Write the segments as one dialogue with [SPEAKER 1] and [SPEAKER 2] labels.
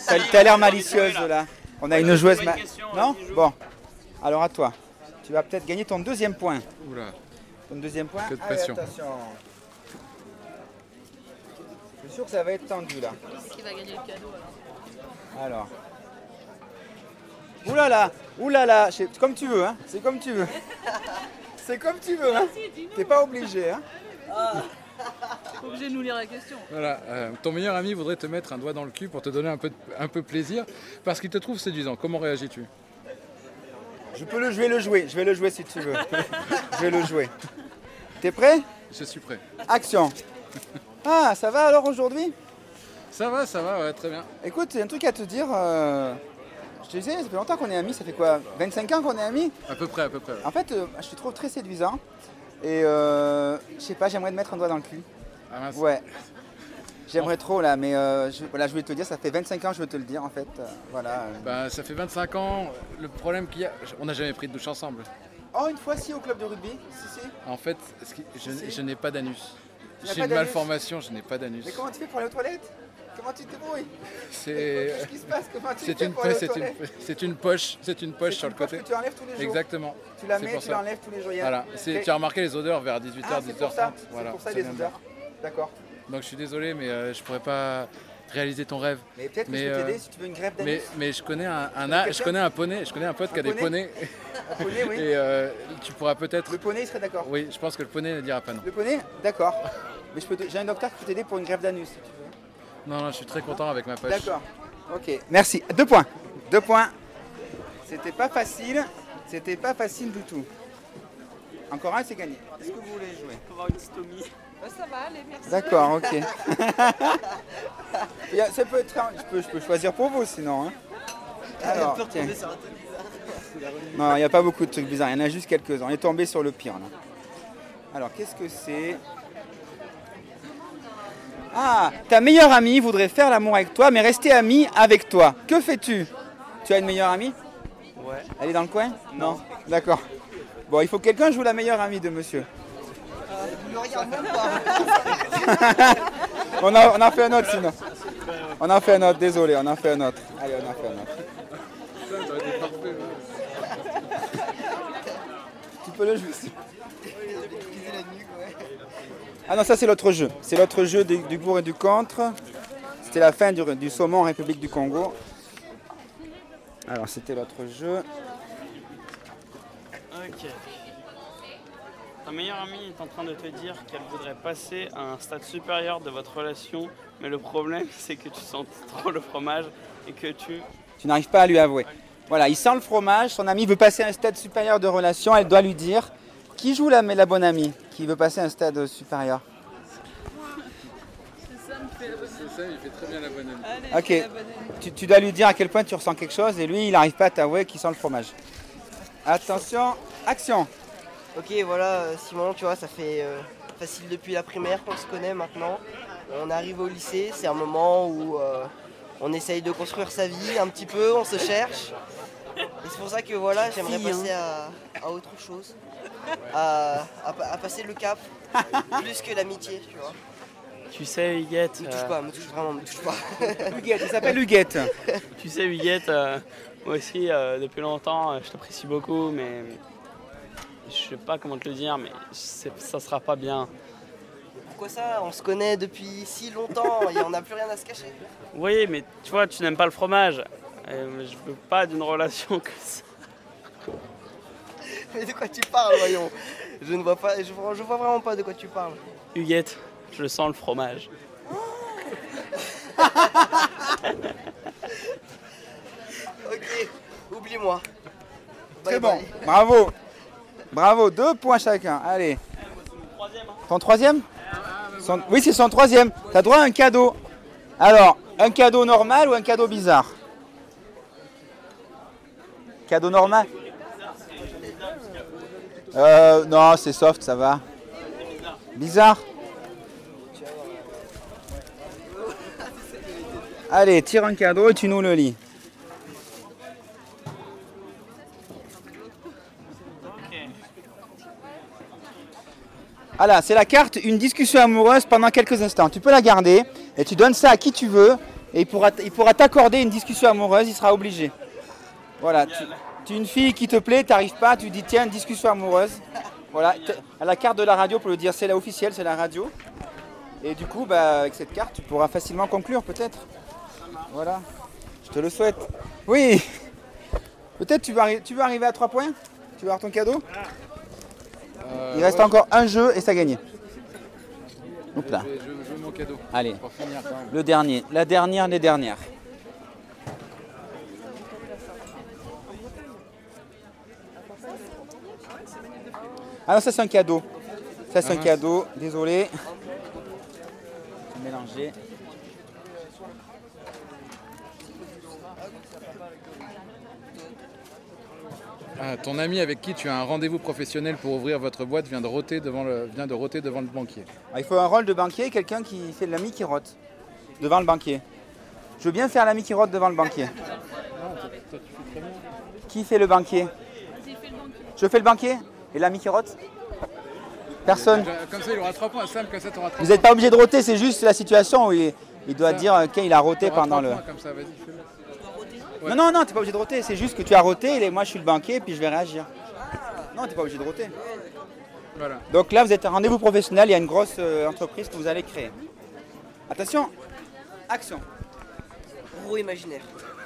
[SPEAKER 1] T'as l'air malicieuse là. On a une joueuse. Non? Bon. Alors à toi. Tu vas peut-être gagner ton deuxième point.
[SPEAKER 2] Oula.
[SPEAKER 1] Ton deuxième point.
[SPEAKER 2] Que de passion.
[SPEAKER 1] Attention. Je suis sûr que ça va être tendu là.
[SPEAKER 3] Qui va gagner le cadeau alors?
[SPEAKER 1] Oulala, comme tu veux, hein. C'est comme tu veux. C'est comme tu veux, hein. T'es pas obligé, hein.
[SPEAKER 3] T'es pas obligé de nous lire la question.
[SPEAKER 2] Voilà, ton meilleur ami voudrait te mettre un doigt dans le cul pour te donner un peu plaisir parce qu'il te trouve séduisant. Comment réagis-tu?
[SPEAKER 1] Je vais le jouer si tu veux. Je vais le jouer. T'es prêt?
[SPEAKER 2] Je suis prêt.
[SPEAKER 1] Action. Ah, ça va alors aujourd'hui?
[SPEAKER 2] Ça va, ouais, très bien.
[SPEAKER 1] Écoute, j'ai un truc à te dire. Je te disais, ça fait longtemps qu'on est amis, ça fait quoi? 25 ans qu'on est amis?
[SPEAKER 2] À peu près. Ouais.
[SPEAKER 1] En fait, je te trouve très séduisant. Et je sais pas, j'aimerais te mettre un doigt dans le cul.
[SPEAKER 2] Ah mince.
[SPEAKER 1] Ouais. J'aimerais trop là, mais je voulais te dire, ça fait 25 ans que je veux te le dire en fait. Voilà.
[SPEAKER 2] Bah, ça fait 25 ans, le problème qu'il y a, on n'a jamais pris de douche ensemble.
[SPEAKER 1] Oh, une fois si au club de rugby, si.
[SPEAKER 2] En fait, je n'ai pas d'anus.
[SPEAKER 1] Tu n'as
[SPEAKER 2] J'ai
[SPEAKER 1] pas
[SPEAKER 2] une
[SPEAKER 1] d'anus?
[SPEAKER 2] malformation, je n'ai pas d'anus.
[SPEAKER 1] Mais comment tu fais pour aller aux toilettes? Comment tu te débrouilles?
[SPEAKER 2] C'est
[SPEAKER 1] Qu'est-ce qui se passe? Comment tu fais pour aller aux toilettes?
[SPEAKER 2] c'est une poche sur le côté.
[SPEAKER 1] Que tu enlèves tous les jours.
[SPEAKER 2] Exactement.
[SPEAKER 1] Tu la
[SPEAKER 2] C'est
[SPEAKER 1] mets,
[SPEAKER 2] pour
[SPEAKER 1] tu
[SPEAKER 2] ça.
[SPEAKER 1] l'enlèves tous les jours.
[SPEAKER 2] Voilà. Tu as remarqué les odeurs vers 18h,
[SPEAKER 1] Ah, c'est pour ça.
[SPEAKER 2] 18h30. Voilà.
[SPEAKER 1] C'est pour ça
[SPEAKER 2] ça
[SPEAKER 1] les
[SPEAKER 2] vient de
[SPEAKER 1] odeurs.
[SPEAKER 2] là.
[SPEAKER 1] D'accord.
[SPEAKER 2] Donc je suis désolé, mais je pourrais pas réaliser ton rêve.
[SPEAKER 1] Mais peut-être que je peux t'aider si tu veux une greffe d'anus.
[SPEAKER 2] Mais je connais un poney, je connais un pote qui a des poneys.
[SPEAKER 1] Un poney, oui.
[SPEAKER 2] Et tu pourras peut-être.
[SPEAKER 1] Le poney, il serait d'accord.
[SPEAKER 2] Oui, je pense que le poney ne dira pas non.
[SPEAKER 1] Le poney, d'accord. Mais j'ai un docteur qui peut t'aider pour une greffe d'anus si tu veux.
[SPEAKER 2] Non, je suis très content avec ma poche.
[SPEAKER 1] D'accord. Ok. Merci. 2 points. 2 points. C'était pas facile. C'était pas facile du tout. Encore un, c'est gagné. Est-ce que vous voulez jouer?
[SPEAKER 3] Faut avoir une stomie. Ça va, allez, merci.
[SPEAKER 1] D'accord, ok. Ça peut être, je peux choisir pour vous sinon. Hein. Alors, tiens. Non, il n'y a pas beaucoup de trucs bizarres, il y en a juste quelques-uns. On est tombé sur le pire là. Alors, qu'est-ce que c'est? Ah, ta meilleure amie voudrait faire l'amour avec toi, mais rester amie avec toi. Que fais-tu? Tu as une meilleure amie?
[SPEAKER 4] Ouais.
[SPEAKER 1] Elle est dans le coin? Non. D'accord. Bon, il faut que quelqu'un joue la meilleure amie de monsieur.
[SPEAKER 4] Ne regarde même pas.
[SPEAKER 1] on a fait un autre sinon. On a fait un autre, désolé, on a fait un autre. Allez, on a fait un autre. Tu peux le jouer. Ah non, ça c'est l'autre jeu. C'est l'autre jeu du pour et du contre. C'était la fin du saumon en République du Congo. Alors c'était l'autre jeu.
[SPEAKER 5] Ok. Ta meilleure amie est en train de te dire qu'elle voudrait passer à un stade supérieur de votre relation, mais le problème c'est que tu sens trop le fromage et que tu...
[SPEAKER 1] Tu n'arrives pas à lui avouer. Voilà, il sent le fromage, son ami veut passer à un stade supérieur de relation, elle doit lui dire qui joue la bonne amie qui veut passer à un stade supérieur.
[SPEAKER 2] C'est ça, il fait très bien la bonne amie.
[SPEAKER 1] Allez, ok, tu dois lui dire à quel point tu ressens quelque chose et lui il n'arrive pas à t'avouer qu'il sent le fromage. Attention, action.
[SPEAKER 4] Ok, voilà, Simon, tu vois, ça fait facile depuis la primaire qu'on se connaît maintenant. On arrive au lycée, c'est un moment où on essaye de construire sa vie un petit peu, on se cherche. Et c'est pour ça que voilà, j'aimerais passer à autre chose, à passer le cap, plus que l'amitié, tu vois.
[SPEAKER 5] Tu sais, Huguette...
[SPEAKER 4] Me touche pas, me touche pas.
[SPEAKER 1] Huguette, il s'appelle Huguette.
[SPEAKER 5] Tu sais, Huguette, moi aussi, depuis longtemps, je t'apprécie beaucoup, mais... Je sais pas comment te le dire, mais ça sera pas bien.
[SPEAKER 4] Pourquoi ça? On se connaît depuis si longtemps et on n'a plus rien à se cacher.
[SPEAKER 5] Oui, mais tu vois, tu n'aimes pas le fromage. Je veux pas d'une relation que ça.
[SPEAKER 4] Mais de quoi tu parles, voyons? Je ne vois pas, je vois vraiment pas de quoi tu parles.
[SPEAKER 5] Huguette, je sens le fromage.
[SPEAKER 4] Ok, oublie-moi.
[SPEAKER 1] Très bon, bravo. Bravo, 2 points chacun. Allez. Ton troisième? Oui, c'est son troisième. Tu as droit à un cadeau. Alors, un cadeau normal ou un cadeau bizarre? Cadeau normal? Non, c'est soft, ça va. Bizarre? Allez, tire un cadeau et tu nous le lis. Voilà, c'est la carte, une discussion amoureuse pendant quelques instants. Tu peux la garder et tu donnes ça à qui tu veux et il pourra t'accorder une discussion amoureuse, il sera obligé. Voilà, tu es une fille qui te plaît, tu n'arrives pas, tu dis tiens, discussion amoureuse. Voilà, à la carte de la radio pour le dire, c'est la officielle, c'est la radio. Et du coup, avec cette carte, tu pourras facilement conclure peut-être. Voilà, je te le souhaite. Oui, peut-être tu veux arriver à 3 points. Tu veux avoir ton cadeau. Il reste encore un jeu et ça a gagné. Hop là.
[SPEAKER 2] Je veux mon cadeau.
[SPEAKER 1] Allez,
[SPEAKER 2] Pour finir quand même.
[SPEAKER 1] le dernier, la dernière des dernières. Ah non, ça c'est un cadeau. Ça c'est un cadeau, désolé. J'ai mélangé.
[SPEAKER 2] Ah, ton ami avec qui tu as un rendez-vous professionnel pour ouvrir votre boîte vient de roter devant le banquier.
[SPEAKER 1] Ah, il faut un rôle de banquier, quelqu'un qui fait l'ami qui rote devant le banquier. Je veux bien faire l'ami qui rote devant le banquier. Qui fait le banquier? Je fais le banquier? Et l'ami qui rote? Personne.
[SPEAKER 2] Comme ça, il aura 3 points. Sam, comme ça, tu auras 3
[SPEAKER 1] Vous n'êtes pas obligé de roter, c'est juste la situation où il doit dire qu'il a roté pendant le...
[SPEAKER 2] Comme ça, vas-y, fais-le. Ouais.
[SPEAKER 1] Non, tu n'es pas obligé de roter, c'est juste que tu as roté et moi je suis le banquier puis je vais réagir. Non, tu n'es pas obligé de roter.
[SPEAKER 2] Voilà.
[SPEAKER 1] Donc là, vous êtes à un rendez-vous professionnel, il y a une grosse entreprise que vous allez créer. Attention, action.
[SPEAKER 4] Roue imaginaire.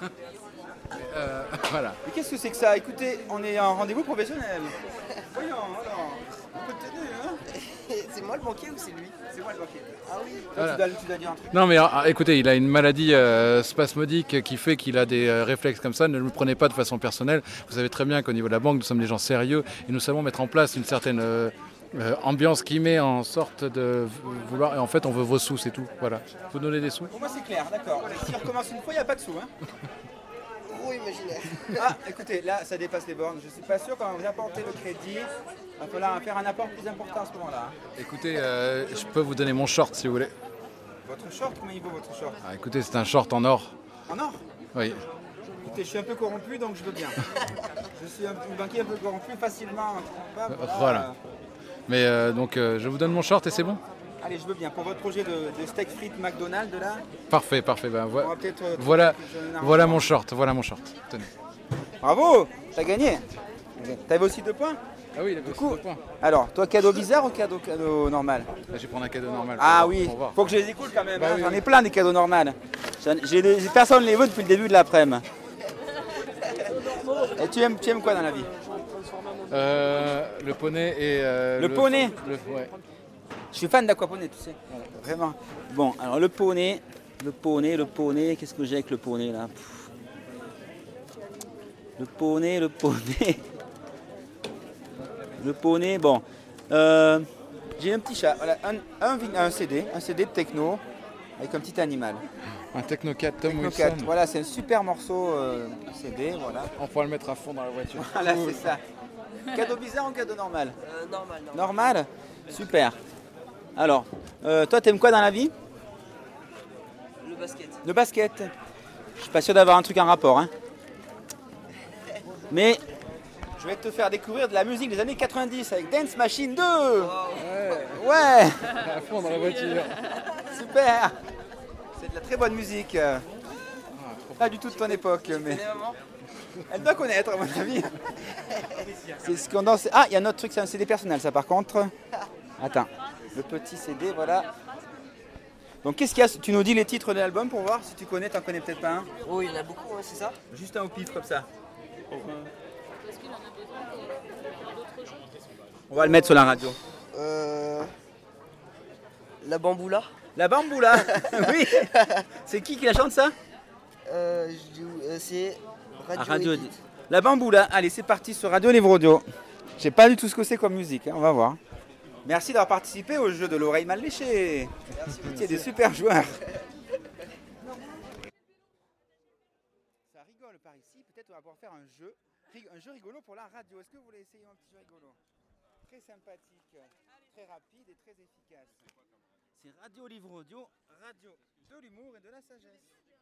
[SPEAKER 2] Voilà.
[SPEAKER 1] Mais qu'est-ce que c'est que ça? Écoutez, on est en rendez-vous professionnel. Voyons, alors, un peu de tenue, hein?
[SPEAKER 4] C'est moi le banquier ou c'est lui?
[SPEAKER 1] C'est moi le banquier.
[SPEAKER 4] Ah oui.
[SPEAKER 1] Toi, tu dois dire un truc.
[SPEAKER 2] Non mais écoutez, il a une maladie spasmodique qui fait qu'il a des réflexes comme ça. Ne le prenez pas de façon personnelle. Vous savez très bien qu'au niveau de la banque, nous sommes des gens sérieux et nous savons mettre en place une certaine ambiance qui met en sorte de vouloir... Et en fait, on veut vos sous, c'est tout. Voilà. Vous donnez des sous.
[SPEAKER 1] Pour moi, c'est clair, d'accord. Si on recommence une fois, il n'y a pas de sous. Hein.
[SPEAKER 4] Roue imaginaire.
[SPEAKER 1] Ah, écoutez, là, ça dépasse les bornes. Je ne suis pas sûr quand vous apportez le crédit, il va falloir faire un apport plus important à ce moment-là.
[SPEAKER 2] Écoutez, je peux vous donner mon short si vous voulez.
[SPEAKER 1] Votre short, combien il vaut votre short?
[SPEAKER 2] Ah, écoutez, c'est un short en or.
[SPEAKER 1] En or?
[SPEAKER 2] Oui.
[SPEAKER 1] Écoutez, je suis un peu corrompu, donc je veux bien. Je suis un banquier un peu corrompu, facilement.
[SPEAKER 2] Voilà. Mais donc, je vous donne mon short et c'est bon?
[SPEAKER 1] Allez, je veux bien. Pour votre projet de steak frites McDonald's, là,
[SPEAKER 2] Parfait, parfait. Ben,
[SPEAKER 1] on va peut-être...
[SPEAKER 2] voilà mon short, Tenez.
[SPEAKER 1] Bravo, t'as gagné. T'avais aussi 2 points?
[SPEAKER 2] Ah oui, il avait aussi 2 points.
[SPEAKER 1] Alors, toi, cadeau bizarre ou cadeau normal?
[SPEAKER 2] Là, je vais prendre un cadeau normal.
[SPEAKER 1] Ah
[SPEAKER 2] pour
[SPEAKER 1] oui,
[SPEAKER 2] voir.
[SPEAKER 1] faut que je les écoute quand même.
[SPEAKER 2] Bah
[SPEAKER 1] Hein.
[SPEAKER 2] oui,
[SPEAKER 1] J'en
[SPEAKER 2] oui.
[SPEAKER 1] ai plein des cadeaux normaux. Personne ne les veut depuis le début de l'après-midi. Et tu aimes quoi dans la vie?
[SPEAKER 2] Le poney et...
[SPEAKER 1] Le poney?
[SPEAKER 2] Ouais.
[SPEAKER 1] Je suis fan d'aquaponie, tu sais. Vraiment. Bon, alors le poney, qu'est-ce que j'ai avec le poney là? Le poney. Le poney, bon. J'ai un petit chat, voilà, un CD de techno avec un petit animal.
[SPEAKER 2] Un Technocat Tom
[SPEAKER 1] Technocat,
[SPEAKER 2] Wilson.
[SPEAKER 1] voilà, c'est un super morceau CD, voilà.
[SPEAKER 2] On pourra le mettre à fond dans la voiture.
[SPEAKER 1] Voilà, c'est ça. Cadeau bizarre ou cadeau normal?
[SPEAKER 4] Normal.
[SPEAKER 1] Normal? Super. Alors, toi, t'aimes quoi dans la vie?
[SPEAKER 4] Le basket.
[SPEAKER 1] Le basket. Je suis pas sûr d'avoir un truc en rapport, hein. Mais je vais te faire découvrir de la musique des années 90 avec Dance Machine 2. Ouais.
[SPEAKER 2] À fond dans la voiture.
[SPEAKER 1] Super. C'est de la très bonne musique. Pas du tout de ton époque, mais elle doit connaître, à mon avis. C'est ce qu'on danse. Ah, il y a un autre truc, c'est un CD personnel, ça par contre. Attends, le petit CD, voilà. Donc qu'est-ce qu'il y a? Tu nous dis les titres de l'album pour voir si tu connais, t'en connais peut-être pas un.
[SPEAKER 4] Oh, il y en a beaucoup, ouais, c'est ça?
[SPEAKER 1] Juste un au pif comme ça. On va le mettre sur la radio.
[SPEAKER 4] La bamboula.
[SPEAKER 1] La bamboula. Oui. C'est qui la chante ça?
[SPEAKER 4] C'est
[SPEAKER 1] Ah,
[SPEAKER 4] Radio
[SPEAKER 1] Edit.
[SPEAKER 4] Edit.
[SPEAKER 1] La bamboula. Allez, c'est parti sur Radio Livre Audio. Je sais pas du tout ce que c'est comme musique, hein, on va voir. Merci d'avoir participé au jeu de l'oreille mal léchée. Vous êtes des super joueurs. Ça rigole par ici. Peut-être on va pouvoir faire un jeu rigolo pour la radio. Est-ce que vous voulez essayer un petit jeu rigolo? Très sympathique, très rapide et très efficace. C'est Radio Livre Audio, radio de l'humour et de la sagesse.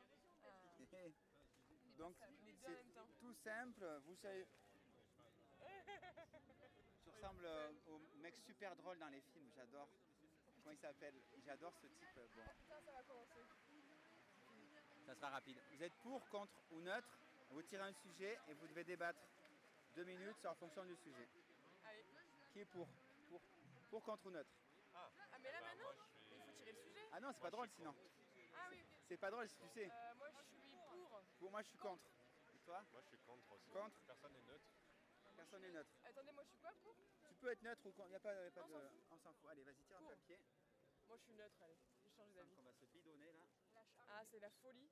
[SPEAKER 1] Donc c'est tout simple, vous savez. Je ressemble au mec super drôle dans les films, j'adore. Comment il s'appelle? J'adore ce type. Bon. Ça va commencer. Ça sera rapide. Vous êtes pour, contre ou neutre? Vous tirez un sujet et vous devez débattre 2 minutes, c'est en fonction du sujet.
[SPEAKER 3] Allez.
[SPEAKER 1] Qui est pour? Pour, contre ou neutre?
[SPEAKER 3] Ah mais là maintenant, il faut tirer le sujet.
[SPEAKER 1] Ah non, c'est pas drôle sinon.
[SPEAKER 3] Ah oui.
[SPEAKER 1] C'est pas drôle si tu sais.
[SPEAKER 3] Moi je suis pour.
[SPEAKER 1] Pour moi, je suis contre. Et toi?
[SPEAKER 6] Moi je suis contre aussi.
[SPEAKER 1] Contre?
[SPEAKER 6] Personne n'est neutre.
[SPEAKER 1] Personne n'est neutre.
[SPEAKER 3] Attendez, moi je suis quoi pour?
[SPEAKER 1] Tu peux être neutre ou contre. Il n'y a pas,
[SPEAKER 3] On s'en
[SPEAKER 1] de.
[SPEAKER 3] fout.
[SPEAKER 1] On s'en fout. Allez, vas-y, tire un
[SPEAKER 3] Pour.
[SPEAKER 1] papier.
[SPEAKER 3] Moi je suis neutre, allez. J'ai changé d'avis.
[SPEAKER 1] On va se bidonner là.
[SPEAKER 3] Ah, c'est la folie.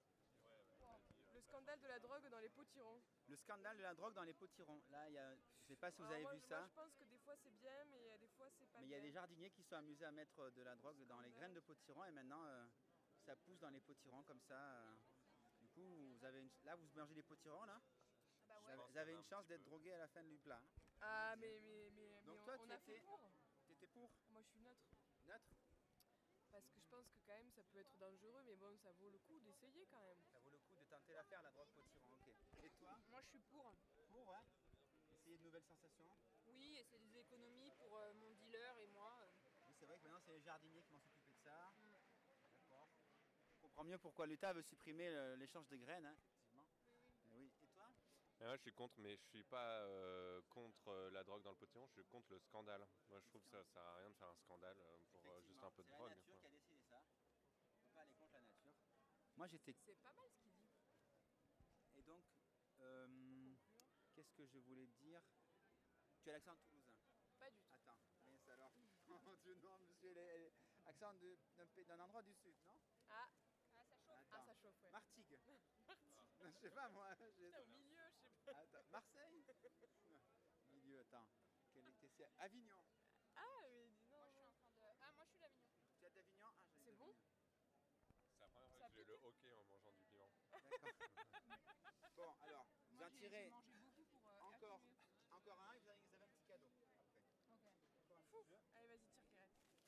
[SPEAKER 3] Le scandale de la drogue dans les potirons.
[SPEAKER 1] Le scandale de la drogue dans les potirons. Là, il y a. Je sais pas si vous
[SPEAKER 3] Alors
[SPEAKER 1] avez
[SPEAKER 3] moi,
[SPEAKER 1] vu ça.
[SPEAKER 3] Moi, je pense que des fois c'est bien, mais des fois c'est pas
[SPEAKER 1] Mais il
[SPEAKER 3] bien.
[SPEAKER 1] y a des jardiniers qui sont amusés à mettre de la drogue dans les graines de potirons et maintenant ça pousse dans les potirons comme ça. Du coup, vous avez là, vous mangez des potirons là.
[SPEAKER 3] Bah
[SPEAKER 1] Vous
[SPEAKER 3] ouais.
[SPEAKER 1] avez- vous avez une chance d'être drogué à la fin du plat.
[SPEAKER 3] Ah mais
[SPEAKER 1] Donc toi,
[SPEAKER 3] on
[SPEAKER 1] tu
[SPEAKER 3] a fait
[SPEAKER 1] étais-
[SPEAKER 3] pour.
[SPEAKER 1] T'étais pour?
[SPEAKER 3] Moi je suis neutre.
[SPEAKER 1] Neutre?
[SPEAKER 3] Parce que je pense que quand même ça peut être dangereux, mais bon, ça vaut le coup d'essayer quand même.
[SPEAKER 1] Ça vaut le coup de tenter l'affaire, la drogue potiron, ok. Et toi?
[SPEAKER 7] Moi je suis pour.
[SPEAKER 1] Pour, ouais. Essayer de nouvelles sensations.
[SPEAKER 7] Oui, et c'est des économies pour mon dealer et moi.
[SPEAKER 1] Oui, c'est vrai que maintenant c'est les jardiniers qui vont s'occuper de ça. D'accord. Je comprends mieux pourquoi l'État veut supprimer l'échange de graines, hein, effectivement. Mais oui. Et toi?
[SPEAKER 6] Moi je suis contre, mais je suis pas contre la drogue dans le potiron, je suis contre le scandale. Moi je trouve que ça sert à rien de faire un scandale pour juste un peu de
[SPEAKER 1] C'est
[SPEAKER 6] drogue.
[SPEAKER 1] la nature
[SPEAKER 6] quoi.
[SPEAKER 1] qui a décidé ça. On peut pas aller contre la nature. Moi j'étais.
[SPEAKER 3] C'est pas mal ce qu'il dit.
[SPEAKER 1] Et donc, qu'est-ce que je voulais dire? Tu as l'accent toulousain.
[SPEAKER 3] Pas du tout.
[SPEAKER 1] Attends, mais c'est alors. Oh mon Dieu, non, monsieur, accent d'un endroit du sud, non?
[SPEAKER 3] Ah,
[SPEAKER 7] ça chauffe.
[SPEAKER 3] ah ça chauffe, ouais.
[SPEAKER 1] Martigues. Je sais pas moi.
[SPEAKER 3] Putain, au milieu, je sais pas.
[SPEAKER 1] Attends, Marseille? Milieu, attends. C'est Avignon.
[SPEAKER 3] Ah, mais dis non.
[SPEAKER 7] Moi je suis en train de. Ah, moi je suis d'Avignon.
[SPEAKER 1] Tu es d'Avignon? Ah, j'allais
[SPEAKER 3] C'est
[SPEAKER 1] dire
[SPEAKER 3] bon?
[SPEAKER 1] Avignon.
[SPEAKER 6] C'est la première
[SPEAKER 3] Ça
[SPEAKER 6] fois que j'ai
[SPEAKER 3] pique.
[SPEAKER 6] le hockey en mangeant du piment.
[SPEAKER 1] Bon, alors, vous en tirez
[SPEAKER 7] mangé beaucoup pour.
[SPEAKER 1] encore un et vous avez un petit cadeau après. Encore un petit jeu.
[SPEAKER 3] Allez, vas-y, tire, Kérette.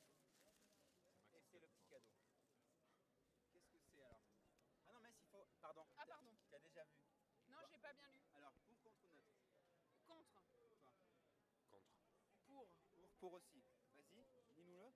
[SPEAKER 1] Et c'est le petit cadeau. Qu'est-ce que c'est alors? Ah non, mais il faut. Pardon.
[SPEAKER 7] Ah, pardon.
[SPEAKER 1] Tu as déjà vu.
[SPEAKER 7] Non, j'ai pas bien lu.
[SPEAKER 1] Alors, pour, contre ou neutre?
[SPEAKER 7] Contre.
[SPEAKER 1] Toi.
[SPEAKER 6] Contre.
[SPEAKER 3] Pour.
[SPEAKER 1] Pour aussi. Vas-y, dis-nous-le.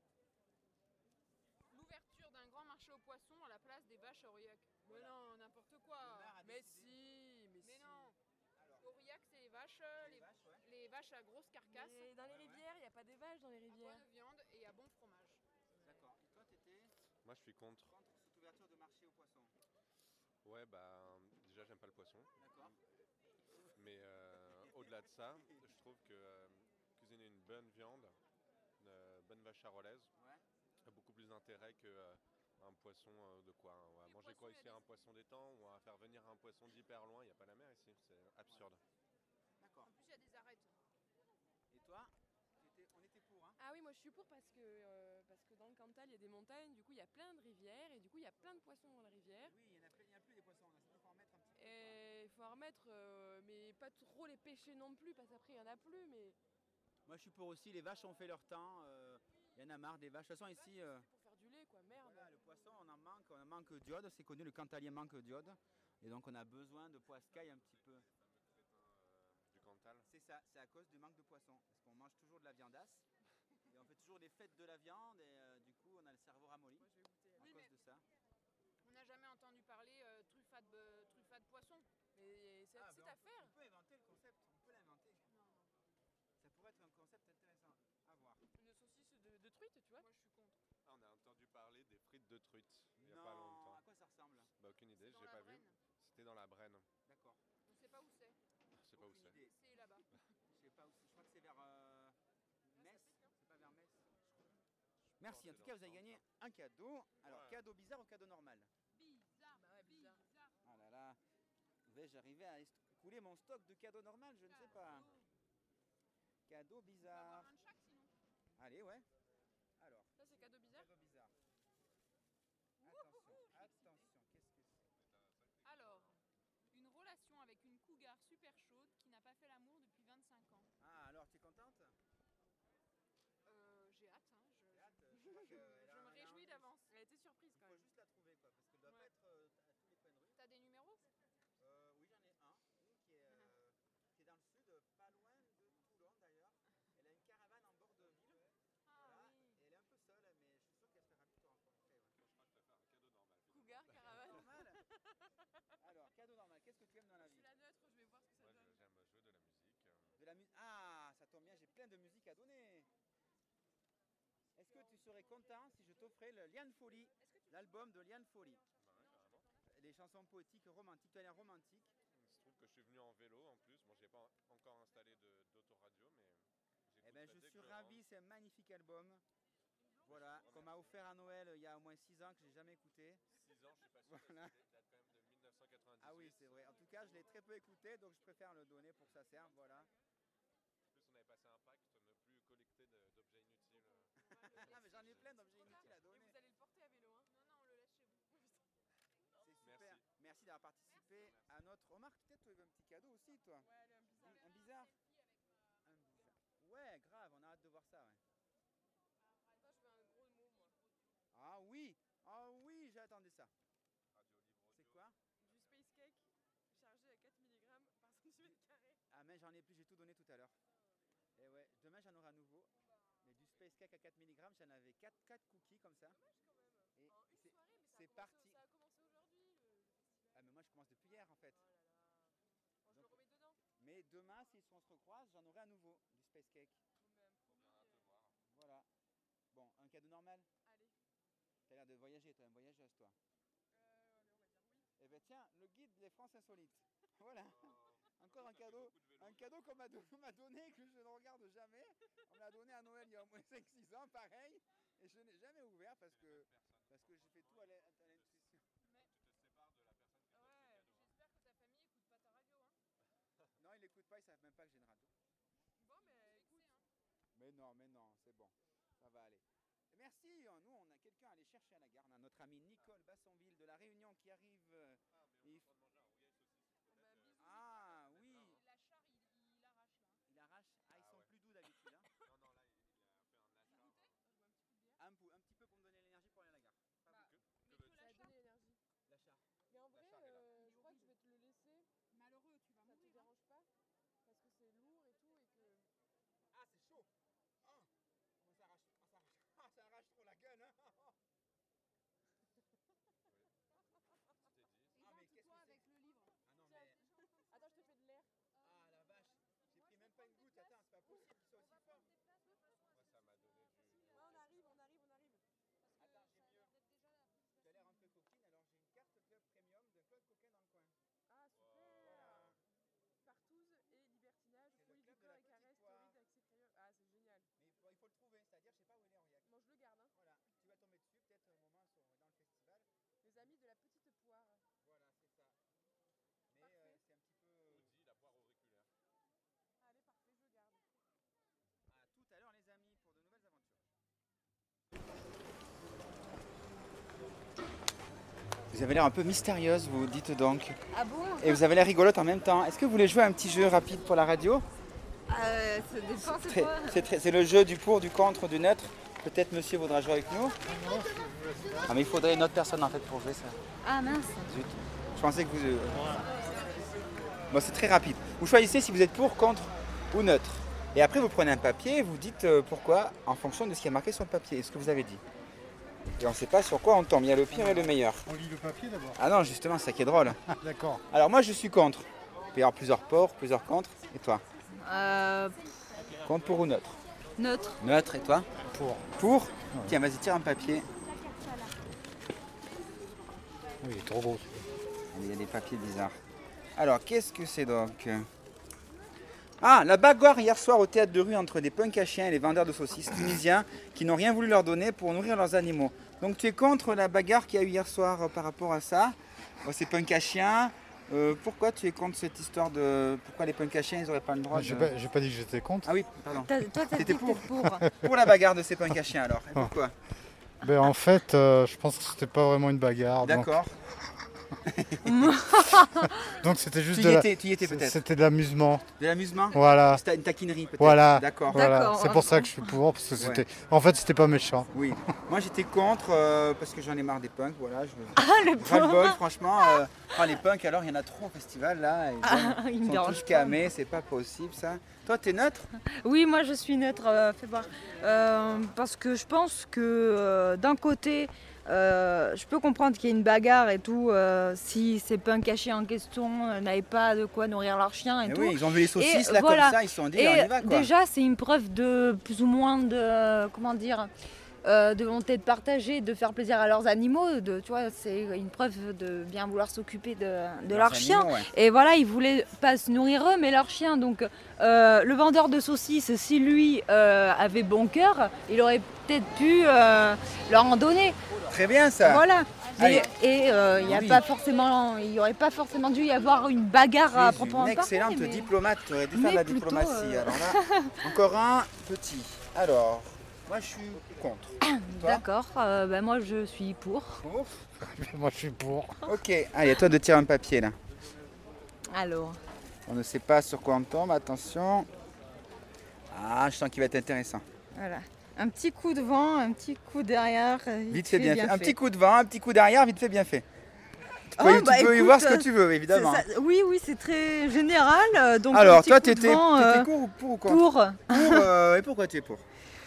[SPEAKER 7] L'ouverture d'un grand marché aux poissons à la place des vaches à Aurillac. Mais
[SPEAKER 1] Voilà.
[SPEAKER 7] non, n'importe
[SPEAKER 1] Le
[SPEAKER 7] quoi.
[SPEAKER 1] maire a
[SPEAKER 3] Mais
[SPEAKER 1] décidé-
[SPEAKER 3] si, mais
[SPEAKER 7] Mais
[SPEAKER 3] si.
[SPEAKER 7] non.
[SPEAKER 1] Alors,
[SPEAKER 7] Aurillac, c'est les vaches,
[SPEAKER 1] les vaches, ouais.
[SPEAKER 7] les vaches à grosse carcasse,
[SPEAKER 3] Mais dans les
[SPEAKER 1] Ouais, ouais.
[SPEAKER 3] rivières, il n'y a pas des vaches dans les
[SPEAKER 7] à
[SPEAKER 3] rivières.
[SPEAKER 7] bonne viande et à bon fromage.
[SPEAKER 1] D'accord. Et toi, t'étais
[SPEAKER 6] Moi je suis contre.
[SPEAKER 1] contre cette ouverture de marché aux poissons.
[SPEAKER 6] Ouais bah déjà j'aime pas le poisson.
[SPEAKER 1] D'accord.
[SPEAKER 6] Mais au-delà de ça, je trouve que cuisiner une bonne viande, une bonne vache charolaise,
[SPEAKER 1] Ouais.
[SPEAKER 6] a beaucoup plus d'intérêt que un poisson de quoi. On va
[SPEAKER 7] Les
[SPEAKER 6] manger
[SPEAKER 7] poissons,
[SPEAKER 6] quoi
[SPEAKER 7] il y a
[SPEAKER 6] ici? Un
[SPEAKER 7] des-
[SPEAKER 6] poisson d'étang ou on va faire venir un poisson d'hyper loin? Il n'y a pas la mer ici, c'est absurde.
[SPEAKER 1] D'accord.
[SPEAKER 7] En plus, il y a des arêtes.
[SPEAKER 1] Et toi? On était pour, hein?
[SPEAKER 3] Ah oui, moi je suis pour parce que dans le Cantal, il y a des montagnes, du coup il y a plein de rivières et du coup il y a plein de poissons dans la rivière.
[SPEAKER 1] Oui, il n'y a plus des poissons. Il faut en mettre un petit peu.
[SPEAKER 3] Et il faut en remettre, mais pas trop les pêcher non plus, parce qu'après il n'y en a plus, mais...
[SPEAKER 1] Moi, je suis pour aussi. Les vaches ont fait leur temps. Il y en a marre des vaches. De toute façon, ici,
[SPEAKER 3] C'est pour faire du lait, quoi, merde.
[SPEAKER 1] voilà, le poisson, on en manque d'iode. C'est connu, le Cantalien manque d'iode. Et donc, on a besoin de poiscaille un petit peu.
[SPEAKER 6] Du Cantal.
[SPEAKER 1] C'est ça, c'est à cause du manque de poisson. Parce qu'on mange toujours de la viandasse. Et on fait toujours des fêtes de la viande. Et du coup, on a le cerveau ramolli
[SPEAKER 3] Moi je vais goûter.
[SPEAKER 1] à
[SPEAKER 7] Oui,
[SPEAKER 1] cause
[SPEAKER 7] mais-
[SPEAKER 1] de ça.
[SPEAKER 7] On n'a jamais entendu parler truffade de poisson.
[SPEAKER 3] Mais c'est
[SPEAKER 1] Ah,
[SPEAKER 3] c'est
[SPEAKER 1] ben,
[SPEAKER 3] à faire.
[SPEAKER 1] On peut inventer le concept. On peut l'inventer.
[SPEAKER 7] Non, non.
[SPEAKER 1] Ça pourrait être un concept intéressant à voir.
[SPEAKER 3] Une saucisse de truite, tu vois.
[SPEAKER 7] Moi, je suis contre.
[SPEAKER 6] Ah, on a entendu parler des frites de truite il n'y a
[SPEAKER 1] Non,
[SPEAKER 6] pas longtemps.
[SPEAKER 1] à quoi ça ressemble?
[SPEAKER 6] Bah aucune idée,
[SPEAKER 7] C'est dans
[SPEAKER 6] j'ai
[SPEAKER 7] la
[SPEAKER 6] pas
[SPEAKER 7] Brenne.
[SPEAKER 6] vu. C'était dans la Brenne.
[SPEAKER 1] D'accord.
[SPEAKER 7] On sait pas où c'est.
[SPEAKER 6] Je sais pas où
[SPEAKER 1] Aucune
[SPEAKER 6] c'est.
[SPEAKER 1] idée.
[SPEAKER 7] C'est là-bas.
[SPEAKER 1] Je sais pas où c'est. Je crois que c'est vers Metz.
[SPEAKER 3] pique, hein.
[SPEAKER 1] C'est pas vers Metz. Merci. En
[SPEAKER 6] c'est
[SPEAKER 1] tout cas,
[SPEAKER 6] dans
[SPEAKER 1] vous avez
[SPEAKER 6] le
[SPEAKER 1] gagné un cadeau. Alors,
[SPEAKER 6] Ouais.
[SPEAKER 1] cadeau bizarre ou cadeau normal?
[SPEAKER 7] Bizarre.
[SPEAKER 3] Bah ouais, bizarre.
[SPEAKER 1] Oh là là. Vais-je arriver à écouler mon stock de cadeaux normal? Je ne sais pas. Cadeau
[SPEAKER 7] On va
[SPEAKER 1] bizarre.
[SPEAKER 7] avoir un de chaque sinon.
[SPEAKER 1] Allez, ouais. Alors,
[SPEAKER 3] Ça c'est cadeau bizarre.
[SPEAKER 1] cadeau bizarre. Attention, attention. Qu'est-ce que c'est?
[SPEAKER 7] Alors, une relation avec une cougar super chaude qui n'a pas fait l'amour depuis 25 ans.
[SPEAKER 1] Ah, alors, tu es contente?
[SPEAKER 7] J'ai hâte, hein.
[SPEAKER 1] J'ai hâte. Je crois qu'elle a
[SPEAKER 7] Je me
[SPEAKER 1] un-
[SPEAKER 7] réjouis d'avance.
[SPEAKER 3] Elle a été surprise
[SPEAKER 1] Il
[SPEAKER 3] quand
[SPEAKER 1] faut
[SPEAKER 3] même.
[SPEAKER 1] juste la trouver, quoi, parce qu'elle doit
[SPEAKER 7] Ouais.
[SPEAKER 1] pas être à tous les coins de rue.
[SPEAKER 7] T'as des numéros?
[SPEAKER 1] Oui, j'en ai une qui est dans le sud, pas loin de Toulon d'ailleurs. Elle a une caravane en bord de ville.
[SPEAKER 7] Ah
[SPEAKER 1] Voilà,
[SPEAKER 7] oui.
[SPEAKER 1] et elle est un peu seule, mais je suis sûr qu'elle serait ravie de te rencontrer. Ouais.
[SPEAKER 6] Je crois que tu vas faire un cadeau normal.
[SPEAKER 3] Cougar, caravane.
[SPEAKER 1] Normal. Ah, ça tombe bien, j'ai plein de musique à donner. Est-ce que tu serais content si je t'offrais le Liane Folly, l'album de Liane Folly? Les chansons poétiques romantiques, tu as l'air romantique.
[SPEAKER 6] Il se trouve que je suis venu en vélo en plus. Bon, j'ai pas encore installé d'autoradio, mais
[SPEAKER 1] Eh ben, je suis ravi, c'est un magnifique album. Voilà, qu'on m'a offert à Noël il y a au moins 6 ans que j'ai jamais écouté.
[SPEAKER 6] 6 ans, je suis pas sûr.
[SPEAKER 1] Voilà.
[SPEAKER 6] Parce que date quand même de 1998.
[SPEAKER 1] Ah oui, c'est vrai. En tout cas, je l'ai très peu écouté, donc je préfère le donner pour que ça serve. Voilà.
[SPEAKER 6] En plus, on avait passé un pacte ne plus collecter d'objets inutiles.
[SPEAKER 1] Ah, mais j'en ai plein d'objets inutiles à
[SPEAKER 3] Et
[SPEAKER 1] donner.
[SPEAKER 3] vous allez le porter à vélo, hein?
[SPEAKER 7] Non, on le laisse chez vous.
[SPEAKER 1] C'est super.
[SPEAKER 6] Merci.
[SPEAKER 1] Merci d'avoir participé à notre. Remarque, peut-être tu veux un petit cadeau aussi, toi.
[SPEAKER 3] Ouais, allez, un bizarre.
[SPEAKER 1] Un bizarre. Un bizarre. Ouais, grave, on a hâte de voir ça. Ouais.
[SPEAKER 3] Attends, je veux un gros mot, moi.
[SPEAKER 1] Ah oui, j'attendais ça.
[SPEAKER 6] Radio Livre Audio.
[SPEAKER 1] C'est quoi?
[SPEAKER 3] Du space cake chargé à 4 mg par centimètre carré.
[SPEAKER 1] Ah, mais j'en ai plus, j'ai tout donné tout à l'heure. Et ouais, demain j'en aurai à nouveau. Mais du space cake à 4 mg, j'en avais 4 cookies comme ça.
[SPEAKER 3] Dommage quand même.
[SPEAKER 1] Et
[SPEAKER 3] En une
[SPEAKER 1] c'est-
[SPEAKER 3] soirée, mais
[SPEAKER 1] c'est parti.
[SPEAKER 3] ça a commencé aujourd'hui, le festival.
[SPEAKER 1] Ah, mais moi je commence depuis hier en fait.
[SPEAKER 3] Oh là là. Bon, je le
[SPEAKER 1] Donc-
[SPEAKER 3] remets dedans.
[SPEAKER 1] Mais demain, si on se recroise, j'en aurai à nouveau du space cake.
[SPEAKER 3] Bon, ben, promis.
[SPEAKER 6] On viendra te voir.
[SPEAKER 1] Voilà. Bon, un cadeau normal.
[SPEAKER 3] Allez.
[SPEAKER 1] T'as l'air de voyager, toi, une voyageuse, toi.
[SPEAKER 3] Allez, on va dire oui.
[SPEAKER 1] Eh ben tiens, le guide des France insolites. Voilà.
[SPEAKER 6] Oh,
[SPEAKER 1] Encore
[SPEAKER 6] ça
[SPEAKER 1] un
[SPEAKER 6] fait
[SPEAKER 1] cadeau.
[SPEAKER 6] beaucoup de vélo.
[SPEAKER 1] Un cadeau qu'on m'a donné, que je ne regarde jamais. On me l'a donné à Noël il y a au moins 5-6 ans, pareil. Et je n'ai jamais ouvert parce que j'ai fait tout à l'intuition.
[SPEAKER 6] Tu te sépares de la personne qui t'a
[SPEAKER 3] Ouais,
[SPEAKER 6] fait le cadeau.
[SPEAKER 7] J'espère que ta famille écoute pas ta radio. Hein.
[SPEAKER 1] Non, ils n'écoutent pas, ils savent même pas que j'ai une radio.
[SPEAKER 3] Bon, mais écoute.
[SPEAKER 1] Mais non, c'est bon. Ça va aller. Et merci, nous on a quelqu'un à aller chercher à la gare. On a notre ami Nicole Bassonville de La Réunion qui arrive.
[SPEAKER 6] Ah, mais on est en train de manger un rougail saucisse.
[SPEAKER 3] Bah,
[SPEAKER 6] Peut-être.
[SPEAKER 3] bisous.
[SPEAKER 1] Ah oui,
[SPEAKER 7] La char, il arrache là. Hein.
[SPEAKER 1] il arrache. Ah, ils
[SPEAKER 6] Ah
[SPEAKER 1] sont
[SPEAKER 6] ouais.
[SPEAKER 1] plus doux d'habitude. Hein.
[SPEAKER 6] Non, là, il a fait un achat.
[SPEAKER 3] Je bois un petit coup de bière.
[SPEAKER 1] Un petit peu pour me donner l'énergie pour aller à la gare. Pas
[SPEAKER 7] Bah,
[SPEAKER 1] beaucoup.
[SPEAKER 7] mais
[SPEAKER 6] que
[SPEAKER 7] que
[SPEAKER 3] Ça
[SPEAKER 7] la
[SPEAKER 3] a
[SPEAKER 7] char.
[SPEAKER 3] donné l'énergie.
[SPEAKER 1] L'achat.
[SPEAKER 3] Mais en vrai,
[SPEAKER 6] char est là.
[SPEAKER 3] je crois que je vais te le laisser.
[SPEAKER 7] Malheureux, tu vas
[SPEAKER 3] Ça te
[SPEAKER 7] mourir. Hein.
[SPEAKER 3] dérange pas? Parce que c'est lourd et tout et que.
[SPEAKER 1] Ah, c'est chaud. Ah, comment ça arrache. Ah, ça arrache trop la gueule. Hein.
[SPEAKER 6] Tu t'es dit.
[SPEAKER 1] Ah, mais qu'est-ce que
[SPEAKER 7] toi
[SPEAKER 1] c'est
[SPEAKER 7] avec le livre.
[SPEAKER 1] Ah non,
[SPEAKER 3] Tiens.
[SPEAKER 1] mais.
[SPEAKER 3] Attends, je te fais de l'air.
[SPEAKER 1] Ah, la vache. J'ai pris même pas une goutte. Attends, c'est pas possible qu'ils soient aussi forts.
[SPEAKER 6] Moi, ça m'a donné du.
[SPEAKER 3] Ah, on arrive.
[SPEAKER 1] Attends, j'ai mieux. Tu as l'air un peu coquine, alors j'ai une carte club premium de Claude Coquin dans le coin.
[SPEAKER 3] Ah, super. Partouze et libertinage,
[SPEAKER 1] C'est le
[SPEAKER 3] folie du
[SPEAKER 1] club de
[SPEAKER 3] corps
[SPEAKER 1] la
[SPEAKER 3] et
[SPEAKER 1] petite
[SPEAKER 3] caresse,
[SPEAKER 1] poire.
[SPEAKER 3] théorie d'extérieur. Ah, c'est génial.
[SPEAKER 1] Mais il faut le trouver, c'est-à-dire, je sais pas où il est Aurillac.
[SPEAKER 3] Bon, je le garde, hein.
[SPEAKER 1] Voilà, tu vas tomber dessus peut-être au moment dans le festival.
[SPEAKER 3] Les amis de la petite poire.
[SPEAKER 1] Voilà, c'est ça. Mais
[SPEAKER 3] Parfait.
[SPEAKER 1] c'est un petit peu.
[SPEAKER 6] Audi, la poire auriculaire.
[SPEAKER 3] Allez, parfait, je le garde.
[SPEAKER 1] À tout à l'heure, les amis, pour de nouvelles aventures. Vous avez l'air un peu mystérieuse, vous dites donc.
[SPEAKER 8] Ah bon?
[SPEAKER 1] Et vous avez l'air rigolote en même temps. Est-ce que vous voulez jouer à un petit jeu rapide pour la radio?
[SPEAKER 8] Ça dépend, c'est quoi?
[SPEAKER 1] C'est le jeu du pour, du contre, du neutre. Peut-être monsieur voudra jouer avec nous. Ah, mais il faudrait une autre personne en fait pour jouer ça.
[SPEAKER 8] Ah mince.
[SPEAKER 1] Zut. Je pensais que vous... Bon, c'est très rapide. Vous choisissez si vous êtes pour, contre ou neutre. Et après, vous prenez un papier et vous dites pourquoi en fonction de ce qui est marqué sur le papier et ce que vous avez dit. Et on ne sait pas sur quoi on tombe. Il y a le pire et le meilleur.
[SPEAKER 9] On lit le papier d'abord.
[SPEAKER 1] Ah non, justement, c'est ça qui est drôle.
[SPEAKER 9] D'accord.
[SPEAKER 1] Alors moi, je suis contre. Il peut y avoir plusieurs pour, plusieurs contre. Et toi? Contre, pour ou neutre?
[SPEAKER 8] Neutre.
[SPEAKER 1] Neutre, et toi?
[SPEAKER 9] Pour.
[SPEAKER 1] Pour? Tiens, vas-y, tire un papier.
[SPEAKER 9] Oui, il est trop gros.
[SPEAKER 1] Il y a des papiers bizarres. Alors, qu'est-ce que c'est donc? Ah, la bagarre hier soir au théâtre de rue entre des punks à chiens et les vendeurs de saucisses tunisiens qui n'ont rien voulu leur donner pour nourrir leurs animaux. Donc tu es contre la bagarre qu'il y a eu hier soir par rapport à ça? Ces punks à chiens. Pourquoi tu es contre cette histoire de... Pourquoi les punks à chiens, ils n'auraient pas le droit de...
[SPEAKER 9] J'ai pas dit que j'étais contre.
[SPEAKER 1] Ah oui, pardon.
[SPEAKER 8] Toi, t'as dit
[SPEAKER 1] T'étais
[SPEAKER 8] que
[SPEAKER 1] pour.
[SPEAKER 8] t'es pour.
[SPEAKER 1] Pour la bagarre de ces punks à chiens alors. Et pourquoi?
[SPEAKER 9] Ben, en fait, je pense que c'était pas vraiment une bagarre.
[SPEAKER 1] D'accord.
[SPEAKER 9] Donc c'était juste
[SPEAKER 1] Tu y étais peut-être.
[SPEAKER 9] C'était de l'amusement.
[SPEAKER 1] De l'amusement?
[SPEAKER 9] Voilà.
[SPEAKER 1] C'était une taquinerie peut-être.
[SPEAKER 9] Voilà.
[SPEAKER 1] D'accord.
[SPEAKER 9] Voilà. C'est pour ça que je suis pour, parce que c'était. En fait, c'était pas méchant.
[SPEAKER 1] Oui. Moi j'étais contre parce que j'en ai marre des punks. Voilà.
[SPEAKER 8] Le
[SPEAKER 1] ras-le-bol, franchement. Les punks, alors il y en a trop au festival là. Ils sont tous camés, c'est pas possible ça. Toi, t'es neutre?
[SPEAKER 8] Oui, moi je suis neutre. Fais voir. Parce que je pense que d'un côté, Je peux comprendre qu'il y ait une bagarre et tout, si ces punks cachés en question n'avaient pas de quoi nourrir leur chien et
[SPEAKER 1] Mais
[SPEAKER 8] tout.
[SPEAKER 1] oui, ils ont vu les saucisses
[SPEAKER 8] Et
[SPEAKER 1] là
[SPEAKER 8] voilà.
[SPEAKER 1] comme ça, ils se sont dit,
[SPEAKER 8] Et
[SPEAKER 1] on y va quoi.
[SPEAKER 8] déjà, c'est une preuve de plus ou moins de, comment dire, de volonté de partager, de faire plaisir à leurs animaux. Tu vois, c'est une preuve de bien vouloir s'occuper de leurs chiens.
[SPEAKER 1] animaux, ouais.
[SPEAKER 8] Et voilà, ils voulaient pas se nourrir eux, mais leurs chiens. Donc, le vendeur de saucisses, si lui avait bon cœur, il aurait peut-être pu leur en donner.
[SPEAKER 1] Très bien ça.
[SPEAKER 8] Voilà.
[SPEAKER 1] Allez.
[SPEAKER 8] Et il n'y aurait pas forcément dû y avoir une bagarre à
[SPEAKER 1] Tu es
[SPEAKER 8] proprement
[SPEAKER 1] une
[SPEAKER 8] parler.
[SPEAKER 1] excellente
[SPEAKER 8] mais-
[SPEAKER 1] diplomate, tu aurais dû faire
[SPEAKER 8] mais
[SPEAKER 1] de la
[SPEAKER 8] plutôt,
[SPEAKER 1] diplomatie. Alors là, encore un petit. Alors, moi je suis contre. Toi
[SPEAKER 8] D'accord, moi je suis pour.
[SPEAKER 1] Pour
[SPEAKER 9] Moi je suis pour.
[SPEAKER 1] Ok, allez, à toi de tirer un papier là.
[SPEAKER 8] Alors,
[SPEAKER 1] On ne sait pas sur quoi on tombe, attention. Ah, je sens qu'il va être intéressant.
[SPEAKER 8] voilà. Un petit coup de vent, un petit coup derrière.
[SPEAKER 1] Vite fait, bien fait. Un petit coup de vent, un petit coup d'arrière, vite fait, bien fait. Tu peux,
[SPEAKER 8] Oh,
[SPEAKER 1] tu
[SPEAKER 8] bah,
[SPEAKER 1] peux y
[SPEAKER 8] écoute,
[SPEAKER 1] voir ce que tu veux, évidemment.
[SPEAKER 8] Oui, c'est très général. Donc un
[SPEAKER 1] Alors,
[SPEAKER 8] petit
[SPEAKER 1] toi,
[SPEAKER 8] coup de
[SPEAKER 1] t'étais
[SPEAKER 8] vent,
[SPEAKER 1] pour ou pour ou contre
[SPEAKER 8] pour.
[SPEAKER 1] Et pourquoi tu es pour?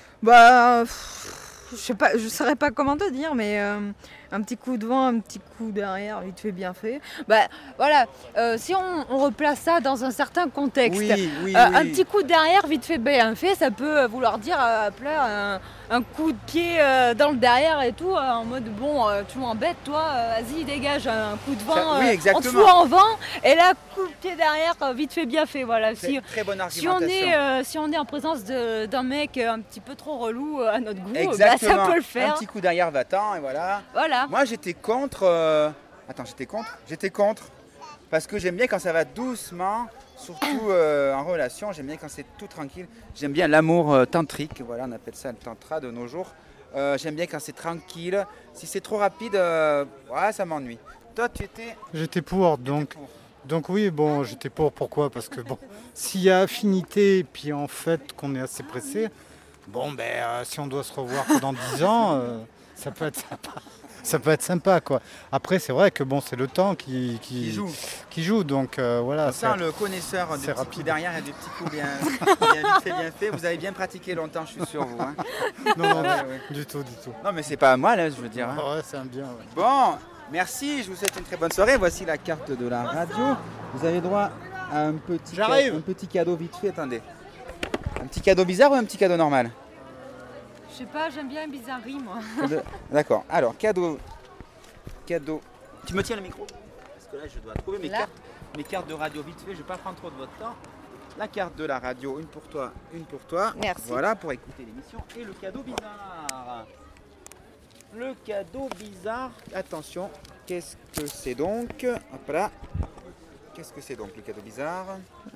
[SPEAKER 8] Je sais pas, je saurais pas comment te dire, mais un petit coup de vent, un petit coup derrière, vite fait, bien fait. Voilà, si on replace ça dans un certain contexte,
[SPEAKER 1] Oui,
[SPEAKER 8] un
[SPEAKER 1] oui.
[SPEAKER 8] petit coup derrière, vite fait, bien fait, ça peut vouloir dire un coup de pied dans le derrière et tout, en mode bon, tu m'embêtes, toi, vas-y, dégage, un coup de vent,
[SPEAKER 1] Ça- oui,
[SPEAKER 8] on te
[SPEAKER 1] exactement.
[SPEAKER 8] fout en vent, et là, coup de pied derrière, vite fait, bien fait. Voilà.
[SPEAKER 1] C'est très bonne
[SPEAKER 8] Si on
[SPEAKER 1] argumentation.
[SPEAKER 8] si on est en présence d'un mec un petit peu trop relou à notre goût,
[SPEAKER 1] Exactement.
[SPEAKER 8] ça peut le
[SPEAKER 1] Un
[SPEAKER 8] faire.
[SPEAKER 1] petit coup d'arrière va-t'en et voilà.
[SPEAKER 8] Voilà.
[SPEAKER 1] Moi j'étais contre. Attends, j'étais contre. Parce que j'aime bien quand ça va doucement, surtout en relation. J'aime bien quand c'est tout tranquille. J'aime bien l'amour tantrique. Voilà, on appelle ça le tantra de nos jours. J'aime bien quand c'est tranquille. Si c'est trop rapide, ça m'ennuie. Toi, tu étais.
[SPEAKER 9] J'étais pour, donc oui, bon, j'étais pour. Pourquoi? Parce que bon, s'il y a affinité et puis en fait qu'on est assez pressé, si on doit se revoir que dans 10 ans, ça peut être sympa. Ça peut être sympa, quoi. Après, c'est vrai que bon, c'est le temps qui joue, donc voilà.
[SPEAKER 1] Ça, le connaisseur de
[SPEAKER 9] c'est
[SPEAKER 1] petits
[SPEAKER 9] rapide.
[SPEAKER 1] coups derrière et des petits coups bien vite fait. Vous avez bien pratiqué longtemps, je suis sûr, vous. Hein.
[SPEAKER 9] Non,
[SPEAKER 1] Ouais.
[SPEAKER 9] du tout.
[SPEAKER 1] Non, mais c'est pas mal, je veux dire. Hein.
[SPEAKER 9] Ouais, c'est un bien. Ouais.
[SPEAKER 1] Bon, merci, je vous souhaite une très bonne soirée. Voici la carte de la radio. Vous avez droit à un petit cadeau vite fait. Attendez. Un petit cadeau bizarre ou un petit cadeau normal?
[SPEAKER 8] Je sais pas, j'aime bien bizarrerie, moi.
[SPEAKER 1] D'accord. Alors, cadeau. Tu me tiens le micro? Parce que là, je dois trouver mes cartes de radio vite fait. Je ne vais pas prendre trop de votre temps. La carte de la radio, une pour toi.
[SPEAKER 8] Merci.
[SPEAKER 1] Voilà, pour écouter l'émission. Et le cadeau bizarre. Le cadeau bizarre. Attention, qu'est-ce que c'est donc? Hop là. Qu'est-ce que c'est donc le cadeau bizarre? Je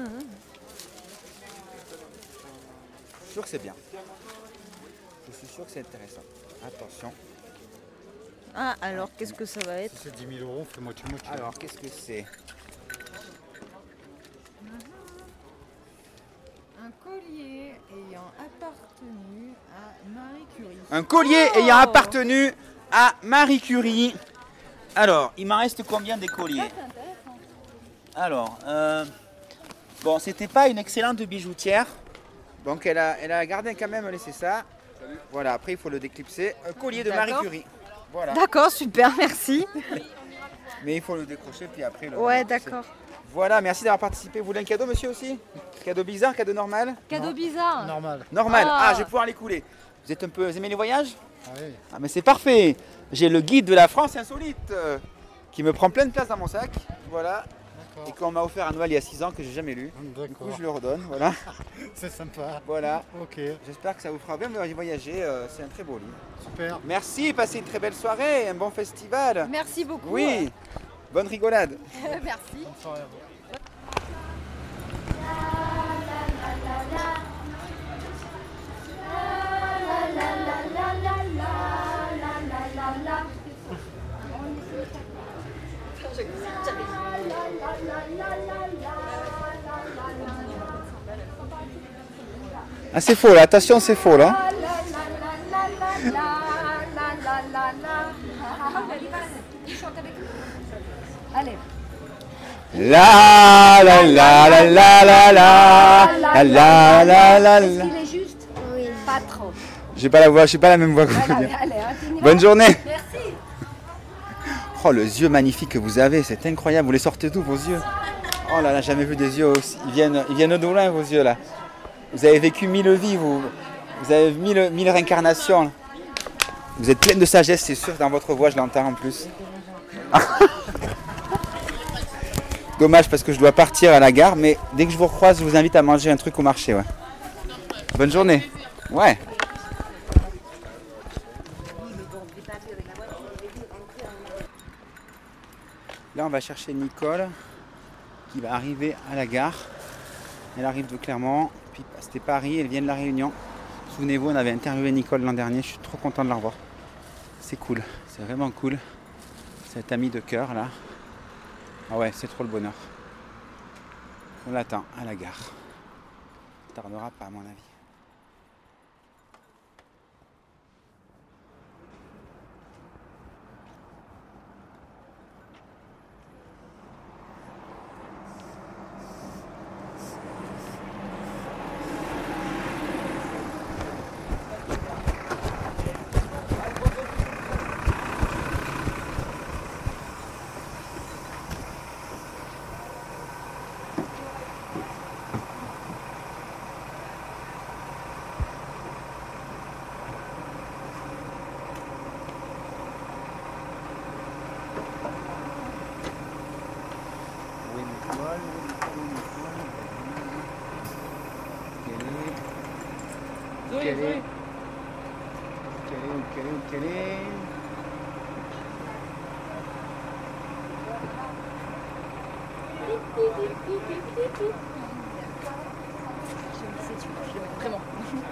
[SPEAKER 1] suis sûr que c'est bien. Je suis sûr que c'est intéressant. Attention.
[SPEAKER 8] Ah, alors qu'est-ce que ça va être?
[SPEAKER 9] Si c'est 10 000 €, fais moitié.
[SPEAKER 1] Alors, qu'est-ce que c'est?
[SPEAKER 8] Un collier ayant appartenu à Marie Curie.
[SPEAKER 1] Un collier ayant appartenu à Marie Curie. Alors, il m'en reste combien des colliers? Alors, c'était pas une excellente bijoutière. Donc, elle a gardé quand même laissé ça. Voilà, après, il faut le déclipser. Un collier de Marie
[SPEAKER 8] D'accord.
[SPEAKER 1] Curie. Voilà.
[SPEAKER 8] D'accord, super, merci.
[SPEAKER 1] Mais il faut le décrocher, puis après le
[SPEAKER 8] Ouais,
[SPEAKER 1] déclipser.
[SPEAKER 8] d'accord.
[SPEAKER 1] Voilà, merci d'avoir participé. Vous voulez un cadeau, monsieur, aussi? Cadeau bizarre, cadeau normal?
[SPEAKER 8] Cadeau bizarre.
[SPEAKER 9] Normal.
[SPEAKER 1] Normal.
[SPEAKER 8] Ah.
[SPEAKER 1] Je vais pouvoir l'écouler. Vous aimez les voyages?
[SPEAKER 9] Ah oui.
[SPEAKER 1] Ah, mais c'est parfait. J'ai le guide de la France insolite qui me prend plein de place dans mon sac. Voilà. Et qu'on m'a offert à Noël il y a 6 ans que j'ai jamais lu. Du coup, je le redonne. Voilà.
[SPEAKER 9] C'est sympa.
[SPEAKER 1] Voilà.
[SPEAKER 9] Ok.
[SPEAKER 1] J'espère que ça vous fera bien voyager. C'est un très beau livre.
[SPEAKER 9] Super.
[SPEAKER 1] Merci. Passez une très belle soirée. Un bon festival.
[SPEAKER 8] Merci beaucoup.
[SPEAKER 1] Oui. Bonne rigolade.
[SPEAKER 8] Merci.
[SPEAKER 9] Bonne soirée à vous.
[SPEAKER 1] Ah, c'est faux là. Attention, c'est faux là.
[SPEAKER 8] Allez.
[SPEAKER 1] La la la la la la la la la la la.
[SPEAKER 8] Est-ce qu'il est juste? Oui. Pas trop.
[SPEAKER 1] J'ai pas la voix, j'ai pas la même voix que vous.
[SPEAKER 8] Allez,
[SPEAKER 1] Bonne journée.
[SPEAKER 8] Merci.
[SPEAKER 1] Oh, les yeux magnifiques que vous avez, c'est incroyable. Vous les sortez d'où, vos yeux? Oh là là, jamais vu des yeux aussi. Ils viennent de loin, vos yeux, là. Vous avez vécu 1000 vies, vous. Vous avez 1000 réincarnations. Là. Vous êtes pleine de sagesse, c'est sûr. Dans votre voix, je l'entends en plus. Dommage, parce que je dois partir à la gare. Mais dès que je vous recroise, je vous invite à manger un truc au marché. Ouais. Bonne journée. Ouais. Là, on va chercher Nicole qui va arriver à la gare. Elle arrive de Clermont, puis c'était Paris, elle vient de La Réunion. Souvenez-vous, on avait interviewé Nicole l'an dernier, je suis trop content de la revoir. C'est cool, c'est vraiment cool. Cette amie de cœur là. Ah ouais, c'est trop le bonheur. On l'attend à la gare. Ça tardera pas à mon avis.
[SPEAKER 8] Vraiment.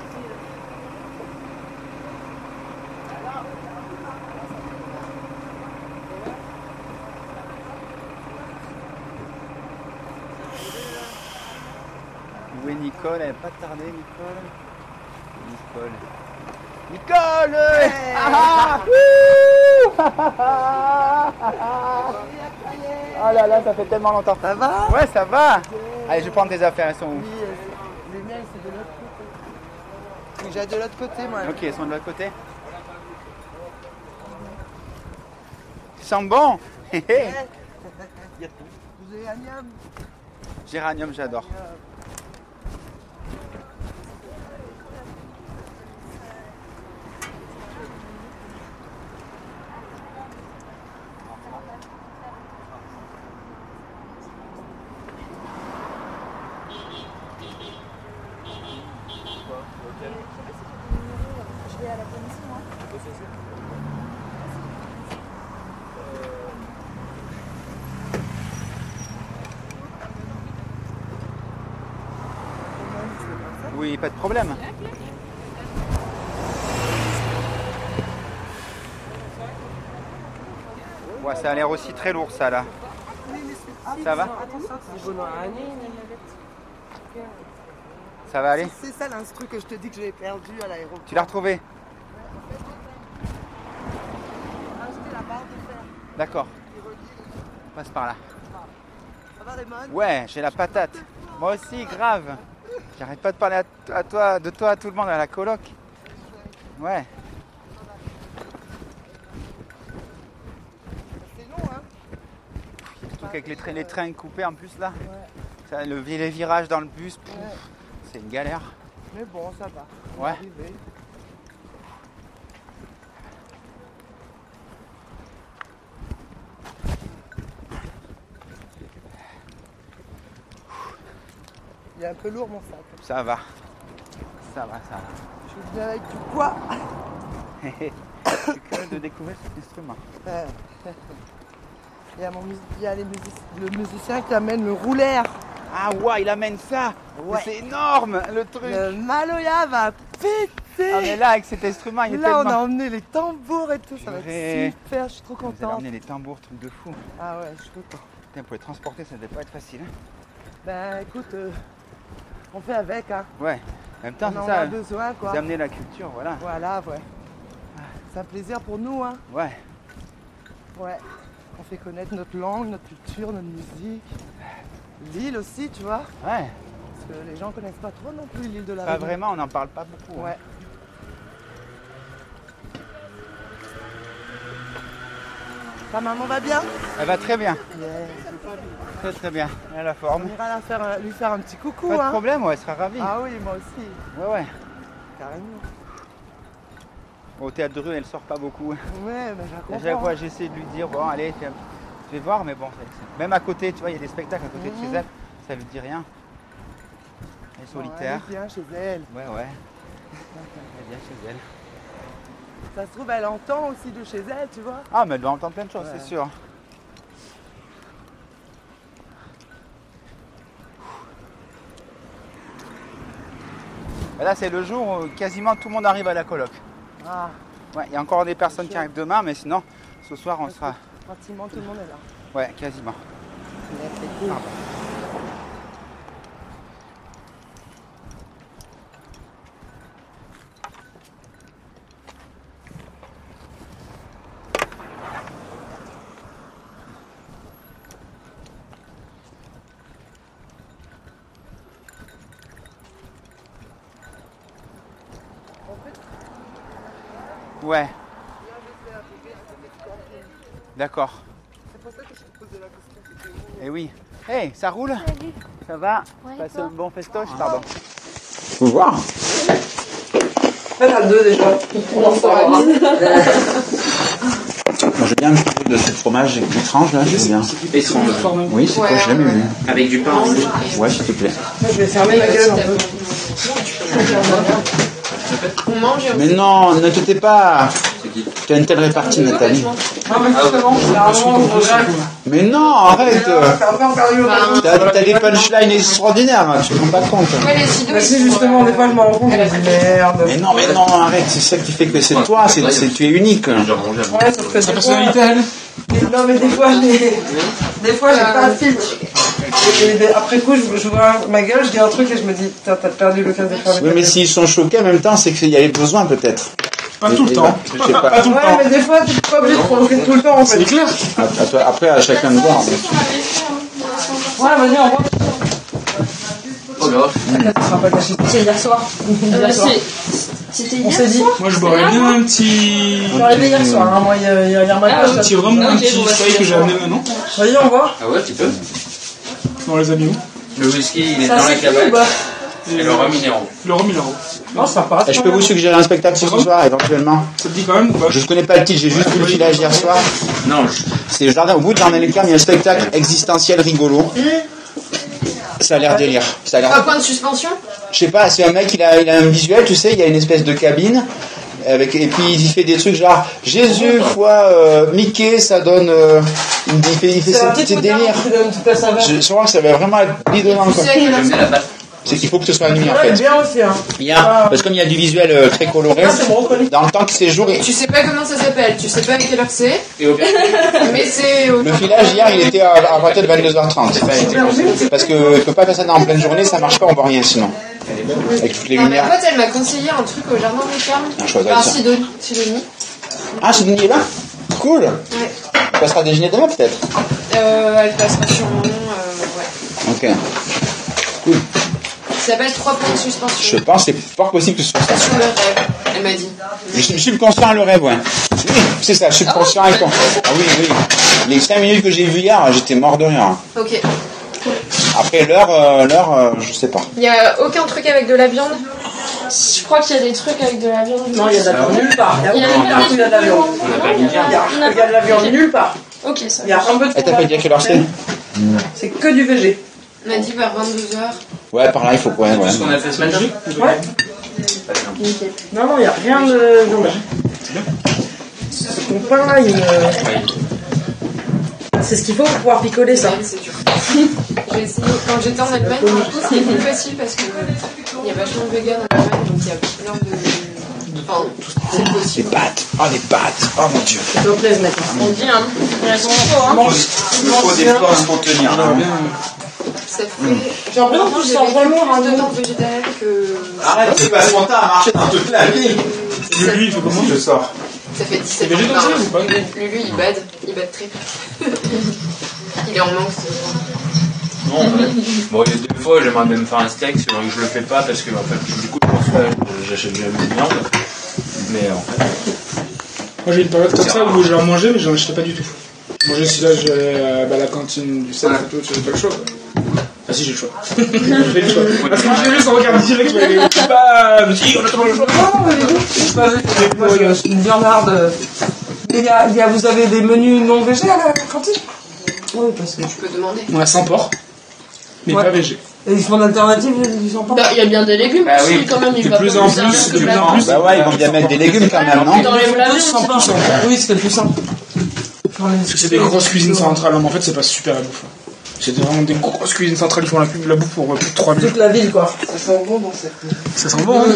[SPEAKER 1] Où est Nicole? Elle n'est pas tardée, Nicole. Nicole ah, oh là là, ça fait tellement longtemps.
[SPEAKER 4] Ça va?
[SPEAKER 1] Ouais, ça va. Allez, je vais prendre tes affaires, elles sont où?
[SPEAKER 4] Oui, les miennes, c'est de l'autre côté. J'ai de l'autre côté, moi.
[SPEAKER 1] Ok, elles sont de l'autre côté. Ils sentent bon.
[SPEAKER 4] Vous avez un miam?
[SPEAKER 1] Géranium, j'adore.
[SPEAKER 8] Je vais à la commission, moi.
[SPEAKER 1] Oui, pas de problème. Ouais, ça a l'air aussi très lourd, ça, là. Ça va? Ça va aller?
[SPEAKER 4] C'est ça l'instru que je te dis que j'ai perdu à l'aéroport.
[SPEAKER 1] Tu l'as retrouvé?
[SPEAKER 4] Acheter la barre de fer.
[SPEAKER 1] D'accord. On passe par là.
[SPEAKER 4] Ça va, Raymond?
[SPEAKER 1] Ouais, j'ai la patate. Moi aussi, grave. J'arrête pas de parler à toi, de toi à tout le monde à la coloc. Ouais.
[SPEAKER 4] C'est long, hein?
[SPEAKER 1] Surtout qu'avec les trains coupés en plus là. Ça, les virages dans le bus, pouf, c'est une galère.
[SPEAKER 4] Mais bon, ça va. On
[SPEAKER 1] Ouais.
[SPEAKER 4] va arriver. Il est un peu lourd mon sac.
[SPEAKER 1] Ça va. Ça va, ça va.
[SPEAKER 4] Je suis venu avec du poids.
[SPEAKER 1] Je suis curieux de découvrir cet instrument.
[SPEAKER 4] Il y a le musicien qui amène le roulaire.
[SPEAKER 1] Ah ouais, il amène ça.
[SPEAKER 4] Ouais.
[SPEAKER 1] C'est énorme le truc.
[SPEAKER 4] Le Maloya va péter.
[SPEAKER 1] Ah mais là avec cet instrument, il est
[SPEAKER 4] Là, on a
[SPEAKER 1] tellement...
[SPEAKER 4] emmené les tambours et tout, ça va
[SPEAKER 1] Purée.
[SPEAKER 4] être super, je suis trop
[SPEAKER 1] Vous avez
[SPEAKER 4] contente.
[SPEAKER 1] emmené les tambours, truc de fou.
[SPEAKER 4] Ah ouais, je suis content.
[SPEAKER 1] Putain, pour les transporter, ça devait pas être facile. Hein.
[SPEAKER 4] Ben écoute, on fait avec, hein.
[SPEAKER 1] Ouais. En même temps,
[SPEAKER 4] On en
[SPEAKER 1] c'est ça.
[SPEAKER 4] a besoin, quoi.
[SPEAKER 1] Vous amenez la culture, voilà.
[SPEAKER 4] Voilà, ouais. C'est un plaisir pour nous, hein.
[SPEAKER 1] Ouais.
[SPEAKER 4] Ouais. On fait connaître notre langue, notre culture, notre musique. L'île aussi, tu vois.
[SPEAKER 1] Ouais.
[SPEAKER 4] Parce que les gens connaissent pas trop non plus l'île de la
[SPEAKER 1] Pas
[SPEAKER 4] Réunion.
[SPEAKER 1] vraiment, on n'en parle pas beaucoup.
[SPEAKER 4] Ouais.
[SPEAKER 1] Hein.
[SPEAKER 10] Ta maman va bien?
[SPEAKER 1] Elle va très bien. Très très bien. Elle a la forme.
[SPEAKER 10] On ira lui faire un petit coucou.
[SPEAKER 1] Pas de
[SPEAKER 10] hein.
[SPEAKER 1] problème, ouais, elle sera ravie.
[SPEAKER 10] Ah oui, moi aussi.
[SPEAKER 1] Ouais.
[SPEAKER 10] Carrément.
[SPEAKER 1] Au théâtre de rue, elle sort pas beaucoup.
[SPEAKER 10] Ouais, mais je
[SPEAKER 1] À
[SPEAKER 10] comprends.
[SPEAKER 1] chaque fois, j'essaie de lui dire, bon, allez, je vais voir, mais bon, même à côté, tu vois, il y a des spectacles à côté de chez elle, ça lui dit rien. Elle est solitaire.
[SPEAKER 10] Elle vient chez elle.
[SPEAKER 1] Ouais. Elle vient chez elle.
[SPEAKER 10] Ça se trouve, elle entend aussi de chez elle, tu vois.
[SPEAKER 1] Ah, mais elle doit entendre plein de choses,
[SPEAKER 10] Ouais.
[SPEAKER 1] c'est sûr. Et là, c'est le jour où quasiment tout le monde arrive à la coloc.
[SPEAKER 10] Ah,
[SPEAKER 1] Ouais, il y a encore des personnes qui arrivent demain, mais sinon, ce soir, on sera.
[SPEAKER 10] pratiquement tout le monde est là.
[SPEAKER 1] Ouais, quasiment.
[SPEAKER 10] C'est cool.
[SPEAKER 1] Ouais. D'accord.
[SPEAKER 10] C'est pour ça que je te posais la question.
[SPEAKER 1] Et oui. Hey, ça roule? Ça va?
[SPEAKER 8] Ouais,
[SPEAKER 1] Passez
[SPEAKER 8] toi
[SPEAKER 1] un bon festoche, pardon. Faut voir.
[SPEAKER 10] Elle a deux déjà.
[SPEAKER 1] Moi, j'ai bien un petit peu de ce fromage étrange là, j'aime bien.
[SPEAKER 11] Étrange.
[SPEAKER 1] Oui, c'est quoi, j'ai jamais vu.
[SPEAKER 11] Avec du pain aussi.
[SPEAKER 1] Ouais, s'il te plaît.
[SPEAKER 10] Je vais fermer ma gueule un peu.
[SPEAKER 7] On mange et on
[SPEAKER 1] Mais non, ne te tais pas. Tu as une telle répartie, Nathalie.
[SPEAKER 10] Ah, mais justement, c'est vraiment
[SPEAKER 1] Mais non, arrête. T'as des punchlines extraordinaires, hein, tu te rends pas compte.
[SPEAKER 10] Mais si, justement, des fois, je me rends compte, je me dis merde.
[SPEAKER 1] Mais non, arrête, c'est ça qui fait que c'est toi, tu es unique.
[SPEAKER 10] Ouais, sauf que sa personnalité, elle. Non, mais des fois, j'ai pas un filtre. Et après coup, je vois ma gueule, je dis un truc et je me dis, putain, t'as perdu l'occasion de faire le
[SPEAKER 1] Oui, mais s'ils sont choqués en même temps, c'est qu'il y avait besoin peut-être.
[SPEAKER 10] Pas tout le temps.
[SPEAKER 1] Je sais pas.
[SPEAKER 10] Ouais, mais des fois, tu n'es pas obligé de provoquer tout le temps, en fait. C'est clair.
[SPEAKER 1] Après, à chacun de voir.
[SPEAKER 10] Ouais, vas-y, au revoir.
[SPEAKER 11] Oh là.
[SPEAKER 10] Ça sera pas caché. C'est hier soir.
[SPEAKER 7] C'était
[SPEAKER 10] On s'est dit.
[SPEAKER 12] Moi, je boirais bien un petit.
[SPEAKER 10] Je suis arrivé hier soir, hein, moi, hier matin.
[SPEAKER 12] Un petit vraiment un petit soleil que j'ai amené maintenant.
[SPEAKER 10] Vas-y, au revoir.
[SPEAKER 11] Ah ouais, tu peux.
[SPEAKER 12] Dans les amis où?
[SPEAKER 11] Le whisky, il est
[SPEAKER 10] Ça,
[SPEAKER 11] dans la
[SPEAKER 10] c'est cool,
[SPEAKER 11] cabane.
[SPEAKER 10] bah.
[SPEAKER 11] Et le rhum minéraux.
[SPEAKER 12] Le rhum minéraux.
[SPEAKER 10] Non, ça passe.
[SPEAKER 1] Je peux vous suggérer un spectacle pour ce soir, éventuellement.
[SPEAKER 12] Ça te dit quand même ou pas?
[SPEAKER 1] Je ne connais pas le titre, j'ai juste vu le village hier soir.
[SPEAKER 11] Non,
[SPEAKER 1] C'est le jardin, au bout de Jardin des Carmes, il y a un spectacle existentiel rigolo. Ça a l'air délire. Ça a
[SPEAKER 7] Un
[SPEAKER 1] l'air.
[SPEAKER 7] point de suspension.
[SPEAKER 1] Je sais pas, c'est un mec, il a un visuel, tu sais, il y a une espèce de cabine. Et puis il fait des trucs genre Jésus fois Mickey, ça donne. Il fait ces délires. Je crois que ça va vraiment être bidonnant. Quoi. C'est qu'il faut que ce soit nuit en
[SPEAKER 10] Ouais,
[SPEAKER 1] fait.
[SPEAKER 10] bien aussi, hein.
[SPEAKER 1] Parce que comme il y a du visuel très coloré, dans le temps que c'est jour.
[SPEAKER 7] Tu sais pas comment ça s'appelle, tu sais pas à quelle heure c'est. Mais c'est.
[SPEAKER 1] Le filage hier il était à partir de 22h30. Parce que tu peux pas faire ça en pleine journée, ça marche pas, on voit rien sinon. Avec toutes les
[SPEAKER 7] Ma
[SPEAKER 1] lumières.
[SPEAKER 7] pote, elle m'a conseillé un truc au jardin des Carmes.
[SPEAKER 1] Ah, je crois
[SPEAKER 7] Enfin,
[SPEAKER 1] ça.
[SPEAKER 7] Sidonie.
[SPEAKER 1] Ah, Sidonie est là? Cool.
[SPEAKER 7] Ouais.
[SPEAKER 1] Tu passeras déjeuner demain peut-être?
[SPEAKER 7] Elle passera sûrement. Ouais.
[SPEAKER 1] Ok. Cool.
[SPEAKER 7] Ça s'appelle 3 points de suspension.
[SPEAKER 1] Je pense que c'est fort possible que ce soit ça.
[SPEAKER 7] Sur le rêve, elle m'a dit.
[SPEAKER 1] Le subconscient et le rêve, ouais. Oui, c'est ça, subconscient et con. Ah oui, oui. Les 5 minutes que j'ai vues hier, j'étais mort de rire.
[SPEAKER 7] Ok.
[SPEAKER 1] Après l'heure, je sais pas.
[SPEAKER 7] Il n'y a aucun truc avec de la viande. Je crois qu'il y a des trucs avec de la viande.
[SPEAKER 10] Non, il y a de la viande nulle part. Il y a de la viande. Il y a de la viande nulle part.
[SPEAKER 7] Ok, ça.
[SPEAKER 10] Il y a un peu de.
[SPEAKER 1] Et t'as pas dit à quelle heure c'est?
[SPEAKER 10] C'est que du végé.
[SPEAKER 7] On m'a dit vers 22h.
[SPEAKER 1] Ouais, par là, il faut quoi, ouais.
[SPEAKER 11] ce qu'on a fait ce matin.
[SPEAKER 10] Ouais. Non, il n'y a rien de viande. Ton pain, c'est ce qu'il faut pour pouvoir picoler ça.
[SPEAKER 7] C'est dur. J'ai essayé quand j'étais en Allemagne, du coup c'était plus facile parce que il y a vachement de vegan en Allemagne, donc il y a plein de. Enfin, c'est
[SPEAKER 1] Des
[SPEAKER 7] possible.
[SPEAKER 1] pâtes. Oh, des pâtes. Oh mon dieu.
[SPEAKER 10] S'il te plaît, ce matin.
[SPEAKER 7] On dit, hein. Elles sont chaudes, hein.
[SPEAKER 1] Il faut des forces pour tenir. Là.
[SPEAKER 7] Ça fait.
[SPEAKER 10] J'ai l'impression que je sens vraiment un
[SPEAKER 7] de temps végétarien que.
[SPEAKER 1] Arrête, tu passes ton temps à marcher dans toute la vie.
[SPEAKER 12] Lui, il faut comment
[SPEAKER 1] je sors?
[SPEAKER 7] Ça fait 17 ans.
[SPEAKER 12] végétarien ou pas?
[SPEAKER 7] Lui, il bade très. Il est en manque.
[SPEAKER 11] Non, bon, il y a des fois, j'aimerais bien me faire un steak, c'est vrai que je le fais pas parce que, en fait, du coup, pour ça, j'achète jamais de viande. Mais en fait.
[SPEAKER 12] Moi, j'ai une période comme ça où j'en mangeais, mais j'en achetais pas du tout. Manger si là, je vais à la cantine du CEF et tout, tu n'as pas le choix. Quoi. Ah si, j'ai le choix. J'ai le choix. Parce que moi, j'ai juste on regarde direct, je vais pas me dire, on a trop le choix.
[SPEAKER 10] Non, mais vous, je suis une Bernarde. Vous avez des menus non végés à la cantine? Oui, parce que
[SPEAKER 7] Tu peux demander.
[SPEAKER 12] On a sans porc, mais pas végé.
[SPEAKER 10] Et ils font d'alternatives, ils sont pas.
[SPEAKER 7] Bah, il y a bien des légumes aussi, quand même.
[SPEAKER 12] De plus en plus.
[SPEAKER 1] Bah ouais, ils vont bien mettre des légumes quand même, non?
[SPEAKER 7] T'enlèves la viande,
[SPEAKER 12] Sans porc.
[SPEAKER 10] Oui, c'était le plus simple.
[SPEAKER 12] Parce que c'est des grosses cuisines centrales, mais en fait, c'est pas super à bouffe. C'est vraiment des grosses cuisines centrales qui font la bouffe pour plus de 3 minutes.
[SPEAKER 10] Toute la ville, quoi. Ça sent bon dans cette.
[SPEAKER 12] Ça sent bon, hein?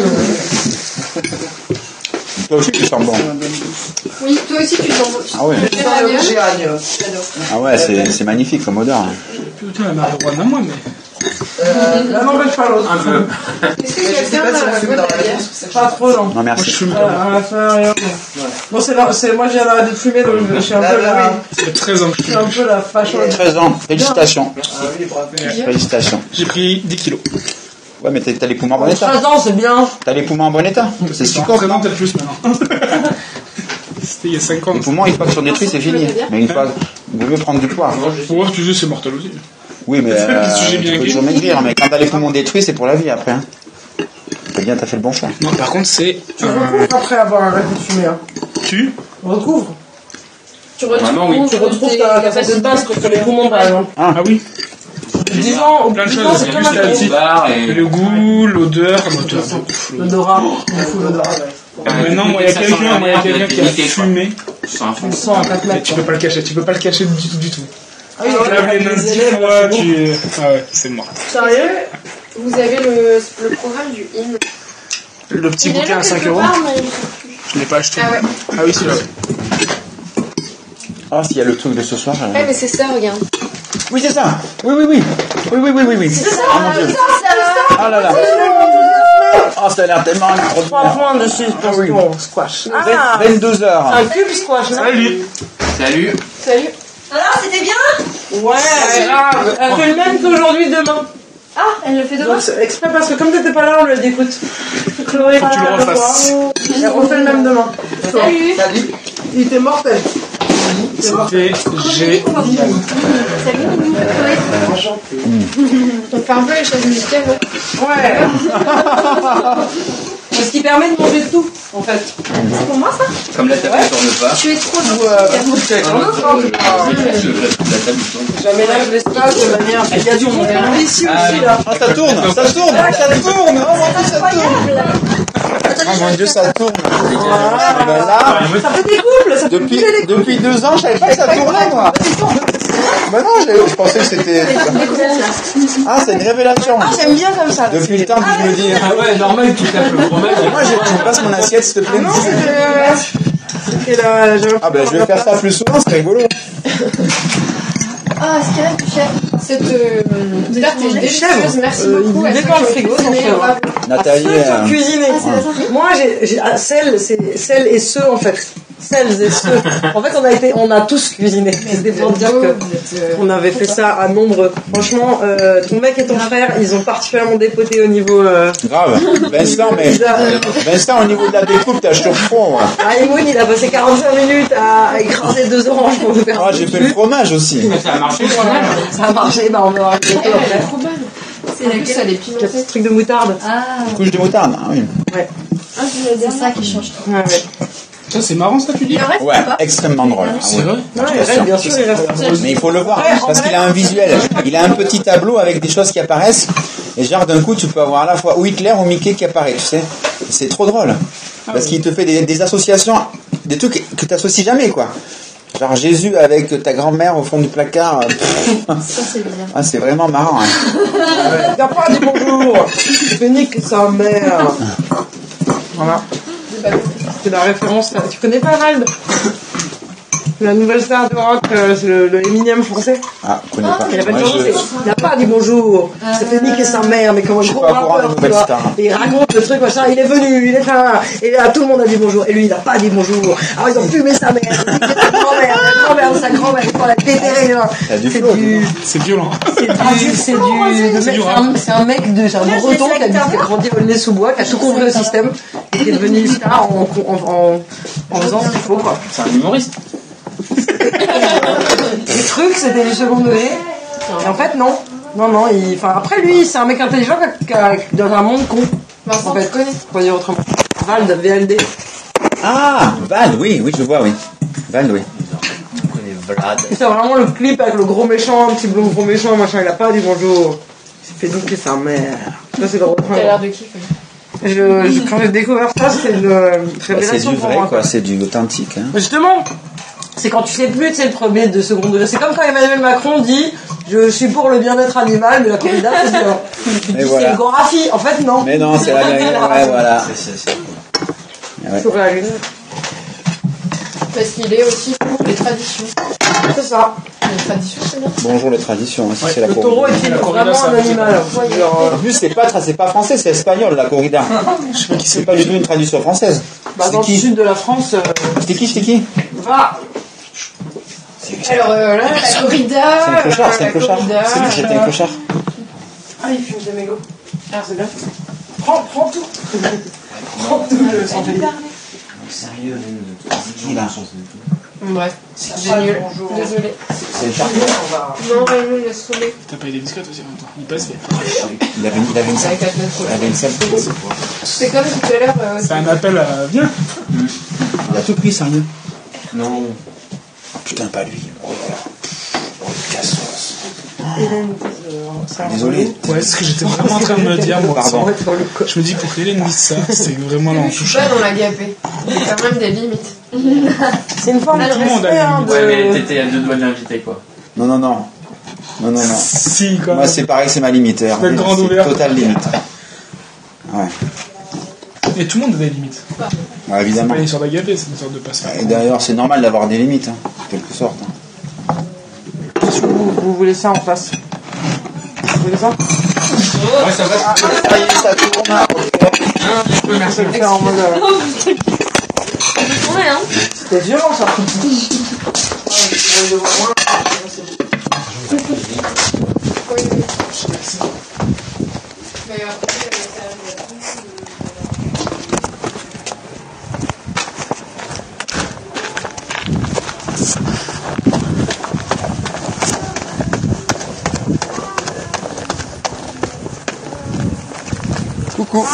[SPEAKER 1] Toi aussi, tu sens bon.
[SPEAKER 7] Oui, toi aussi, tu t'en
[SPEAKER 1] Ah ouais.
[SPEAKER 7] J'adore.
[SPEAKER 1] Ah ouais, c'est magnifique comme odeur. Hein.
[SPEAKER 12] Putain, la marijuana à moi, mais.
[SPEAKER 10] Là, n'empêche pas l'autre.
[SPEAKER 12] Un peu.
[SPEAKER 7] Est-ce que quelqu'un a la bière?
[SPEAKER 10] Pas trop, non.
[SPEAKER 1] Non, merci.
[SPEAKER 10] À la fin, rien. Bon, moi, j'ai arrêté de fumer, donc je suis un peu la.
[SPEAKER 12] C'est 13 ans que je
[SPEAKER 10] suis un peu la facho.
[SPEAKER 1] 13 ans, félicitations. Félicitations.
[SPEAKER 12] J'ai pris 10 kilos.
[SPEAKER 1] Ouais, mais t'as les poumons en bon état.
[SPEAKER 10] 13 ans, c'est bien.
[SPEAKER 1] T'as les poumons en bon état. C'est ce qui compte.
[SPEAKER 12] 13 ans, peut-être plus maintenant. C'était il y a 5 ans.
[SPEAKER 1] Les poumons, une fois que sont détruits, c'est fini. Mais une fois, il vaut mieux prendre du poids.
[SPEAKER 12] Pour voir, tu sais, c'est mortel aussi.
[SPEAKER 1] Oui, mais tu peux toujours maigrir. Mais quand t'as les poumons détruits, c'est pour la vie après. Hein. C'est bien, t'as fait le bon choix.
[SPEAKER 12] Non, par contre, c'est.
[SPEAKER 10] Tu recouvres après avoir arrêté de fumer. Hein.
[SPEAKER 12] Tu
[SPEAKER 10] recouvres.
[SPEAKER 7] Tu retrouves,
[SPEAKER 10] tu retrouves ta capacité de base contre les poumons, par exemple.
[SPEAKER 1] Ah oui.
[SPEAKER 10] 10 ans,
[SPEAKER 12] plein de choses.
[SPEAKER 10] C'est comme
[SPEAKER 12] le goût, l'odeur,
[SPEAKER 10] l'odorat. L'odorat.
[SPEAKER 12] Maintenant, moi, il y a quelqu'un qui a fumé.
[SPEAKER 10] On sent à 4 mètres.
[SPEAKER 12] Tu peux pas le cacher, du tout.
[SPEAKER 10] Ah oui,
[SPEAKER 12] tu laves les mains 10 fois, ah ouais, c'est mort.
[SPEAKER 7] Sérieux? Vous avez le programme du IN.
[SPEAKER 12] Le petit bouquin à 5 €. Je l'ai pas acheté.
[SPEAKER 7] Ah ouais.
[SPEAKER 12] Ah oui, c'est là.
[SPEAKER 1] Ah, s'il y a le truc de ce soir.
[SPEAKER 7] Ouais, mais c'est ça, regarde.
[SPEAKER 1] Oui, c'est ça. Oui.
[SPEAKER 7] C'est ça,
[SPEAKER 1] Oh mon Dieu. Ah là là. Oh, ça a l'air tellement extraordinaire.
[SPEAKER 10] 3 points de suspension, squash.
[SPEAKER 1] 22 heures.
[SPEAKER 10] Un cube squash, non?
[SPEAKER 1] Salut.
[SPEAKER 10] Alors, c'était bien? Ouais, c'est grave. Elle fait le même qu'aujourd'hui, demain.
[SPEAKER 8] Ah, elle le fait demain?
[SPEAKER 10] Donc, exprès parce que comme t'étais pas là, on lui a dit écoute, Chloé,
[SPEAKER 12] faut que tu le refasses.
[SPEAKER 10] Elle refait le même demain.
[SPEAKER 8] Salut.
[SPEAKER 10] Il était mortel.
[SPEAKER 12] C'était génial.
[SPEAKER 7] Salut, Chloé. On fait un peu les choses musicales,
[SPEAKER 10] ouais. Ce qui permet de manger tout, en fait.
[SPEAKER 8] C'est pour moi, ça?
[SPEAKER 11] Comme la table ne tourne pas.
[SPEAKER 8] Tu es trop
[SPEAKER 10] Jamais là, l'espace de manière. Il y a du monde ici aussi, là.
[SPEAKER 1] Ah, ça tourne. Oh mon Dieu, ça tourne. Ah, ben là,
[SPEAKER 10] ça fait des couples, ça fait
[SPEAKER 1] depuis 2 ans, je savais pas que ça tournait, moi. Ben non, je pensais que c'était. Ah, c'est une révélation.
[SPEAKER 10] Ah, j'aime bien comme ça.
[SPEAKER 1] Depuis le temps que je me dis.
[SPEAKER 11] Ah ouais, normal, tu tapes le fromage.
[SPEAKER 1] Moi, je passe mon assiette, s'il te plaît.
[SPEAKER 10] C'était là.
[SPEAKER 1] Ah, ben je vais faire ça plus souvent, c'est rigolo.
[SPEAKER 7] Ah, est-ce qu'il y a du chef? Cette tarte est délicieuse, merci beaucoup.
[SPEAKER 10] Il dépend le frigo,
[SPEAKER 1] Nathalie.
[SPEAKER 10] Cuisiner. Moi, j'ai sel, c'est sel et ceux en fait. Celles et ceux. En fait, on a tous cuisiné. C'était pour dire qu'on avait fait ça à nombre. Franchement, ton mec et ton frère, ils ont particulièrement dépoté au niveau.
[SPEAKER 1] Grave. Vincent, au niveau de la découpe, t'as jeté au front.
[SPEAKER 10] Raimoun, il a passé 45 minutes à écraser 2 oranges pour nous faire.
[SPEAKER 1] Ah, j'ai fait le fromage aussi.
[SPEAKER 11] Ça a marché, le fromage?
[SPEAKER 10] Ça a marché, bah on va voir.
[SPEAKER 7] C'est trop bonne. C'est la ça, les pimentés.
[SPEAKER 10] Petit truc de moutarde.
[SPEAKER 8] Ah.
[SPEAKER 1] Couche de moutarde, ah oui.
[SPEAKER 10] Ouais.
[SPEAKER 8] C'est ça qui change.
[SPEAKER 10] Ouais.
[SPEAKER 12] Ça, c'est marrant, ça, tu dis?
[SPEAKER 1] Ouais, extrêmement drôle.
[SPEAKER 12] C'est vrai?
[SPEAKER 10] Bien sûr, il reste.
[SPEAKER 1] Mais il faut le voir, parce qu'il a un visuel. Il a un petit tableau avec des choses qui apparaissent. Et genre, d'un coup, tu peux avoir à la fois ou Hitler ou Mickey qui apparaît, tu sais. C'est trop drôle. Parce qu'il te fait des associations, des trucs que tu n'associes jamais, quoi. Genre Jésus avec ta grand-mère au fond du placard.
[SPEAKER 8] Ça, c'est bien.
[SPEAKER 1] Ah, c'est vraiment marrant. Hein.
[SPEAKER 10] Il n'a pas dit bonjour. Phoenix, sa mère. Voilà. C'est la référence. Tu connais pas Rald? La nouvelle star de rock, le Eminem français.
[SPEAKER 1] Ah, je connais pas.
[SPEAKER 10] Il n'a pas dit bonjour. C'était Nick et sa mère, mais comme un gros rappeur, tu vois. Et il raconte le truc, machin. Il est venu, il est là. Et là, tout le monde a dit bonjour. Et lui, il n'a pas dit bonjour. Alors, ils ont fumé sa mère. C'était sa grand-mère, la grand-mère de sa grand-mère. Il l'a déterré, là.
[SPEAKER 12] C'est violent.
[SPEAKER 10] C'est un mec c'est un breton qui a grandi au nez sous bois, qui a tout compris au système. Et qui est devenu une star en faisant ce qu'il faut, quoi.
[SPEAKER 11] C'est un humoriste.
[SPEAKER 10] trucs, c'était du second degré. Et en fait, non. Non, après lui, c'est un mec intelligent qui a dans un monde con.
[SPEAKER 7] Vincent,
[SPEAKER 10] en fait,
[SPEAKER 7] tu connais?
[SPEAKER 10] Pour dire autrement. Vald, VLD.
[SPEAKER 1] Ah, Vald, oui, je vois, oui. Vald, oui.
[SPEAKER 10] C'est vraiment le clip avec le gros méchant, un petit blond gros méchant, machin, il a pas dit bonjour. Il s'est fait niquer sa mère. Ça, c'est le refrain.
[SPEAKER 7] T'as l'air de kiffer.
[SPEAKER 10] Quand j'ai découvert ça, c'est une révélation.
[SPEAKER 1] C'est du
[SPEAKER 10] pour
[SPEAKER 1] vrai,
[SPEAKER 10] moi,
[SPEAKER 1] quoi, c'est du authentique. Hein.
[SPEAKER 10] Justement, c'est quand tu sais plus, tu sais, le premier de second degré. C'est comme quand Emmanuel Macron dit je suis pour le bien-être animal, mais la corrida, c'est bien. Tu dis
[SPEAKER 1] voilà.
[SPEAKER 10] c'est une graphie. En fait, non.
[SPEAKER 1] Mais non, c'est la vérité. Ouais, voilà. Ouais.
[SPEAKER 10] Sur la lune.
[SPEAKER 7] Parce qu'il est aussi pour les traditions.
[SPEAKER 10] C'est ça.
[SPEAKER 7] Les traditions, c'est bien.
[SPEAKER 1] Bonjour les traditions, hein, si c'est la
[SPEAKER 10] Le
[SPEAKER 1] corrida.
[SPEAKER 10] taureau est vraiment un animal.
[SPEAKER 1] En plus, c'est pas français, c'est espagnol la corrida. C'est pas du tout une tradition française.
[SPEAKER 10] Bah, dans le sud de la France.
[SPEAKER 1] C'était qui
[SPEAKER 10] Va.
[SPEAKER 7] Alors là, la corrida.
[SPEAKER 1] C'est un clochard, c'est un clochard. C'était un clochard.
[SPEAKER 10] Ah, il fume des mégots. Ah, c'est bien. Prends tout. Prends tout le santé.
[SPEAKER 11] Sérieux,
[SPEAKER 1] Qui là?
[SPEAKER 7] Bref, j'ai nul. Désolé.
[SPEAKER 1] C'est le champion.
[SPEAKER 7] Non, Raymond, laisse tomber.
[SPEAKER 12] T'as pas eu des biscottes aussi en même temps. Il passe bien.
[SPEAKER 1] Il avait une salle.
[SPEAKER 7] C'est comme tout à l'heure.
[SPEAKER 12] C'est un appel à. Viens.
[SPEAKER 1] Il a tout pris, sérieux.
[SPEAKER 11] Non.
[SPEAKER 1] Oh, putain, pas lui. Oh, cassos.
[SPEAKER 12] Désolé. Ouais, c'est ce que j'étais vraiment en train de me dire, moi.
[SPEAKER 1] Pardon.
[SPEAKER 12] Je me dis, pour qu'Hélène dise ça, c'est vraiment là en
[SPEAKER 7] Je suis pas dans la gapée. Il y a quand même des limites.
[SPEAKER 10] C'est une forme de respect.
[SPEAKER 11] Ouais, mais t'étais à deux doigts de l'inviter, quoi.
[SPEAKER 1] Non.
[SPEAKER 12] Si, quoi.
[SPEAKER 1] Moi, c'est pareil, c'est ma limite.
[SPEAKER 12] C'est une grande ouverte.
[SPEAKER 1] Totale limite. Ouais.
[SPEAKER 12] Et tout le monde a des limites.
[SPEAKER 1] Ouais,
[SPEAKER 12] C'est
[SPEAKER 1] évidemment.
[SPEAKER 12] pas une sorte d'agapé, c'est une sorte de passe.
[SPEAKER 1] Et d'ailleurs, c'est normal d'avoir des limites, hein, en quelque sorte. Hein.
[SPEAKER 10] Qu'est-ce que vous voulez ça en face? Vous voulez ça?
[SPEAKER 1] Ouais, ça va. Ça y est, ça tourne.
[SPEAKER 10] Merci de le faire en mode. C'était violent ça.
[SPEAKER 1] Coucou.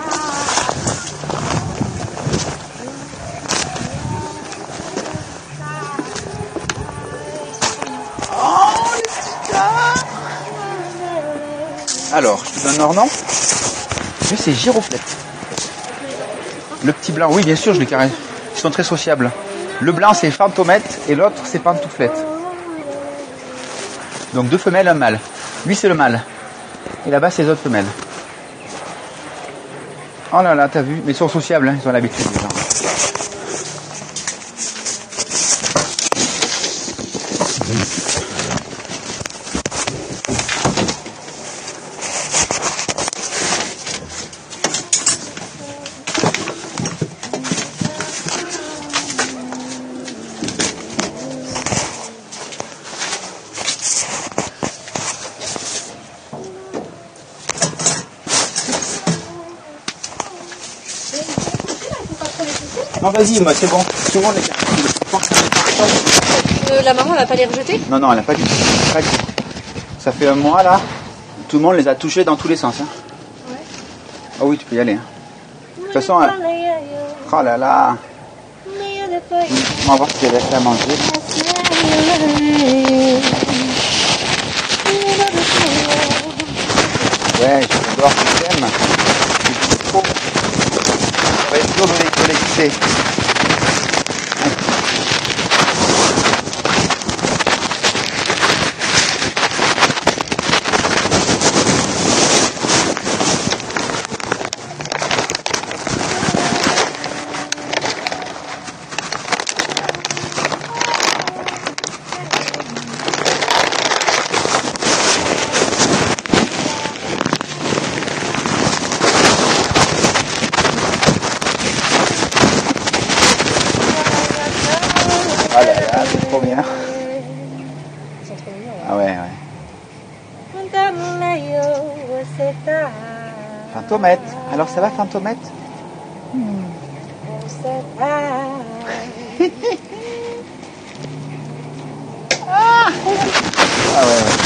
[SPEAKER 1] Alors, je te donne leur nom. Lui, c'est Giroflette. Le petit blanc, oui, bien sûr, je l'ai carré. Ils sont très sociables. Le blanc, c'est Fantomette et l'autre, c'est Pantouflette. Donc deux femelles, un mâle. Lui, c'est le mâle. Et là-bas, c'est les autres femelles. Oh là là, t'as vu? Mais ils sont sociables, hein, ils ont l'habitude déjà. Non, vas-y, moi, c'est bon. Tout le monde les
[SPEAKER 13] La maman, elle va pas les rejeter?
[SPEAKER 1] Non, elle n'a pas du tout. Pas du tout. Ça fait un mois, là. Tout le monde les a touchés dans tous les sens. Hein.
[SPEAKER 13] Ouais.
[SPEAKER 1] Ah oui, tu peux y aller. Hein. De toute façon, oh là là. On va voir ce qu'elle a fait à manger. Ouais, j'adore ce thème. C'est trop. Ça va être dur de les quitter. Ah là là, c'est trop bien. Ah ouais. Fantomette. Alors ça va, Fantomette? Ah Ah ouais, ouais.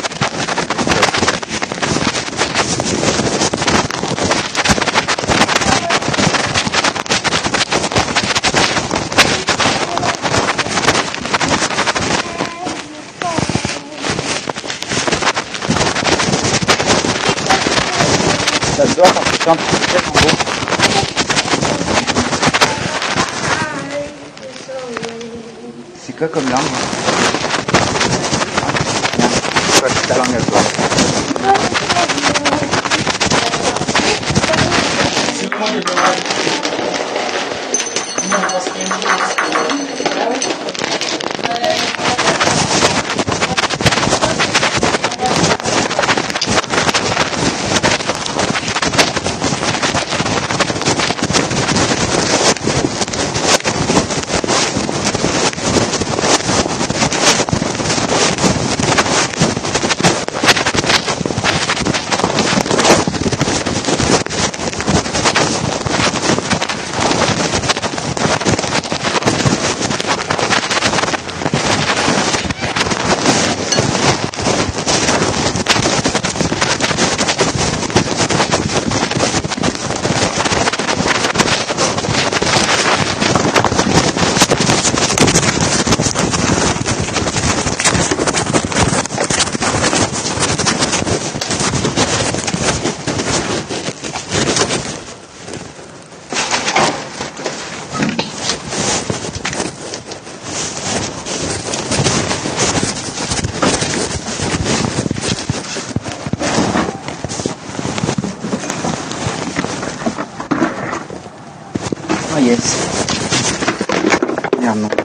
[SPEAKER 1] J'adore quand tu chantes, c'est tellement beau. C'est quoi comme langue? C'est quoi ta langue à toi? Oh yes. Merde non.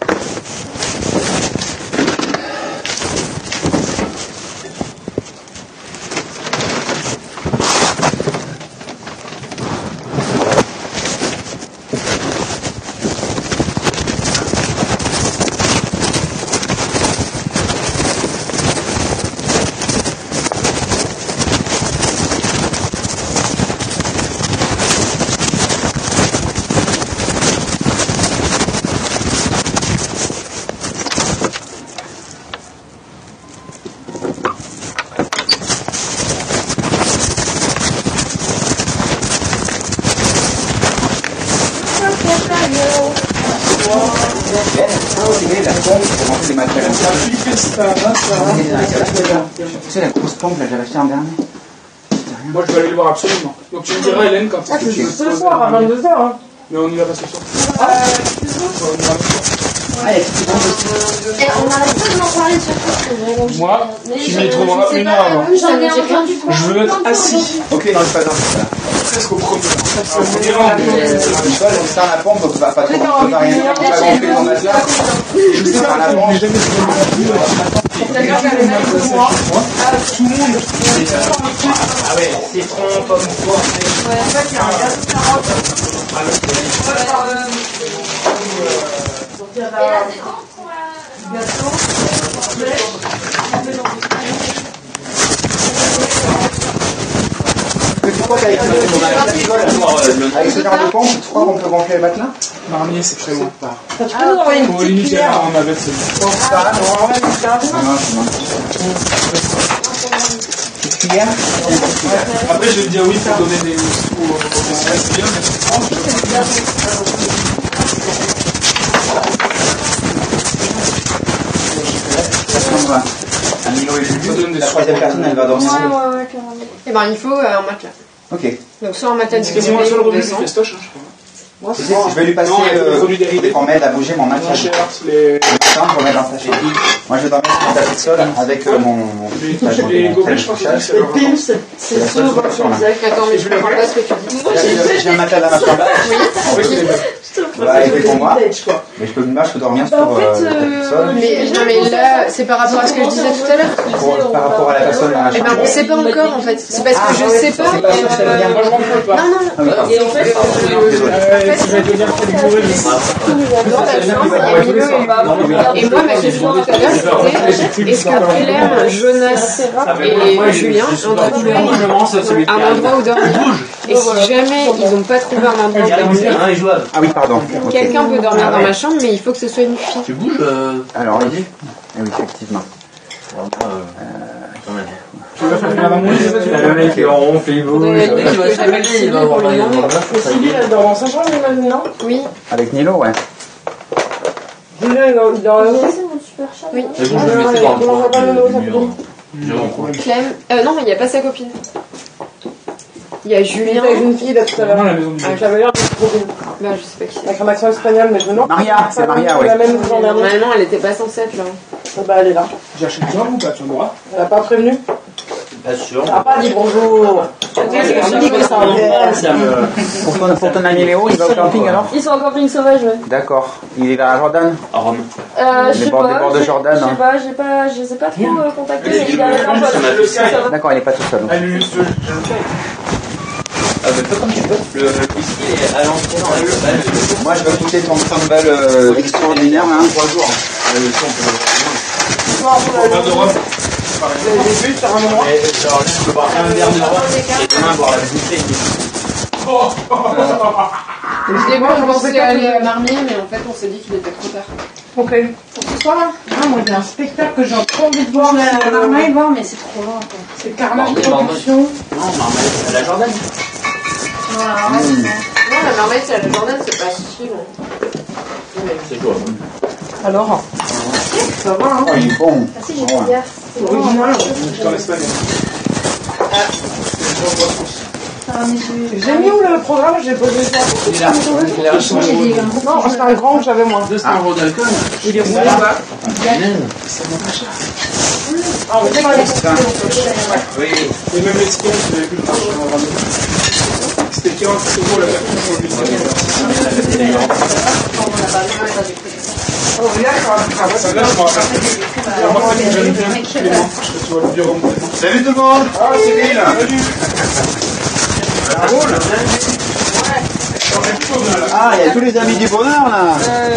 [SPEAKER 1] La pompe pour rentrer les matériels. Tu sais la grosse pompe là, j'avais acheté en dernier.
[SPEAKER 12] Moi je vais aller le voir absolument. Donc tu me diras Hélène quand
[SPEAKER 10] c'est ce soir à 22h. Hein.
[SPEAKER 12] Mais on y va pas ce soir.
[SPEAKER 10] Allez, on arrête pas de m'en parler surtout.
[SPEAKER 12] Moi, tu m'y trouves en une heure avant. Je veux être assis.
[SPEAKER 1] Ok, non, c'est pas grave.
[SPEAKER 12] Presque au premier.
[SPEAKER 1] C'est dans la pompe, donc tu vas pas trop rien. Tu vas gonfler ton matelas. Juste dans la pompe.
[SPEAKER 12] Tout le monde.
[SPEAKER 4] Ah ouais, citron, pomme, poire. Ouais, en fait, il y a un gâteau de carotte.
[SPEAKER 10] Et là, c'est quand pour la gâteau?
[SPEAKER 1] Tu crois qu'avec ce genre de pompe, tu crois qu'on peut gonfler le matelas?
[SPEAKER 12] Marmier, c'est très loin.
[SPEAKER 10] Tu peux nous envoyer une petite cuillère?
[SPEAKER 12] On avait ce
[SPEAKER 1] petite cuillère.
[SPEAKER 12] Après, je vais te dire oui pour donner des sous aux professionnels, c'est bien, mais c'est franc.
[SPEAKER 1] La troisième personne, elle va dormir.
[SPEAKER 7] Ouais, carrément. Et ben, il faut un matelas.
[SPEAKER 1] Ok.
[SPEAKER 7] Donc, soit un matelas
[SPEAKER 12] c'est quasiment le seul revenu du
[SPEAKER 7] descend.
[SPEAKER 12] festoche, hein, je crois.
[SPEAKER 1] Tu sais, si je vais lui passer pour m'aider à bouger mon matelas. Le matin, pour mettre dans sa chambre. Moi, je vais dormir sur mon tapis de sol avec mon
[SPEAKER 12] les gobelets, je pense que c'est
[SPEAKER 10] Les piles, c'est sûr.
[SPEAKER 7] Attends, mais je comprends pas ce que tu dis.
[SPEAKER 1] J'ai un matelas dans ma chambre. Bah, il fait pour moi. Mais je peux dormir sur le tapis de sol.
[SPEAKER 7] Mais là, c'est par rapport à ce que je disais tout à l'heure.
[SPEAKER 1] Par rapport à la personne dans la
[SPEAKER 7] Eh
[SPEAKER 1] chambre.
[SPEAKER 7] ben, c'est pas encore en fait. C'est parce que je sais pas.
[SPEAKER 1] C'est pas sûr que ça va bien.
[SPEAKER 12] Moi, je rentre pas.
[SPEAKER 7] Non.
[SPEAKER 10] Et en fait,
[SPEAKER 12] Tu vas te dire qu'il est bourré,
[SPEAKER 7] Et moi, ma question tout à l'heure, c'était est-ce que Hélène, Jonas et Julien ont trouvé un endroit où dormir? Et si jamais ils n'ont pas trouvé un endroit où dormir,
[SPEAKER 1] Ah oui, pardon.
[SPEAKER 7] quelqu'un peut dormir dans ma chambre, mais il faut que ce soit une fille.
[SPEAKER 11] Tu bouges
[SPEAKER 1] Alors, oui. Eh oui, effectivement.
[SPEAKER 11] Quand même.
[SPEAKER 12] Tu vas faire la maman,
[SPEAKER 11] Le mec est rond, fait beau.
[SPEAKER 10] Je t'appelle Sylvie pour le nom. Sylvie, elle dort dans sa chambre, j'imagine, non? Oui.
[SPEAKER 1] Avec Nilo, ouais.
[SPEAKER 10] Julien, il dort là.
[SPEAKER 7] Oui.
[SPEAKER 11] Mais bon, je le mettais dans le coin.
[SPEAKER 7] Clem. Non, mais il n'y a pas sa copine. Il y a Julien.
[SPEAKER 10] Avec une fille là tout à l'heure. J'avais l'air d'être trop bien.
[SPEAKER 7] Bah, je sais pas qui c'est.
[SPEAKER 10] Avec un accent espagnol, mais je me demande.
[SPEAKER 1] Maria, c'est Maria, ouais.
[SPEAKER 10] La même jour dernière.
[SPEAKER 7] Normalement, elle était pas censée être là.
[SPEAKER 10] Bah, elle est là.
[SPEAKER 12] J'achète toi ou pas, tu me droit?
[SPEAKER 10] Elle a pas prévenu?
[SPEAKER 11] Pas sûr.
[SPEAKER 10] Elle a pas dit bonjour.
[SPEAKER 1] Pour ton ami Léo, il va au camping alors?
[SPEAKER 13] Ils sont en camping sauvage, ouais.
[SPEAKER 1] D'accord. Il est là à Jordan?
[SPEAKER 11] À Rome.
[SPEAKER 13] Je sais pas.
[SPEAKER 1] Les bords de Jordan.
[SPEAKER 13] Je sais pas, je les ai pas trop contactés, mais il a l'air un pote.
[SPEAKER 1] D'accord, il n'est pas tout seul.
[SPEAKER 11] Ah, mais pas comme tu veux. Le whisky est à l'ancienne en règle.
[SPEAKER 1] Moi, je vais goûter ton crumble extraordinaire, là.
[SPEAKER 11] 3 jours.
[SPEAKER 12] Verre de rhum.
[SPEAKER 10] J'ai vu sur un moment.
[SPEAKER 11] Genre, je peux boire un verre de rhum et demain boire la bouteille.
[SPEAKER 7] Je l'ai vu, on pensait aller à Marmier, mais en fait, on s'est dit qu'il était trop tard.
[SPEAKER 10] Ok. Pour ce soir là? Ah, moi, il y a un spectacle que j'ai trop envie de voir. C'est Marmaille, voir, mais c'est trop loin. C'est Carnage Production.
[SPEAKER 11] Non, Marmaille, c'est à la Jordan.
[SPEAKER 7] Non, la Marmaille, c'est à la Jordan, c'est pas si bon.
[SPEAKER 11] C'est jouable.
[SPEAKER 10] Alors? Ça va, hein?
[SPEAKER 1] Oh, il est bon.
[SPEAKER 13] Ah si, j'ai des bières.
[SPEAKER 10] C'est original.
[SPEAKER 12] J'étais en Espagne.
[SPEAKER 10] J'ai mis où le programme? J'ai posé ça. Non, c'est un grand que j'avais moi.
[SPEAKER 11] 200 € d'alcool.
[SPEAKER 10] Il est roulé bas. Ah, on était dans les
[SPEAKER 11] Oui.
[SPEAKER 12] Et même les tickets, vous avez pu le faire. C'était 47 € la personne pour le budget.
[SPEAKER 10] Oh, là, ça va.
[SPEAKER 1] Salut tout le monde.
[SPEAKER 12] Ah, c'est Lille.
[SPEAKER 1] Ça roule. Ah, il y a tous les amis du bonheur là.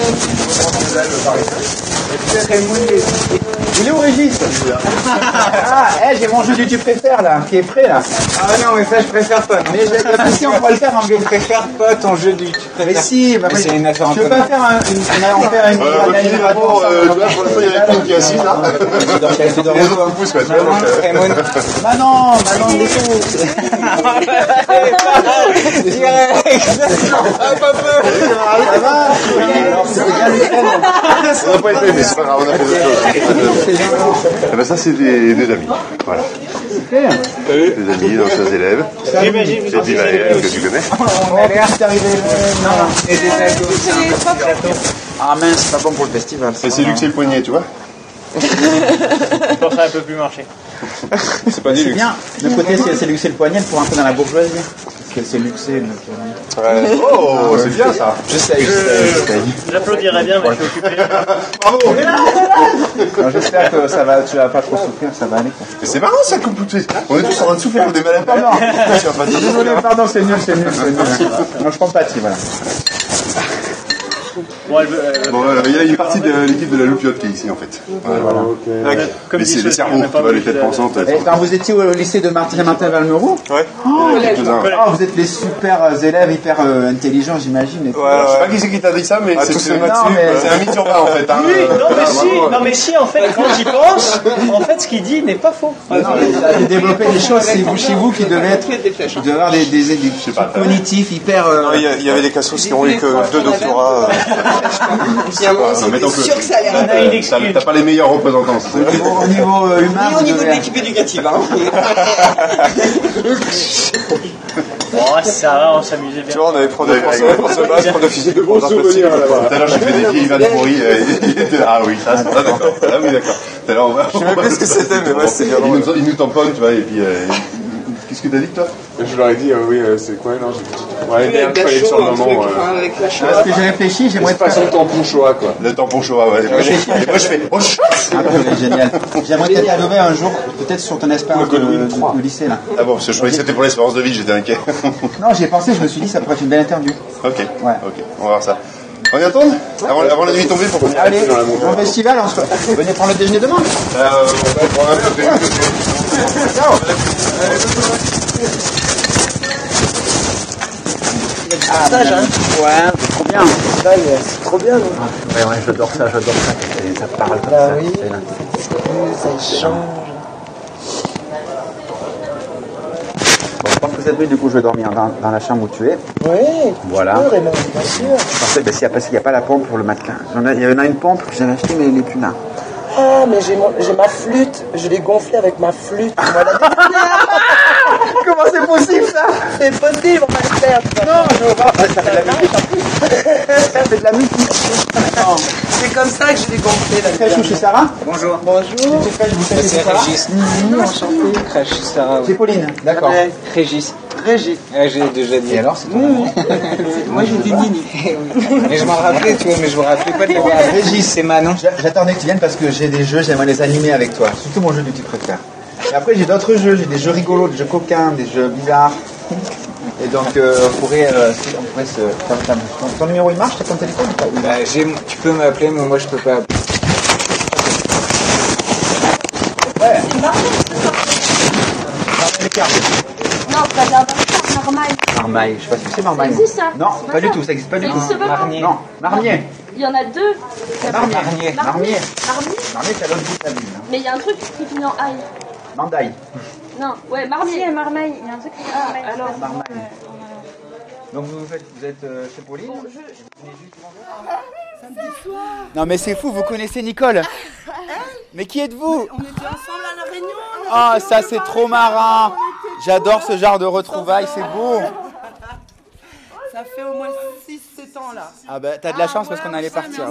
[SPEAKER 1] Il est où Régis? Ah, j'ai mon jeu du tu préfères là, qui est prêt là. Ah non, mais ça je préfère pas. Mais si on pourrait le faire en je préfère pas ton jeu du tu préfères. Mais si, bah, c'est une affaire. Je veux pas faire on fait une
[SPEAKER 14] pour la fois il y a quelqu'un qui est assis là. Les autres poussent quoi.
[SPEAKER 1] Manon, laissez-nous. Ça va?
[SPEAKER 14] On n'a pas été, mais c'est pas grave, on a fait d'autres choses. Ben ça c'est des amis. Voilà. Des amis, d'anciens élèves. C'est des élèves que tu connais.
[SPEAKER 1] On a l'air d'arriver. Non, et des ados. Ah mince, c'est pas bon pour le festival.
[SPEAKER 14] C'est luxer le poignet, tu vois.
[SPEAKER 15] Je pense que ça a un peu plus marché.
[SPEAKER 14] C'est pas du luxe.
[SPEAKER 1] Bien. De côté, c'est luxer le poignet pour entrer dans la bourgeoisie. Parce que c'est luxé.
[SPEAKER 14] Oh, c'est bien ça.
[SPEAKER 1] J'essaye.
[SPEAKER 15] J'applaudirais bien, mais je suis occupé.
[SPEAKER 14] Bravo.
[SPEAKER 1] J'espère que tu vas pas trop souffrir, ça va aller.
[SPEAKER 14] Mais c'est marrant ça comme poussée. On est tous en train de souffrir comme des malades.
[SPEAKER 1] Désolé, pardon, c'est nul. Non, je compatis, voilà.
[SPEAKER 14] Bon, il y a une partie de l'équipe de la Loupiote qui est ici en fait. Voilà. Mais c'est les cerveaux, tu vois, les têtes pensantes.
[SPEAKER 1] Quand vous étiez au lycée de Saint-Martin-Valmeroux, vous êtes les super élèves hyper intelligents, j'imagine.
[SPEAKER 14] Je sais pas qui c'est qui t'a dit ça, mais c'est un mythe urbain en fait.
[SPEAKER 15] Non mais si, en fait, quand j'y pense, en fait, ce qu'il dit n'est pas faux.
[SPEAKER 1] Il a développé des choses, c'est vous chez vous qui devez avoir des cognitifs hyper.
[SPEAKER 14] Il y avait des cassos qui ont eu que 2 doctorats.
[SPEAKER 4] sûr que ça a l'air.
[SPEAKER 14] T'as pas les meilleurs représentants.
[SPEAKER 1] Au niveau humain.
[SPEAKER 4] Ni au niveau de l'équipe éducative.
[SPEAKER 15] Bon, ça va, on s'amusait bien.
[SPEAKER 14] Tu vois, on avait prof de français, prof de maths, prof de physique, de prof d'art plastique. Tout à l'heure, j'ai fait des vieilles vannes pourries. Ah oui, d'accord. Ah oui, d'accord. Tout à l'heure, je sais même plus ce que c'était, mais ouais, c'est bien. Ils nous tamponnent, tu vois, et puis. Qu'est-ce que t'as dit, toi?
[SPEAKER 16] Je leur ai dit, oui, c'est quoi? Non, j'ai dit. Ouais, merde, il fallait sur le moment.
[SPEAKER 1] Parce que j'ai réfléchi, j'aimerais
[SPEAKER 16] pas son tampon Shoah, quoi.
[SPEAKER 14] Le tampon Shoah, ouais. Et moi, je fais, oh,
[SPEAKER 1] génial. J'aimerais t'interviewer un jour, peut-être sur ton expérience de lycée, là.
[SPEAKER 14] Ah bon, parce que je croyais que c'était pour l'espérance de vie, j'étais inquiet.
[SPEAKER 1] Non, j'y ai pensé, je me suis dit, ça pourrait être une belle interview.
[SPEAKER 14] Ok, ouais. Ok, on va voir ça. On y attend avant la nuit tombée pour qu'on y
[SPEAKER 1] allez, bon festival, venez prendre le déjeuner demain.
[SPEAKER 14] On va prendre un peu.
[SPEAKER 1] Ciao.
[SPEAKER 4] Stage, hein?
[SPEAKER 1] Ouais, c'est trop bien.
[SPEAKER 4] C'est trop bien, non?
[SPEAKER 1] Ouais, j'adore ça. Ça parle comme ça.
[SPEAKER 4] Oui.
[SPEAKER 10] s'amuse, ça échange.
[SPEAKER 1] Bon, je pense que cette nuit, du coup, je vais dormir dans la chambre où tu es.
[SPEAKER 10] Oui,
[SPEAKER 1] voilà.
[SPEAKER 10] Raymond, bien sûr.
[SPEAKER 1] Je pensais, parce qu'il n'y a pas la pompe pour le matelas. Il y en a une pompe que j'avais achetée, mais elle n'est plus là.
[SPEAKER 10] Ah, mais j'ai ma flûte. Je l'ai gonflée avec ma flûte.
[SPEAKER 1] Comment c'est possible ça?
[SPEAKER 10] C'est possible, on va le faire.
[SPEAKER 1] Non, je veux pas. Ça fait de la musique. Ça fait de la musique.
[SPEAKER 10] C'est comme ça que je l'ai gonflée.
[SPEAKER 1] Crèche ou chez Sarah?
[SPEAKER 11] Bonjour.
[SPEAKER 10] Bonjour.
[SPEAKER 11] C'est Régis. Enchanté. Crèche chez Sarah.
[SPEAKER 1] C'est Pauline, d'accord.
[SPEAKER 11] Régis.
[SPEAKER 10] Régis.
[SPEAKER 11] J'ai déjà dit.
[SPEAKER 1] Et alors, c'est ton nom?
[SPEAKER 11] Moi j'ai dit Nini. Mais je m'en rappelais, tu vois, mais je me rappelais pas de l'avoir.
[SPEAKER 1] Régis, c'est Manon. J'attendais que tu viennes parce que j'ai des jeux, j'aimerais les animer avec toi. Surtout mon jeu du tu préfères. Et après, j'ai d'autres jeux, j'ai des jeux rigolos, des jeux coquins, des jeux bizarres. Et donc, on pourrait se. Ton numéro il marche, t'as ton téléphone ou pas?
[SPEAKER 11] Bah, tu peux m'appeler, mais moi je peux pas appeler.
[SPEAKER 1] Ouais.
[SPEAKER 13] Non, pas de Marmaille.
[SPEAKER 1] Marmaille, je sais pas ce que c'est Marmaille.
[SPEAKER 13] Ça existe ça?
[SPEAKER 1] Non, pas du tout, ça existe pas du tout.
[SPEAKER 13] Ça existe pas?
[SPEAKER 1] Marnier. Non, Marnier.
[SPEAKER 13] Il y en a deux.
[SPEAKER 1] Marnier.
[SPEAKER 13] Marnier,
[SPEAKER 1] c'est à l'autre bout de la ville.
[SPEAKER 13] mais il y a un truc qui finit en ail.
[SPEAKER 1] Mandaille.
[SPEAKER 13] Non, ouais, Marnier.
[SPEAKER 7] Si, Marmaille, il y a un truc qui Marmaille.
[SPEAKER 13] Alors,
[SPEAKER 1] Marmaille. Donc vous êtes chez Pauline?
[SPEAKER 17] Samedi soir.
[SPEAKER 1] Non mais c'est fou, vous connaissez Nicole? Mais qui êtes-vous?
[SPEAKER 17] On était ensemble à la Réunion.
[SPEAKER 1] Ah, ça c'est trop marrant. J'adore ce genre de retrouvailles, c'est beau.
[SPEAKER 17] Ça fait au moins 6-7 ans là.
[SPEAKER 1] Ah bah t'as de la chance parce qu'on allait partir.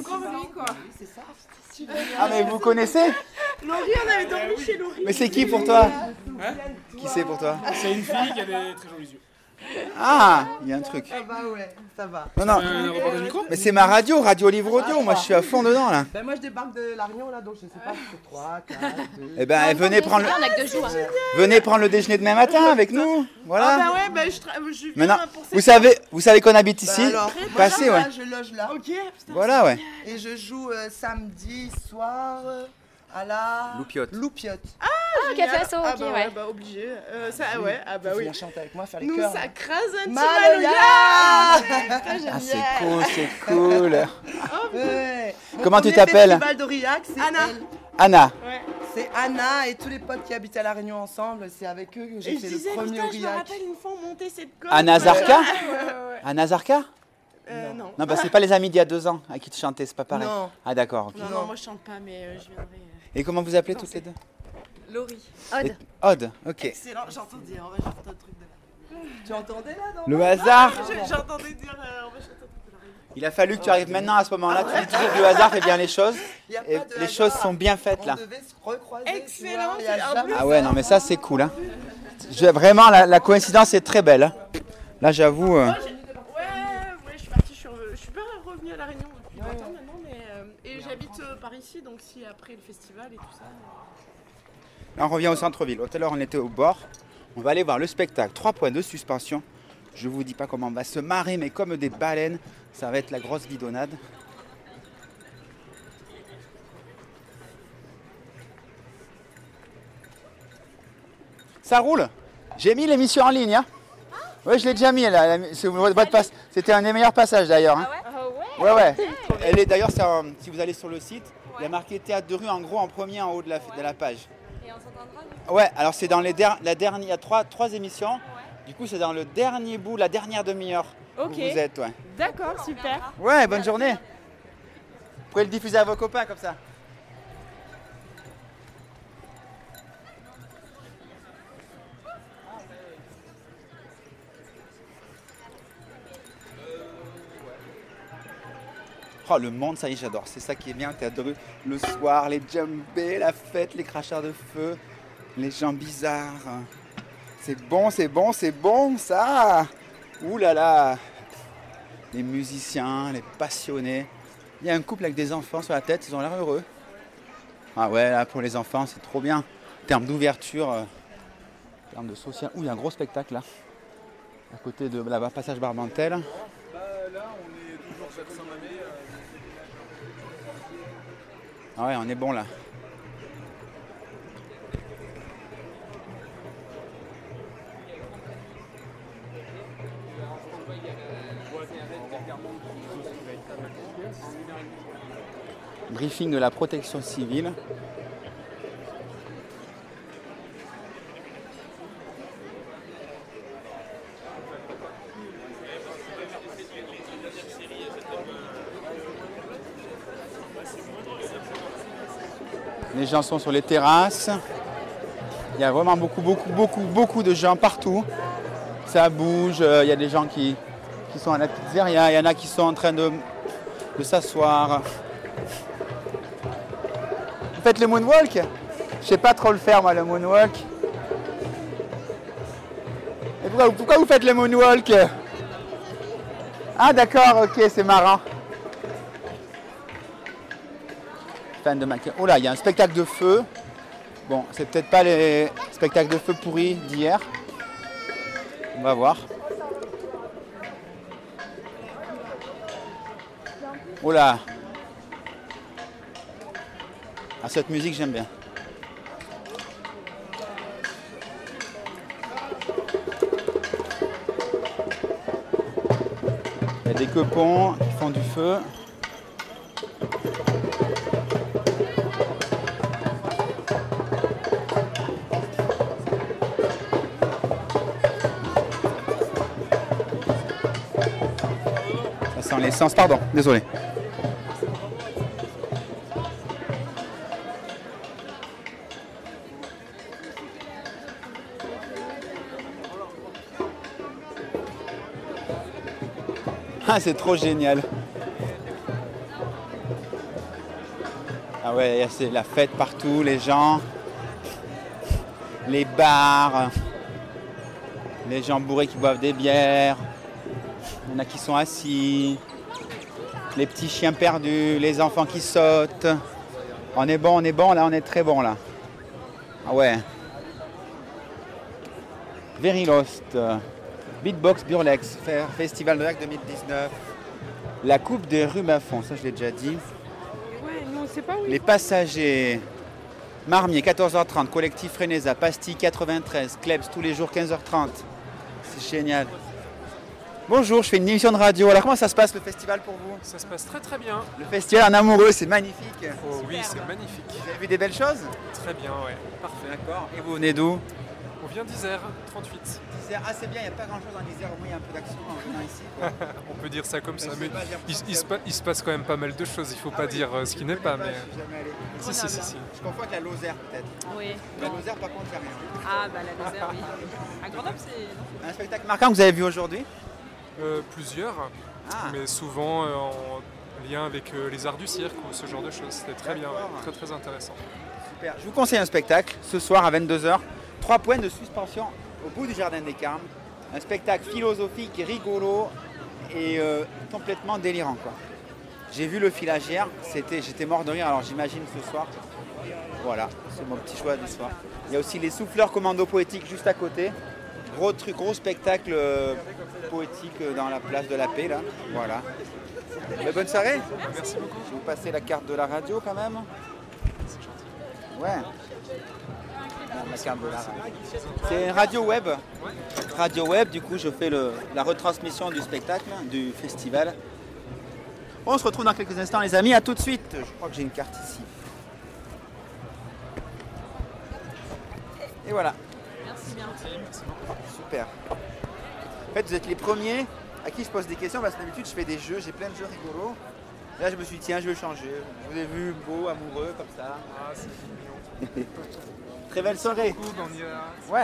[SPEAKER 1] Ah mais vous connaissez?
[SPEAKER 17] Laurie, on avait dormi chez Laurie.
[SPEAKER 1] Mais c'est qui pour toi?
[SPEAKER 12] Hein?
[SPEAKER 1] Qui c'est pour toi?
[SPEAKER 12] C'est une fille qui a des très jolis yeux.
[SPEAKER 1] Ah, il y a un truc.
[SPEAKER 17] Ah bah ouais, ça va.
[SPEAKER 1] Non, mais c'est ma radio, Radio Livre Audio, moi je suis à fond dedans là.
[SPEAKER 17] Ben moi je débarque de La Réunion là, donc je sais pas si c'est 3, 4, 2...
[SPEAKER 1] Eh ben venez prendre le déjeuner demain matin avec nous, voilà.
[SPEAKER 17] Ah bah ouais, ben je viens
[SPEAKER 1] Maintenant,
[SPEAKER 17] pour cette...
[SPEAKER 1] vous savez qu'on habite ici,
[SPEAKER 17] alors,
[SPEAKER 1] passez, ouais.
[SPEAKER 17] Je loge là. Ok.
[SPEAKER 1] Voilà, ouais.
[SPEAKER 17] Et je joue samedi soir à la...
[SPEAKER 1] Loupiote.
[SPEAKER 17] Ah,
[SPEAKER 7] Café Asso,
[SPEAKER 17] ah
[SPEAKER 7] ok,
[SPEAKER 17] bah
[SPEAKER 7] ouais.
[SPEAKER 17] bah obligé. Ça, ouais, ah bah oui.
[SPEAKER 10] Viens chanter avec moi, faire les
[SPEAKER 17] Nous,
[SPEAKER 10] chœurs.
[SPEAKER 17] ça crase un petit
[SPEAKER 10] Maloya.
[SPEAKER 1] Ah c'est cool.
[SPEAKER 17] Ouais.
[SPEAKER 1] Comment tu t'appelles?
[SPEAKER 17] Le festival d'Aurillac, c'est Anna.
[SPEAKER 1] Anna.
[SPEAKER 17] Ouais. C'est Anna et tous les potes qui habitent à La Réunion ensemble, c'est avec eux que j'ai fait le premier Aurillac. Je me rappelle une fois on montait cette corde.
[SPEAKER 1] Anna Zarka?
[SPEAKER 17] Ouais.
[SPEAKER 1] Anna Zarka?
[SPEAKER 17] Non.
[SPEAKER 1] Non, bah c'est pas les amis d'il y a 2 ans à qui tu chantais, c'est pas pareil.
[SPEAKER 17] Non.
[SPEAKER 1] Ah d'accord, ok.
[SPEAKER 17] Non, moi je chante pas, mais je viendrai.
[SPEAKER 1] Et comment vous appelez toutes les deux?
[SPEAKER 17] Laurie.
[SPEAKER 1] Aude. Aude, ok.
[SPEAKER 17] Excellent, j'entendais, on va chanter un truc de là. Tu entendais là, non?
[SPEAKER 1] Le hasard.
[SPEAKER 17] J'entendais dire, on va chanter un truc de la Réunion.
[SPEAKER 1] Il a fallu que tu arrives maintenant à ce moment-là, tu dis toujours que le hasard fait bien les choses. Et les choses sont bien faites là.
[SPEAKER 17] On devait se recroiser. Excellent,
[SPEAKER 1] Ah ouais, non mais ça c'est cool hein. Vraiment la coïncidence est très belle. Hein. Là j'avoue...
[SPEAKER 17] Ouais, je suis partie, je suis pas revenue à La Réunion depuis longtemps maintenant, mais et j'habite par ici, donc si après le festival et tout ça.
[SPEAKER 1] Là on revient au centre-ville. Tout à l'heure on était au bord. On va aller voir le spectacle 3 points de suspension. Je vous dis pas comment on va se marrer, mais comme des baleines, ça va être la grosse bidonnade. Ça roule. J'ai mis l'émission en ligne. Hein. Oui, je l'ai déjà mis là. C'était un des meilleurs passages d'ailleurs. Hein. Ouais. Elle est d'ailleurs, si vous allez sur le site, il y a marqué théâtre de rue en gros en premier en haut de la page.
[SPEAKER 7] Et on s'entendra?
[SPEAKER 1] Ouais, alors c'est dans la dernière, il y a trois émissions. Du coup, c'est dans le dernier bout, la dernière demi-heure où vous êtes. Ouais.
[SPEAKER 7] D'accord, super.
[SPEAKER 1] Ouais, bonne journée. Vous pouvez le diffuser à vos copains comme ça. Oh, le monde, ça y est, j'adore. C'est ça qui est bien, théâtre de rue. Le soir, les djembés, la fête, les cracheurs de feu, les gens bizarres. C'est bon, ça. Ouh là là. Les musiciens, les passionnés. Il y a un couple avec des enfants sur la tête, ils ont l'air heureux. Ah ouais, là, pour les enfants, c'est trop bien. En termes d'ouverture, en termes de social. Ouh, il y a un gros spectacle, là. À côté de là-bas, passage Barbantel.
[SPEAKER 12] Là, on est toujours chaque Saint-Mamé.
[SPEAKER 1] Ah ouais, on est bon là. Briefing de la protection civile. Les gens sont sur les terrasses. Il y a vraiment beaucoup de gens partout. Ça bouge, il y a des gens qui sont à la pizzeria, il y en a qui sont en train de s'asseoir. Vous faites le moonwalk? Je sais pas trop le faire moi, le moonwalk. Et pourquoi vous faites le moonwalk? Ah d'accord, ok, c'est marrant. Fan de maquillage. Oh là, il y a un spectacle de feu. Bon, c'est peut-être pas les spectacles de feu pourris d'hier. On va voir. Oh là. Ah, cette musique, j'aime bien. Il y a des quepons qui font du feu. Ça sent l'essence, pardon, désolé. Ah, c'est trop génial. Ah ouais, c'est la fête partout, les gens, les bars, les gens bourrés qui boivent des bières, il y en a qui sont assis, les petits chiens perdus, les enfants qui sautent. On est bon, là on est très bon là. Ah ouais. Very Lost. Beatbox Burlex, Festival de Lac 2019. La Coupe des Rues Bafon, ça je l'ai déjà dit.
[SPEAKER 17] Ouais, nous on sait pas où.
[SPEAKER 1] Les Passagers. Marmier, 14h30. Collectif Frenesa. Pastille, 93. Klebs, tous les jours, 15h30. C'est génial. Bonjour, je fais une émission de radio. Alors comment ça se passe le festival pour vous?
[SPEAKER 18] Ça se passe très très bien.
[SPEAKER 1] Le festival en amoureux, c'est magnifique.
[SPEAKER 18] Oh, oui, c'est magnifique.
[SPEAKER 1] Vous avez vu des belles choses?
[SPEAKER 18] Très bien, ouais. Parfait.
[SPEAKER 1] D'accord. Et vous venez d'où?
[SPEAKER 18] On vient d'Isère, 38.
[SPEAKER 1] Isère, ah c'est bien, il n'y a pas grand chose en Isère, au moins il y a un peu d'action en venant ici. Quoi.
[SPEAKER 18] On peut dire ça comme ça, mais il se passe quand même pas mal de choses, il ne faut pas dire ce qui n'est pas. Mais...
[SPEAKER 1] Je suis jamais allé.
[SPEAKER 18] Si.
[SPEAKER 1] Je confonds avec la Lozère peut-être.
[SPEAKER 19] Oui.
[SPEAKER 1] La Lozère par contre, il n'y a rien.
[SPEAKER 19] Ah bah la Lozère, oui. À Grenoble, c'est...
[SPEAKER 1] Un spectacle marquant que vous avez vu aujourd'hui?
[SPEAKER 18] Plusieurs, mais souvent en lien avec les arts du cirque ou ce genre de choses. C'était très bien, très très intéressant.
[SPEAKER 1] Super. Je vous conseille un spectacle ce soir à 22h. 3 points de suspension au bout du Jardin des Carmes. Un spectacle philosophique, rigolo et complètement délirant, quoi. J'ai vu le filage hier, j'étais mort de rire, alors j'imagine ce soir. Voilà, c'est mon petit choix du soir. Il y a aussi les Souffleurs Commando Poétique juste à côté. Gros spectacle poétique dans la place de la Paix, là. Voilà. Mais bonne soirée.
[SPEAKER 18] Merci beaucoup.
[SPEAKER 1] Je vais vous passer la carte de la radio quand même.
[SPEAKER 18] C'est gentil.
[SPEAKER 1] Ouais. La carte de la radio. C'est radio web. Radio web, du coup je fais la retransmission du spectacle, du festival. On se retrouve dans quelques instants les amis, à tout de suite. Je crois que j'ai une carte ici. Et voilà.
[SPEAKER 19] Merci bien.
[SPEAKER 1] Super. En fait, vous êtes les premiers à qui je pose des questions parce que d'habitude je fais des jeux, j'ai plein de jeux rigolos. Là je me suis dit tiens, je vais changer. Je vous ai vu beau, amoureux, comme ça.
[SPEAKER 18] Ah, c'est mignon.
[SPEAKER 1] Très belle soirée.
[SPEAKER 18] Ouais.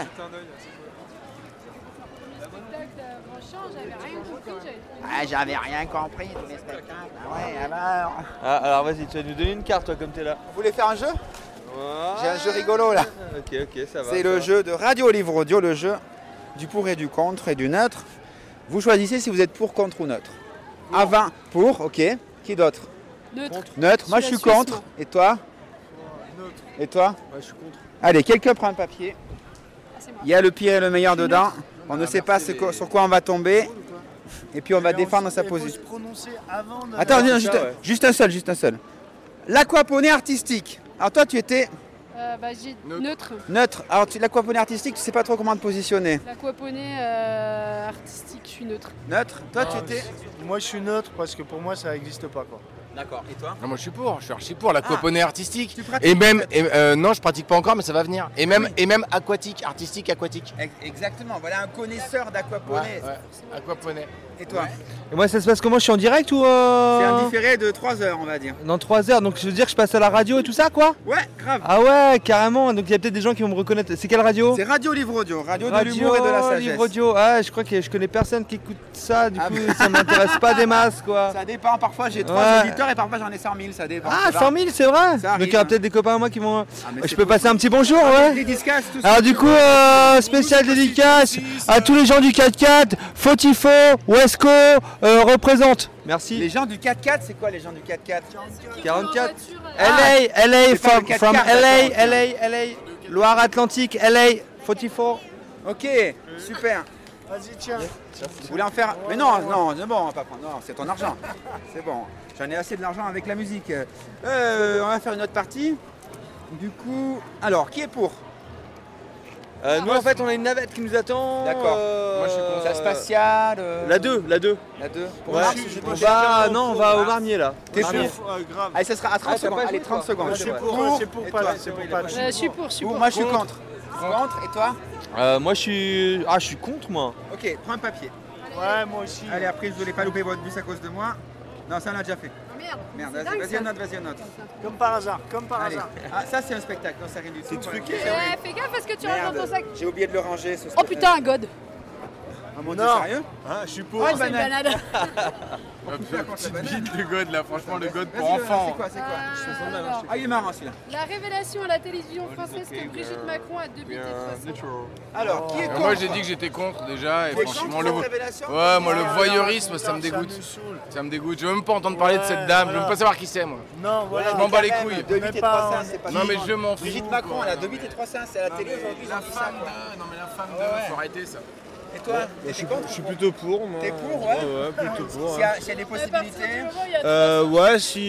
[SPEAKER 1] J'avais rien compris tous les spectacles. Ah ouais, alors.
[SPEAKER 20] Ah, alors vas-y, tu vas nous donner une carte, toi, comme t'es là.
[SPEAKER 1] Vous voulez faire un jeu?
[SPEAKER 20] Ouais.
[SPEAKER 1] J'ai un jeu rigolo là.
[SPEAKER 20] Ok, ça va.
[SPEAKER 1] C'est le jeu de Radio Livre Audio, le jeu du pour et du contre et du neutre. Vous choisissez si vous êtes pour, contre ou neutre. Avant, pour, ok. Qui d'autre?
[SPEAKER 17] Neutre.
[SPEAKER 1] Neutre. Moi je suis contre. Et toi?
[SPEAKER 12] Neutre.
[SPEAKER 1] Et toi?
[SPEAKER 12] Ouais, je suis contre.
[SPEAKER 1] Allez, quelqu'un prend un papier. Il y a le pire et le meilleur dedans. On ne sait pas sur quoi on va tomber. Et puis on va défendre sa position. Attends, juste un seul. L'aquaponie artistique. Alors toi tu étais
[SPEAKER 17] j'ai neutre.
[SPEAKER 1] Neutre. Alors l'aquaponie artistique, tu sais pas trop comment te positionner.
[SPEAKER 17] L'aquaponie artistique, je suis neutre.
[SPEAKER 1] Neutre. Toi tu étais.
[SPEAKER 12] Moi je suis neutre parce que pour moi ça n'existe pas quoi.
[SPEAKER 1] D'accord. Et toi?
[SPEAKER 21] Non, moi je suis archi pour l'aquaponie artistique.
[SPEAKER 1] Tu pratiques
[SPEAKER 21] Et même, non, je pratique pas encore, mais ça va venir. Et même, aquatique, artistique, aquatique.
[SPEAKER 1] Exactement, voilà un connaisseur d'aquaponie.
[SPEAKER 21] Ouais, aquaponie.
[SPEAKER 1] Et toi?
[SPEAKER 20] Et moi, ça se passe comment? Je suis en direct ou
[SPEAKER 1] C'est un différé de 3 heures, on va dire.
[SPEAKER 20] Dans 3 heures, donc je veux dire que je passe à la radio et tout ça, quoi?
[SPEAKER 1] Ouais, grave.
[SPEAKER 20] Ah ouais, carrément. Donc il y a peut-être des gens qui vont me reconnaître. C'est quelle radio?
[SPEAKER 1] C'est Radio Livre Audio, radio de l'humour et de la sagesse.
[SPEAKER 20] Livre Audio. Ah, je crois que je connais personne qui écoute ça. Du coup, ça m'intéresse pas des masses, quoi.
[SPEAKER 1] Ça dépend. Parfois j'ai 3 auditeurs et parfois j'en ai 100 000. Ça dépend.
[SPEAKER 20] Ah, 100 000, c'est vrai. Donc il y aura peut-être des copains à moi qui vont. Je peux passer un petit bonjour, ouais.
[SPEAKER 1] Dédicace, tout ça.
[SPEAKER 20] Alors du coup, spécial dédicace à tous les gens du 4x4, Fotifo, Wesco représente. Merci.
[SPEAKER 1] Les gens du 4x4, c'est quoi les gens du 4x4?
[SPEAKER 20] 44. LA, from LA, Loire-Atlantique, LA, Fotifo.
[SPEAKER 1] Ok, super.
[SPEAKER 20] Vas-y, tiens.
[SPEAKER 1] Vous voulez en faire? Mais non, c'est bon, on va pas prendre. Non, c'est ton argent. C'est bon. J'en ai assez de l'argent avec la musique. On va faire une autre partie. Du coup, alors, qui est pour?
[SPEAKER 20] Nous, en fait, on a une navette qui nous attend.
[SPEAKER 1] D'accord. Moi, je suis pour la spatiale.
[SPEAKER 20] La 2.
[SPEAKER 1] La 2.
[SPEAKER 20] Ouais. On va au Marnier, là.
[SPEAKER 1] T'es pour? Grave. Allez, ça sera à 30 secondes. Allez, 30 secondes.
[SPEAKER 20] Je suis pour pas.
[SPEAKER 13] Je suis pour.
[SPEAKER 1] Moi, je suis contre. Contre, et toi?
[SPEAKER 20] Moi, je suis contre, moi.
[SPEAKER 1] Ok, prends un papier.
[SPEAKER 20] Ouais, moi aussi.
[SPEAKER 1] Allez, après, je voulais pas louper votre bus à cause de moi. Non, ça on l'a déjà fait. Merde, vas-y, un autre.
[SPEAKER 20] Comme par hasard,
[SPEAKER 1] Allez. Ah, ça c'est un spectacle, non, ça rien du tout. C'est truqué.
[SPEAKER 13] Fais gaffe parce que tu rentres dans ton sac.
[SPEAKER 1] J'ai oublié de le ranger, ce
[SPEAKER 13] Oh putain, un god.
[SPEAKER 1] Ah mon dieu, sérieux?
[SPEAKER 20] Je suis pour.
[SPEAKER 13] Oh, c'est une banane.
[SPEAKER 21] Petite bite de God là, franchement le God pour
[SPEAKER 1] Vas-y,
[SPEAKER 21] enfants.
[SPEAKER 1] C'est quoi? Ah, il est marrant celui-là.
[SPEAKER 13] La révélation à la télévision française que Brigitte Macron a 2 buts et 300.
[SPEAKER 1] Alors, qui est contre?
[SPEAKER 21] Moi j'ai dit que j'étais contre déjà et
[SPEAKER 1] T'es
[SPEAKER 21] franchement
[SPEAKER 1] contre cette révélation?
[SPEAKER 21] Ouais, moi le voyeurisme ça me dégoûte. Ça me dégoûte. Je veux même pas entendre parler de cette dame, je veux même pas savoir qui c'est moi.
[SPEAKER 20] Non, voilà.
[SPEAKER 21] Je m'en bats les couilles.
[SPEAKER 1] 2 bits et 300, c'est pas.
[SPEAKER 21] Non mais je m'en fous.
[SPEAKER 1] Brigitte Macron, elle a 2 bits et 300, c'est à la télé aujourd'hui.
[SPEAKER 21] La femme de. Non mais la femme de. Faut arrêter ça.
[SPEAKER 1] Et toi?
[SPEAKER 20] Je suis plutôt pour, moi.
[SPEAKER 1] T'es pour, ouais?
[SPEAKER 20] Ouais, plutôt pour.
[SPEAKER 1] S'il y a des possibilités?
[SPEAKER 20] Ouais, si.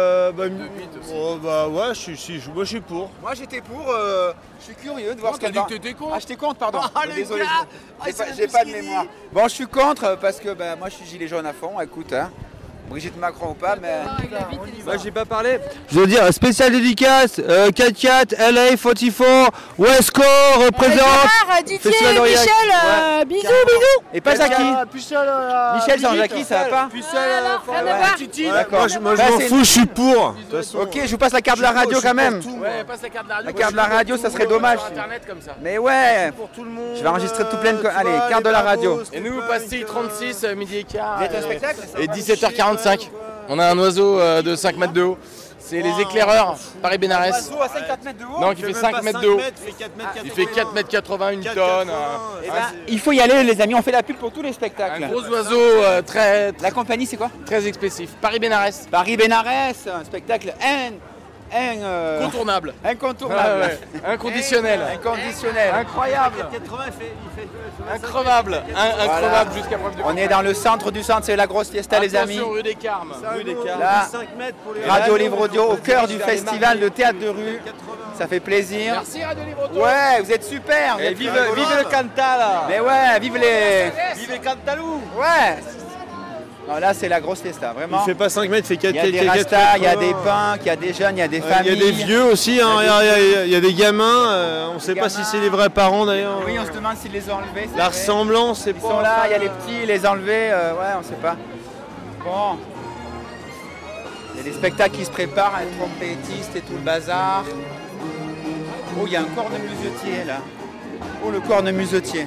[SPEAKER 20] Ouais, moi je suis pour.
[SPEAKER 1] Moi j'étais pour, je suis curieux de voir ce qu'elle va.
[SPEAKER 21] T'as dit que t'étais contre?
[SPEAKER 1] Ah, j'étais contre, pardon. Désolé,
[SPEAKER 21] gars
[SPEAKER 1] j'ai pas de mémoire. Bon, je suis contre parce que moi je suis gilet jaune à fond, écoute, hein. Brigitte Macron ou pas, mais.
[SPEAKER 20] Moi j'ai pas parlé. Je veux dire, spécial dédicace, 4x4, LA, Fotifo, Wesco représente.
[SPEAKER 13] Didier, Michel, bisous.
[SPEAKER 1] Et pas Zaki. Michel sans Jackie, ça va pas? D'accord.
[SPEAKER 20] Moi je m'en fous, je suis pour.
[SPEAKER 1] Ok, je vous passe la carte de la radio quand même.
[SPEAKER 21] Ouais, passe la carte de la radio.
[SPEAKER 1] La carte de la radio, ça serait dommage.
[SPEAKER 21] Internet comme ça.
[SPEAKER 1] Mais ouais. Je vais enregistrer tout plein de. Allez, carte de la radio.
[SPEAKER 21] Et nous, Pastille 36, midi et quart.
[SPEAKER 1] Vous êtes un spectacle?
[SPEAKER 21] Et 17h45. On a un oiseau de 5 mètres de haut. C'est les éclaireurs, Paris-Bénarès.
[SPEAKER 1] Un oiseau à 5 mètres de haut?
[SPEAKER 21] Non, qui fait 5 mètres de haut. Il fait 4 mètres 80, une tonne.
[SPEAKER 1] Il faut y aller, les amis, on fait la pub pour tous les spectacles.
[SPEAKER 21] Un gros oiseau très.
[SPEAKER 1] La compagnie, c'est quoi?
[SPEAKER 21] Très expressif. Paris-Bénarès.
[SPEAKER 1] Paris-Bénarès, un spectacle
[SPEAKER 21] incontournable.
[SPEAKER 1] Incontournable.
[SPEAKER 21] Ouais. Inconditionnel.
[SPEAKER 1] Incroyable.
[SPEAKER 21] Increvable. Increvable jusqu'à preuve de.
[SPEAKER 1] On est dans le centre du centre, c'est la grosse fiesta, les amis.
[SPEAKER 21] Rue des Carmes.
[SPEAKER 1] Là, Radio Livre Audio au cœur du festival de théâtre de rue. Ça fait plaisir.
[SPEAKER 21] Merci Radio Livre Audio.
[SPEAKER 1] Ouais, vous êtes super.
[SPEAKER 20] Et vive le Cantal.
[SPEAKER 1] Mais ouais, vive les.
[SPEAKER 20] Vive les Cantalou.
[SPEAKER 1] Ouais. Non, là, c'est la grosse fiesta, vraiment.
[SPEAKER 20] Il fait pas 5 mètres, il fait 4
[SPEAKER 1] Il y a des rastas, il y a des punks, il y a des jeunes, il y a des familles.
[SPEAKER 20] Il y a des vieux aussi, il y a des gamins. On ne sait pas si c'est les vrais parents d'ailleurs.
[SPEAKER 1] Oui, on se demande s'ils les ont enlevés.
[SPEAKER 20] La ressemblance, c'est pas.
[SPEAKER 1] Ils sont là, il y a les petits, les enlevés, ouais, on ne sait pas. Bon. Il y a des spectacles qui se préparent, un trompettiste et tout le bazar. Oh, il y a un cornemusetier là. Oh, le cornemusetier.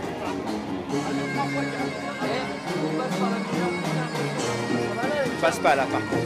[SPEAKER 1] Passe pas là par contre.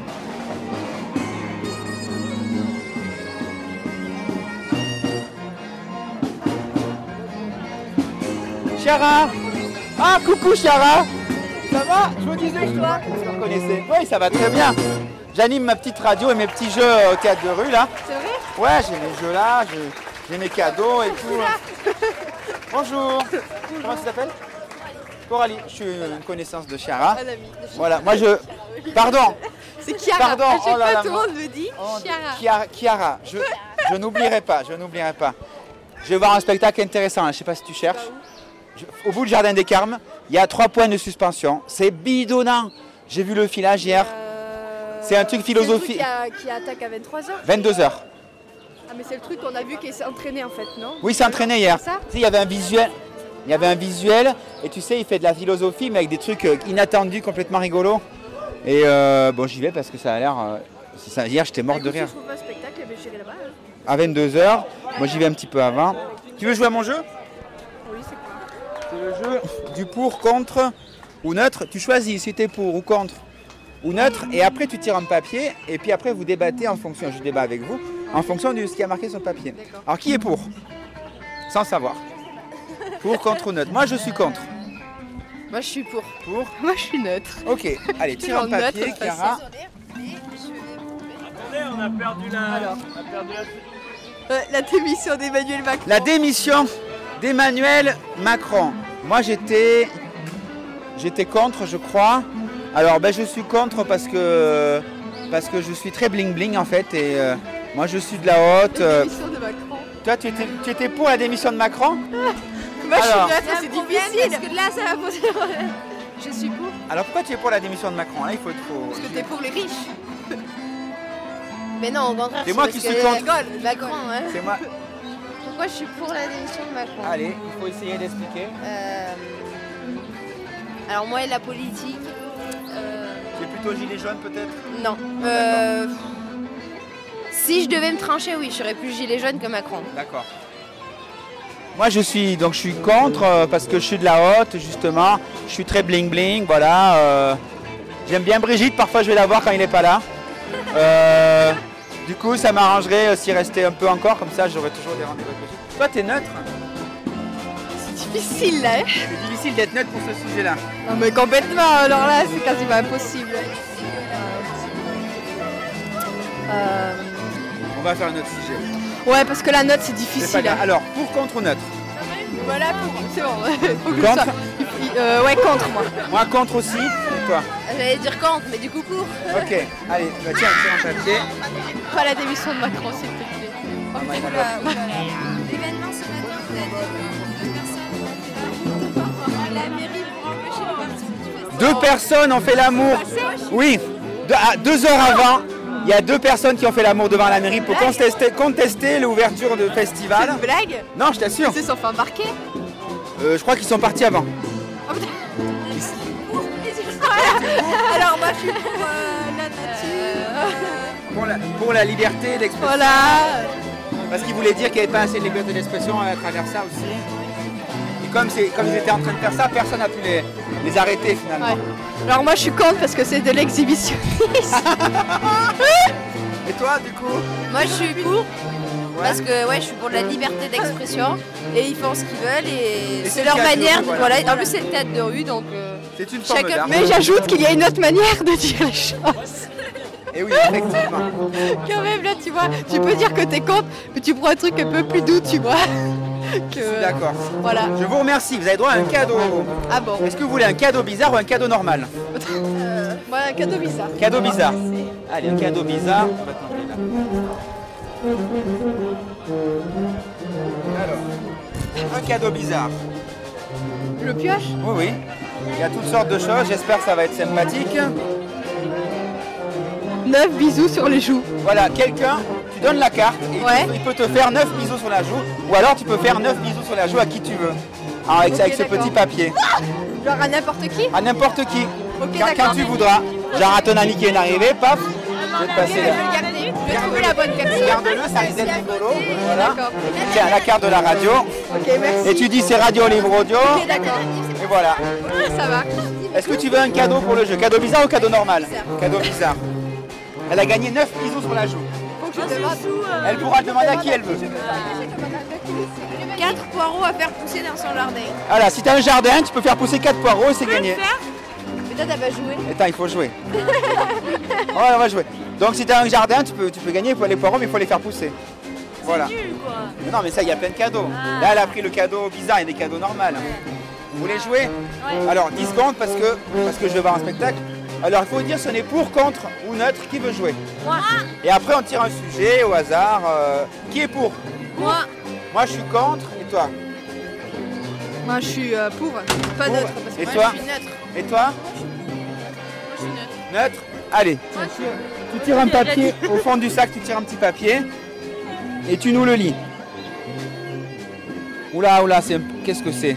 [SPEAKER 1] Chiara. Ah coucou Chiara. Ça va? Je vous disais que toi, est-ce que vous connaissez? Oui, ça va très bien. J'anime ma petite radio et mes petits jeux au théâtre de rue là.
[SPEAKER 13] C'est vrai?
[SPEAKER 1] Ouais, j'ai mes jeux là, j'ai mes cadeaux et tout. Bonjour. Comment tu t'appelles? Coralie, je suis une connaissance de Chiara. Voilà, moi je. Pardon.
[SPEAKER 13] C'est Chiara.
[SPEAKER 1] Pardon.
[SPEAKER 13] À chaque
[SPEAKER 1] Oh là
[SPEAKER 13] fois,
[SPEAKER 1] là,
[SPEAKER 13] tout le monde me dit
[SPEAKER 1] Chiara. Chiara, je n'oublierai pas, Je vais voir un spectacle intéressant, je ne sais pas si tu cherches. Au bout du Jardin des Carmes, il y a 3 points de suspension. C'est bidonnant. J'ai vu le filage hier. C'est un truc philosophique.
[SPEAKER 5] C'est le truc qui attaque à 23h.
[SPEAKER 1] 22h.
[SPEAKER 5] Ah mais c'est le truc qu'on a vu qui s'est entraîné en fait, non?
[SPEAKER 1] Oui, c'est entraîné hier.
[SPEAKER 5] C'est ça?
[SPEAKER 1] Tu sais, il y avait un visuel. Il y avait un visuel et tu sais, il fait de la philosophie mais avec des trucs inattendus, complètement rigolos. Et bon, j'y vais parce que ça a l'air. Hier, j'étais mort de rire.
[SPEAKER 5] Si je trouve un spectacle, eh ben, j'irai là-bas. Hein.
[SPEAKER 1] À 22h. Moi, j'y vais un petit peu avant. Tu veux jouer à mon jeu?
[SPEAKER 5] Oui, c'est quoi?
[SPEAKER 1] C'est le jeu du pour, contre ou neutre. Tu choisis si tu es pour ou contre ou neutre. Et après, tu tires un papier. Et puis après, vous débattez en fonction. Je débat avec vous en fonction de ce qui a marqué sur le papier. Alors, qui est pour? Sans savoir. Pour, contre ou neutre? Moi, je suis contre.
[SPEAKER 5] Moi, je suis pour.
[SPEAKER 1] Pour?
[SPEAKER 5] Moi, je suis neutre.
[SPEAKER 1] Ok. Allez, tire un papier, Chiara.
[SPEAKER 15] On a perdu la...
[SPEAKER 5] La démission d'Emmanuel Macron.
[SPEAKER 1] La démission d'Emmanuel Macron. Moi, j'étais contre, je crois. Alors, ben, je suis contre parce que je suis très bling bling en fait. Et moi, je suis de la haute.
[SPEAKER 5] La démission de Macron.
[SPEAKER 1] Toi, tu étais pour la démission de Macron?
[SPEAKER 5] Moi, je suis
[SPEAKER 1] Alors,
[SPEAKER 5] neutre, c'est difficile. Parce que là, ça va poser problème. Je suis pour.
[SPEAKER 1] Alors, pourquoi tu es pour la démission de Macron? Là, il faut.
[SPEAKER 5] Parce que t'es pour les riches. Mais non, au contraire,
[SPEAKER 1] c'est moi qui suis contre.
[SPEAKER 5] Macron, hein.
[SPEAKER 1] C'est moi.
[SPEAKER 5] Pourquoi je suis pour la démission de Macron?
[SPEAKER 1] Allez, il faut essayer d'expliquer.
[SPEAKER 5] Alors moi et la politique...
[SPEAKER 1] Tu es plutôt gilet jaune peut-être?
[SPEAKER 5] Non. Si je devais me trancher, oui, je serais plus gilet jaune que Macron.
[SPEAKER 1] D'accord. Moi je suis contre parce que je suis de la haute justement. Je suis très bling bling, voilà. J'aime bien Brigitte, parfois je vais la voir quand il n'est pas là. Du coup, ça m'arrangerait s'il restait un peu encore, comme ça j'aurais toujours des rendez-vous avec Brigitte. Toi, t'es neutre?
[SPEAKER 5] C'est difficile là. Hein.
[SPEAKER 1] C'est difficile d'être neutre pour ce sujet-là.
[SPEAKER 5] Non mais complètement, alors là c'est quasiment impossible.
[SPEAKER 1] On va faire un autre sujet.
[SPEAKER 5] Ouais, parce que la note c'est difficile.
[SPEAKER 1] Hein. Alors, pour, contre ou neutre?
[SPEAKER 5] Voilà, c'est bon. Faut que je sois... ouais, contre moi.
[SPEAKER 1] Moi, contre aussi. Et toi?
[SPEAKER 5] J'allais dire contre, mais du coup pour.
[SPEAKER 1] Ok, allez, bah, tiens, un papier.
[SPEAKER 5] Pas la démission de Macron, s'il te plaît.
[SPEAKER 22] L'événement ce matin, vous avez deux personnes à la mairie pour empêcher l'ouverture du festival.
[SPEAKER 1] 2 personnes ont fait l'amour. Oui, 2 heures avant. Il y a 2 personnes qui ont fait l'amour devant la mairie pour contester l'ouverture du festival.
[SPEAKER 5] C'est une blague?
[SPEAKER 1] Non, je t'assure.
[SPEAKER 5] Ils se sont fait embarquer?
[SPEAKER 1] Je crois qu'ils sont partis avant.
[SPEAKER 5] Oh, putain. Alors moi je suis pour la nature.
[SPEAKER 1] Pour la liberté d'expression.
[SPEAKER 5] Voilà.
[SPEAKER 1] Parce qu'ils voulaient dire qu'il n'y avait pas assez de liberté d'expression à travers ça aussi. Et comme ils étaient en train de faire ça, personne n'a pu les arrêter finalement.
[SPEAKER 5] Ouais. Alors moi je suis contre parce que c'est de l'exhibitionnisme.
[SPEAKER 1] Et toi du coup?
[SPEAKER 22] Moi je suis pour. Parce que ouais, je suis pour la liberté d'expression et ils font ce qu'ils veulent et c'est leur manière. Voilà. En plus c'est le théâtre de rue donc.
[SPEAKER 1] C'est une forme d'art.
[SPEAKER 5] Mais j'ajoute qu'il y a une autre manière de dire les choses.
[SPEAKER 1] Et oui, effectivement.
[SPEAKER 5] Quand même là tu vois, tu peux dire que t'es contre, mais tu prends un truc un peu plus doux, tu vois.
[SPEAKER 1] D'accord.
[SPEAKER 5] Voilà.
[SPEAKER 1] Je vous remercie, vous avez droit à un cadeau.
[SPEAKER 5] Ah bon?
[SPEAKER 1] Est-ce que vous voulez un cadeau bizarre ou un cadeau normal?
[SPEAKER 5] Moi un cadeau bizarre.
[SPEAKER 1] Cadeau bizarre. Allez, un cadeau bizarre. On va tomber là. Alors, un cadeau bizarre.
[SPEAKER 5] Le pioche?
[SPEAKER 1] Oui, oui. Il y a toutes sortes de choses, j'espère que ça va être sympathique.
[SPEAKER 5] 9 bisous sur les joues.
[SPEAKER 1] Voilà, quelqu'un, tu donnes la carte et il peut te faire 9 bisous sur la joue. Ou alors tu peux faire 9 bisous sur la joue à qui tu veux. Alors, avec ce petit papier.
[SPEAKER 5] Genre à n'importe qui?
[SPEAKER 1] À n'importe qui.
[SPEAKER 5] Okay,
[SPEAKER 1] quand tu voudras. Genre à ton ami qui est arrivé, paf, je vais te passer là.
[SPEAKER 5] Je vais trouver la bonne carte.
[SPEAKER 1] Garde-le, ça risque d'être rigolo. Voilà. Tiens, la carte de la radio.
[SPEAKER 5] Ok, merci.
[SPEAKER 1] Et tu dis c'est Radio Libre Audio.
[SPEAKER 5] Ok, d'accord.
[SPEAKER 1] Et voilà.
[SPEAKER 5] Ça va.
[SPEAKER 1] Est-ce que tu veux un cadeau pour le jeu? Cadeau bizarre ou cadeau normal? Cadeau bizarre. Elle a gagné 9 bisous sur la joue.
[SPEAKER 5] Faut que je demande.
[SPEAKER 1] Elle pourra demander à qui elle veut.
[SPEAKER 22] 4 poireaux à faire pousser dans son jardin.
[SPEAKER 1] Voilà, si tu as un jardin, tu peux faire pousser 4 poireaux et c'est gagné.
[SPEAKER 22] Mais toi, t'as pas joué.
[SPEAKER 1] Attends, il faut jouer. Ouais, on va jouer. Donc si tu as un jardin, tu peux gagner les poireaux, mais il faut les faire pousser. Voilà.
[SPEAKER 22] C'est nul, quoi.
[SPEAKER 1] Mais non, mais ça, il y a plein de cadeaux. Là, elle a pris le cadeau bizarre et des cadeaux normaux. Vous voulez jouer?
[SPEAKER 22] Ouais.
[SPEAKER 1] Alors, 10 secondes parce que je vais voir un spectacle. Alors, il faut dire ce n'est pour, contre ou neutre. Qui veut jouer?
[SPEAKER 22] Moi.
[SPEAKER 1] Et après, on tire un sujet au hasard. Qui est pour?
[SPEAKER 22] Moi.
[SPEAKER 1] Moi, je suis contre. Et toi?
[SPEAKER 5] Moi, je suis pour. Pas neutre. Parce que
[SPEAKER 1] et
[SPEAKER 5] moi,
[SPEAKER 1] toi?
[SPEAKER 5] je suis neutre.
[SPEAKER 1] Et toi?
[SPEAKER 22] Moi, je suis neutre.
[SPEAKER 1] Neutre? Allez, tu tires un papier au fond du sac, tu tires un petit papier et tu nous le lis. Oula, qu'est-ce que c'est?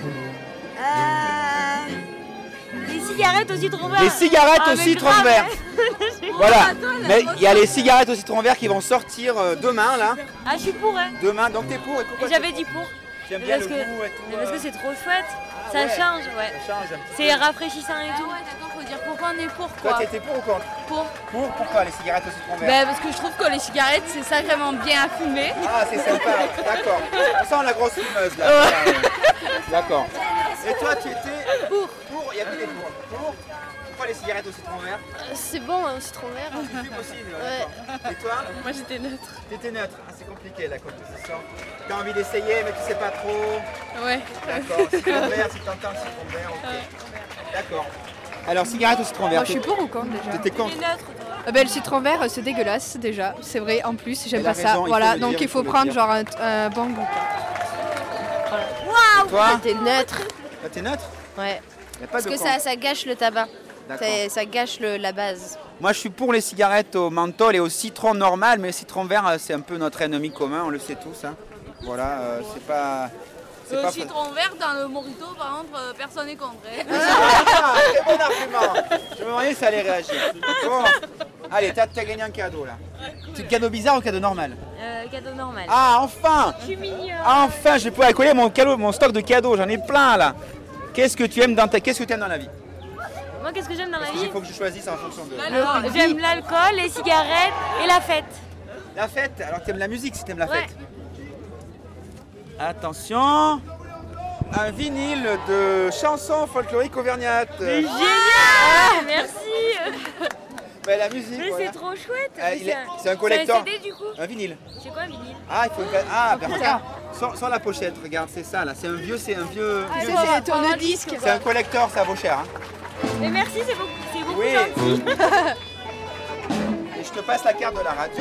[SPEAKER 2] Les cigarettes au citron vert.
[SPEAKER 1] Les cigarettes au citron vert. Voilà, mais il y a les cigarettes au citron vert qui vont sortir demain là.
[SPEAKER 2] Ah, je suis pour, hein.
[SPEAKER 1] Demain, donc t'es pour et pourquoi?
[SPEAKER 2] J'avais dit pour.
[SPEAKER 1] J'aime bien le
[SPEAKER 2] parce
[SPEAKER 1] goût et tout.
[SPEAKER 2] Parce que c'est trop chouette. Ça change, ouais.
[SPEAKER 1] Ça change un petit
[SPEAKER 2] C'est rafraîchissant et tout.
[SPEAKER 22] Ouais, d'accord, faut dire pourquoi on est pour
[SPEAKER 1] Toi,
[SPEAKER 22] quoi.
[SPEAKER 1] t'étais pour ou contre? Pourquoi les cigarettes au citron vert?
[SPEAKER 22] Ben, parce que je trouve que les cigarettes c'est sacrément bien à fumer.
[SPEAKER 1] Ah, c'est sympa, d'accord. On sent la grosse fumeuse là. D'accord. Et toi, tu étais pour? Il y avait des pour. Pourquoi les cigarettes au citron vert?
[SPEAKER 22] C'est bon au citron vert.
[SPEAKER 1] C'est plus possible, d'accord. Et toi?
[SPEAKER 22] Moi j'étais neutre.
[SPEAKER 1] T'étais neutre. Ah, c'est compliqué la compétition. T'as envie d'essayer, mais tu sais pas trop.
[SPEAKER 22] Ouais.
[SPEAKER 1] D'accord. Citron vert, si t'entends le citron vert, ok. D'accord. Alors, cigarettes au citron vert.
[SPEAKER 5] Moi, je suis pour ou contre déjà?
[SPEAKER 1] T'étais contre?
[SPEAKER 5] Le citron vert, c'est dégueulasse déjà. C'est vrai, en plus, j'aime
[SPEAKER 1] Elle a
[SPEAKER 5] pas ça.
[SPEAKER 1] raison, il faut
[SPEAKER 5] Voilà,
[SPEAKER 1] le
[SPEAKER 5] donc
[SPEAKER 1] dire,
[SPEAKER 5] il faut
[SPEAKER 1] le
[SPEAKER 5] prendre
[SPEAKER 1] dire.
[SPEAKER 5] genre un bon goût.
[SPEAKER 22] Waouh!
[SPEAKER 1] Toi?
[SPEAKER 22] T'es neutre.
[SPEAKER 1] Toi, t'es neutre?
[SPEAKER 22] Ouais.
[SPEAKER 1] Y a pas
[SPEAKER 22] Parce
[SPEAKER 1] de
[SPEAKER 22] que
[SPEAKER 1] contre.
[SPEAKER 22] ça gâche le tabac.
[SPEAKER 1] D'accord.
[SPEAKER 22] Ça gâche la base.
[SPEAKER 1] Moi, je suis pour les cigarettes au menthol et au citron normal, mais le citron vert, c'est un peu notre ennemi commun, on le sait tous. Hein. Voilà, c'est pas. C'est
[SPEAKER 22] Le
[SPEAKER 1] pas
[SPEAKER 22] citron vert dans le mojito, par contre, personne n'est contre.
[SPEAKER 1] Très bon argument. Je me demandais si ça allait réagir. Bon, allez, t'as gagné un cadeau là. C'est un cadeau bizarre ou un cadeau normal?
[SPEAKER 2] Cadeau normal.
[SPEAKER 1] Ah, enfin!
[SPEAKER 2] Je suis mignon.
[SPEAKER 1] Enfin, je vais pouvoir coller mon stock de cadeaux, j'en ai plein là. Qu'est-ce que tu aimes dans la vie?
[SPEAKER 2] Moi, qu'est-ce que j'aime dans la
[SPEAKER 1] Il
[SPEAKER 2] vie?
[SPEAKER 1] faut que je choisisse en fonction de.
[SPEAKER 2] J'aime l'alcool, les cigarettes et la fête.
[SPEAKER 1] La fête? Alors t'aimes la musique si t'aimes la
[SPEAKER 2] Ouais.
[SPEAKER 1] fête. Attention, un vinyle de chansons folkloriques auvergnates.
[SPEAKER 2] Génial! Merci!
[SPEAKER 1] Ben, la musique.
[SPEAKER 2] Mais
[SPEAKER 1] voilà.
[SPEAKER 2] c'est trop chouette!
[SPEAKER 1] C'est un collector.
[SPEAKER 2] C'est un CD du coup?
[SPEAKER 1] Un vinyle.
[SPEAKER 2] C'est quoi un vinyle?
[SPEAKER 1] Ah, il faut ben regarde, sans la pochette, regarde, c'est ça là. C'est un vieux.
[SPEAKER 5] C'est tourne-disque.
[SPEAKER 1] C'est un collector, ça vaut cher. Hein.
[SPEAKER 2] Mais merci, c'est beaucoup
[SPEAKER 1] Oui.
[SPEAKER 2] gentil.
[SPEAKER 1] Et je te passe la carte de la radio.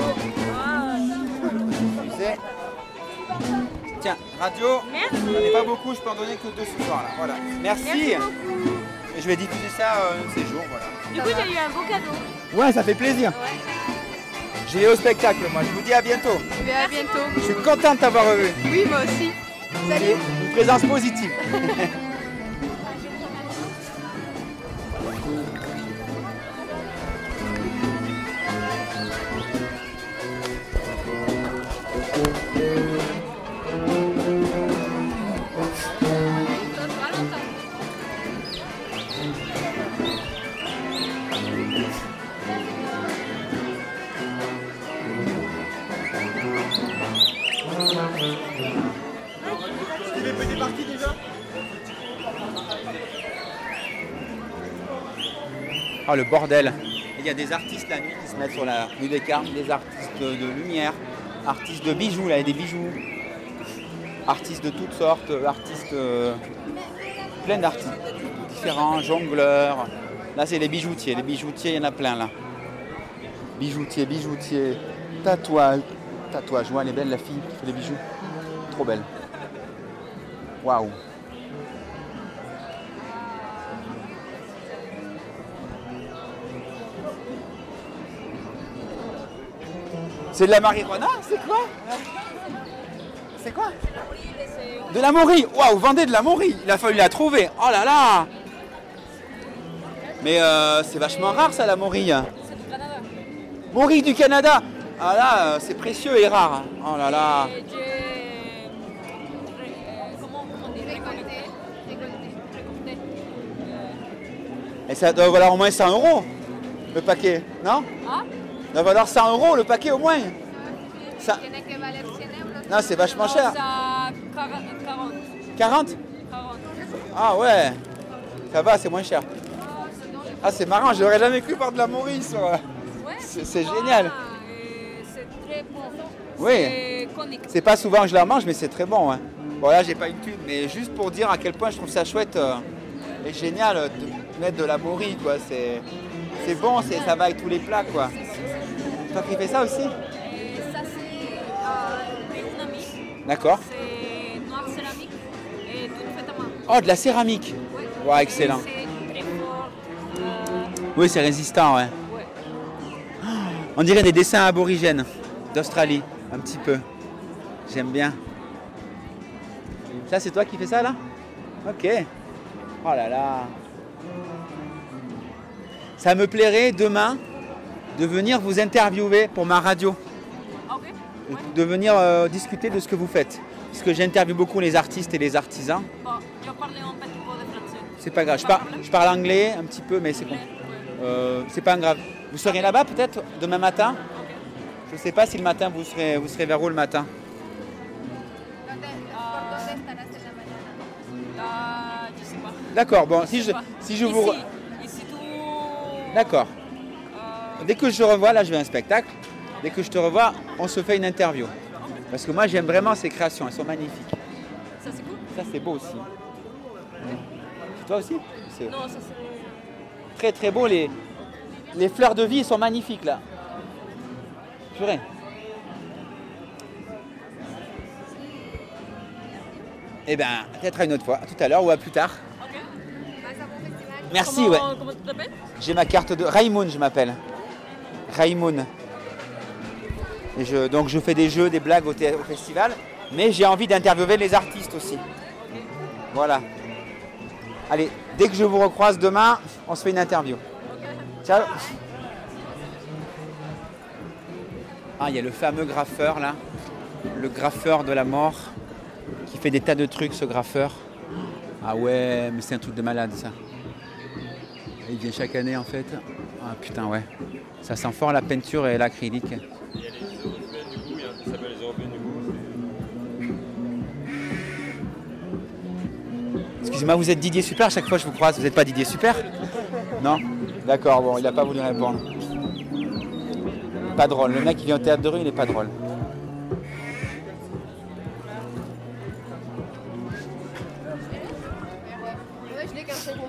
[SPEAKER 1] Tu sais. Tiens, radio.
[SPEAKER 2] Merci.
[SPEAKER 1] J'en ai pas beaucoup, je peux en donner que 2 ce soir là. Voilà. Merci. Et je vais diffuser ça un de ces jours, voilà.
[SPEAKER 2] Du coup, j'ai eu un beau cadeau.
[SPEAKER 1] Ouais, ça fait plaisir. Je vais au spectacle, moi. Je vous dis à bientôt.
[SPEAKER 5] À bientôt.
[SPEAKER 1] Je suis content de t'avoir revu.
[SPEAKER 5] Oui, moi aussi. Salut.
[SPEAKER 1] Une présence positive. Oh le bordel. Il y a des artistes la nuit qui se mettent sur la rue des Carmes, des artistes de lumière, artistes de bijoux, là il y a des bijoux. Artistes de toutes sortes, artistes. Plein d'artistes différents, jongleurs. Là c'est les bijoutiers, il y en a plein là. Bijoutier, tatouage. Tatouage, ouais, elle est belle la fille qui fait les bijoux. Trop belle. Waouh. C'est de la marijuana? C'est quoi? C'est quoi? De la morille. Waouh, vendez de la morille. Il a fallu la trouver. Oh là là. Mais c'est vachement rare ça, la morille.
[SPEAKER 2] C'est du Canada.
[SPEAKER 1] Morille du Canada. Ah là, c'est précieux et rare. Oh là là.
[SPEAKER 2] Comment on dit? Récolté.
[SPEAKER 1] Et ça doit valoir au moins 100 € le paquet, non?
[SPEAKER 2] Ah?
[SPEAKER 1] Ça doit valoir 100 € le paquet au moins. Ça... Non, c'est vachement cher.
[SPEAKER 2] Ça 40.
[SPEAKER 1] 40? Ah ouais. Ça va, c'est moins cher. Ah, c'est marrant, j'aurais jamais cru voir de la morille sur... C'est génial.
[SPEAKER 2] C'est très bon.
[SPEAKER 1] Oui. C'est pas souvent que je la mange, mais c'est très bon. Hein. Bon, là, j'ai pas une thune, mais juste pour dire à quel point je trouve ça chouette et génial de mettre de la morille, quoi. C'est bon, ça va avec tous les plats, quoi. Toi qui fais ça aussi?
[SPEAKER 2] Ça, c'est une amie.
[SPEAKER 1] D'accord.
[SPEAKER 2] C'est noir céramique et tout fait à main.
[SPEAKER 1] Oh, de la céramique. Ouais, excellent.
[SPEAKER 2] C'est très fort.
[SPEAKER 1] Oui, c'est résistant, ouais. On dirait des dessins aborigènes d'Australie, un petit peu. J'aime bien. Ça, c'est toi qui fais ça, là? Ok. Oh là là. Ça me plairait demain de venir vous interviewer pour ma radio. De venir discuter de ce que vous faites. Parce que j'interviewe beaucoup les artistes et les artisans. C'est pas grave. Je parle anglais un petit peu, mais c'est bon. C'est pas grave. Vous serez là-bas peut-être demain matin? Je ne sais pas si le matin vous serez vers où le matin?
[SPEAKER 2] Je sais pas.
[SPEAKER 1] D'accord, bon, si je vous... D'accord. Dès que je te revois, là je vais à un spectacle, dès que je te revois, on se fait une interview. Parce que moi j'aime vraiment ces créations, elles sont magnifiques.
[SPEAKER 2] Ça c'est cool.
[SPEAKER 1] Ça c'est beau aussi. Toi aussi?
[SPEAKER 2] Non, ça c'est...
[SPEAKER 1] Très très beau, les fleurs de vie sont magnifiques là. Purée. Eh bien, peut-être à une autre fois, à tout à l'heure ou à plus tard. Merci,
[SPEAKER 2] Comment,
[SPEAKER 1] ouais.
[SPEAKER 2] Comment tu t'appelles?
[SPEAKER 1] J'ai ma carte de... Raimoun, je m'appelle. Raimoun. Et donc je fais des jeux, des blagues au festival, mais j'ai envie d'interviewer les artistes aussi. Voilà. Allez, dès que je vous recroise demain, on se fait une interview. Ciao. Ah, il y a le fameux graffeur là, le graffeur de la mort, qui fait des tas de trucs, ce graffeur. Ah ouais, mais c'est un truc de malade ça. Il vient chaque année en fait. Ah putain ouais. Ça sent fort la peinture et l'acrylique.
[SPEAKER 3] Il y a les Européens du goût, ça s'appelle les Européens du goût.
[SPEAKER 1] Excusez-moi, vous êtes Didier Super, à chaque fois que je vous croise, vous n'êtes pas Didier Super? Non? D'accord, bon, il n'a pas voulu répondre. Pas drôle, le mec qui vient au théâtre de rue, il n'est pas drôle.
[SPEAKER 22] Ouais, je l'ai qu'un second.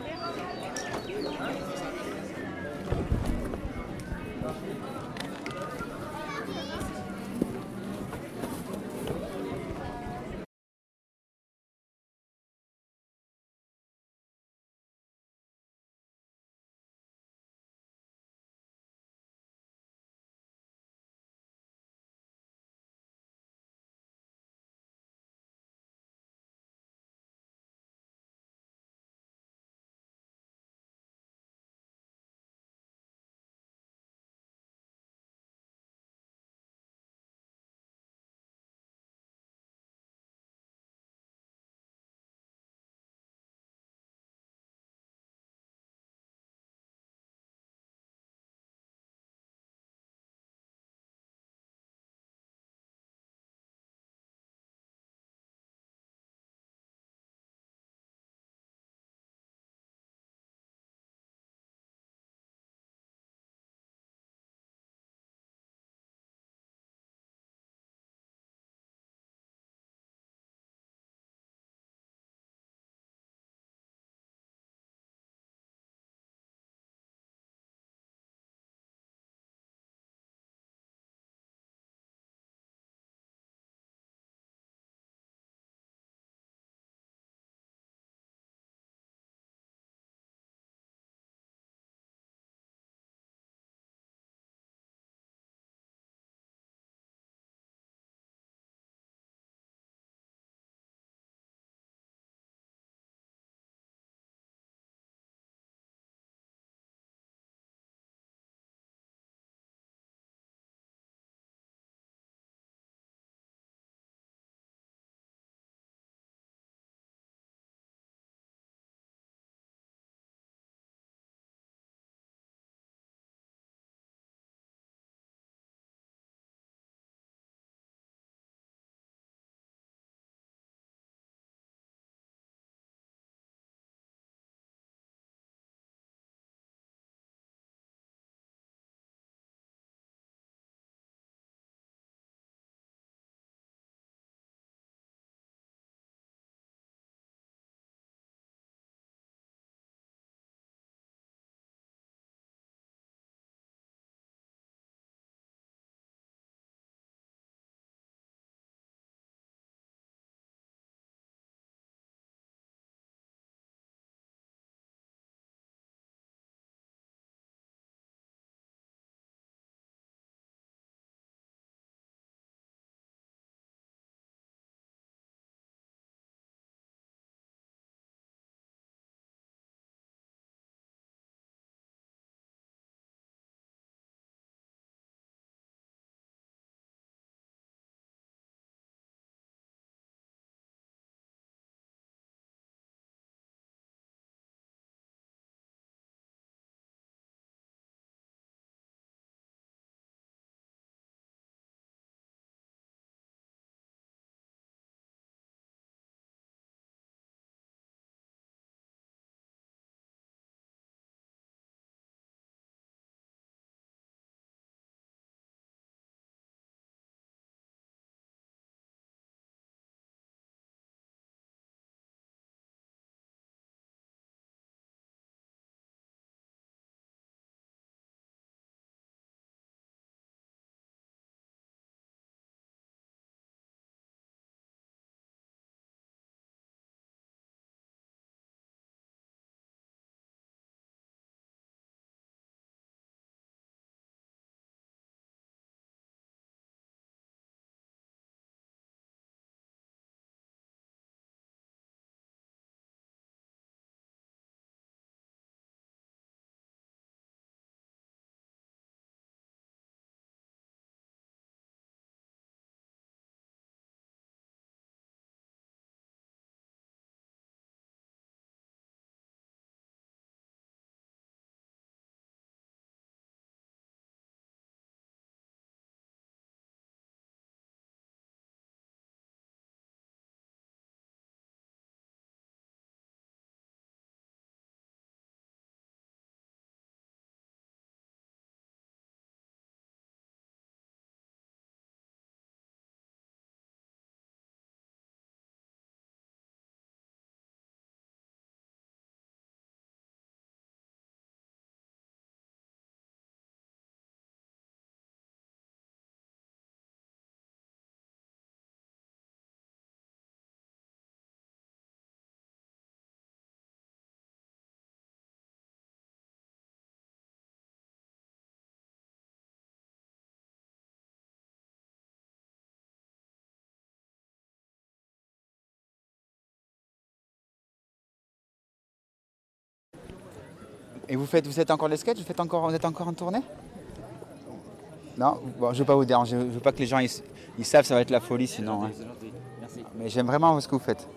[SPEAKER 1] Et vous êtes encore des sketchs? Vous êtes encore en tournée? Non, bon, je ne vais pas vous déranger. Je ne veux pas que les gens ils savent, ça va être la folie sinon. Hein.
[SPEAKER 6] Merci.
[SPEAKER 1] Mais j'aime vraiment ce que vous faites.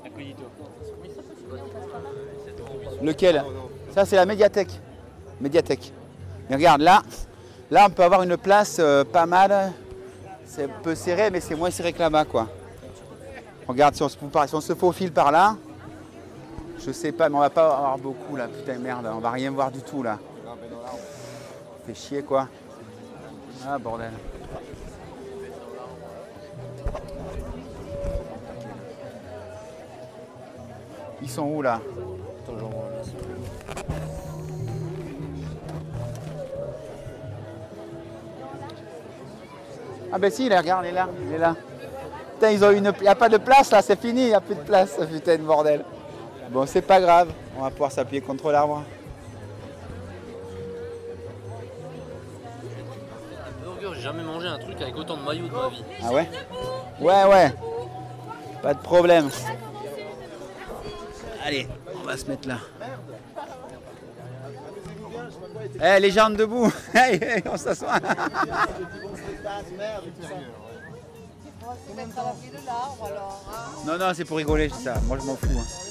[SPEAKER 1] Lequel? Ça, c'est la médiathèque. Médiathèque. Mais regarde, là on peut avoir une place pas mal. C'est un peu serré, mais c'est moins serré que là-bas, quoi. Regarde, si on se faufile par là, je sais pas, mais on va pas avoir beaucoup là. Putain, merde, on va rien voir du tout là. Fait chier, quoi. Ah, bordel. Ils sont où là? Ah ben si, regarde, il est là. Putain, il n'y a pas de place là, c'est fini, il n'y a plus de place, putain de bordel. Bon, c'est pas grave, on va pouvoir s'appuyer contre l'arbre.
[SPEAKER 6] J'ai jamais mangé un truc avec autant de maillots de ma vie.
[SPEAKER 1] Ah ouais? Ouais. Pas de problème. Allez, on va se mettre là. Eh, les jambes debout. Hey, on s'assoit. Non, c'est pour rigoler, c'est ça. Moi, je m'en fous. Hein.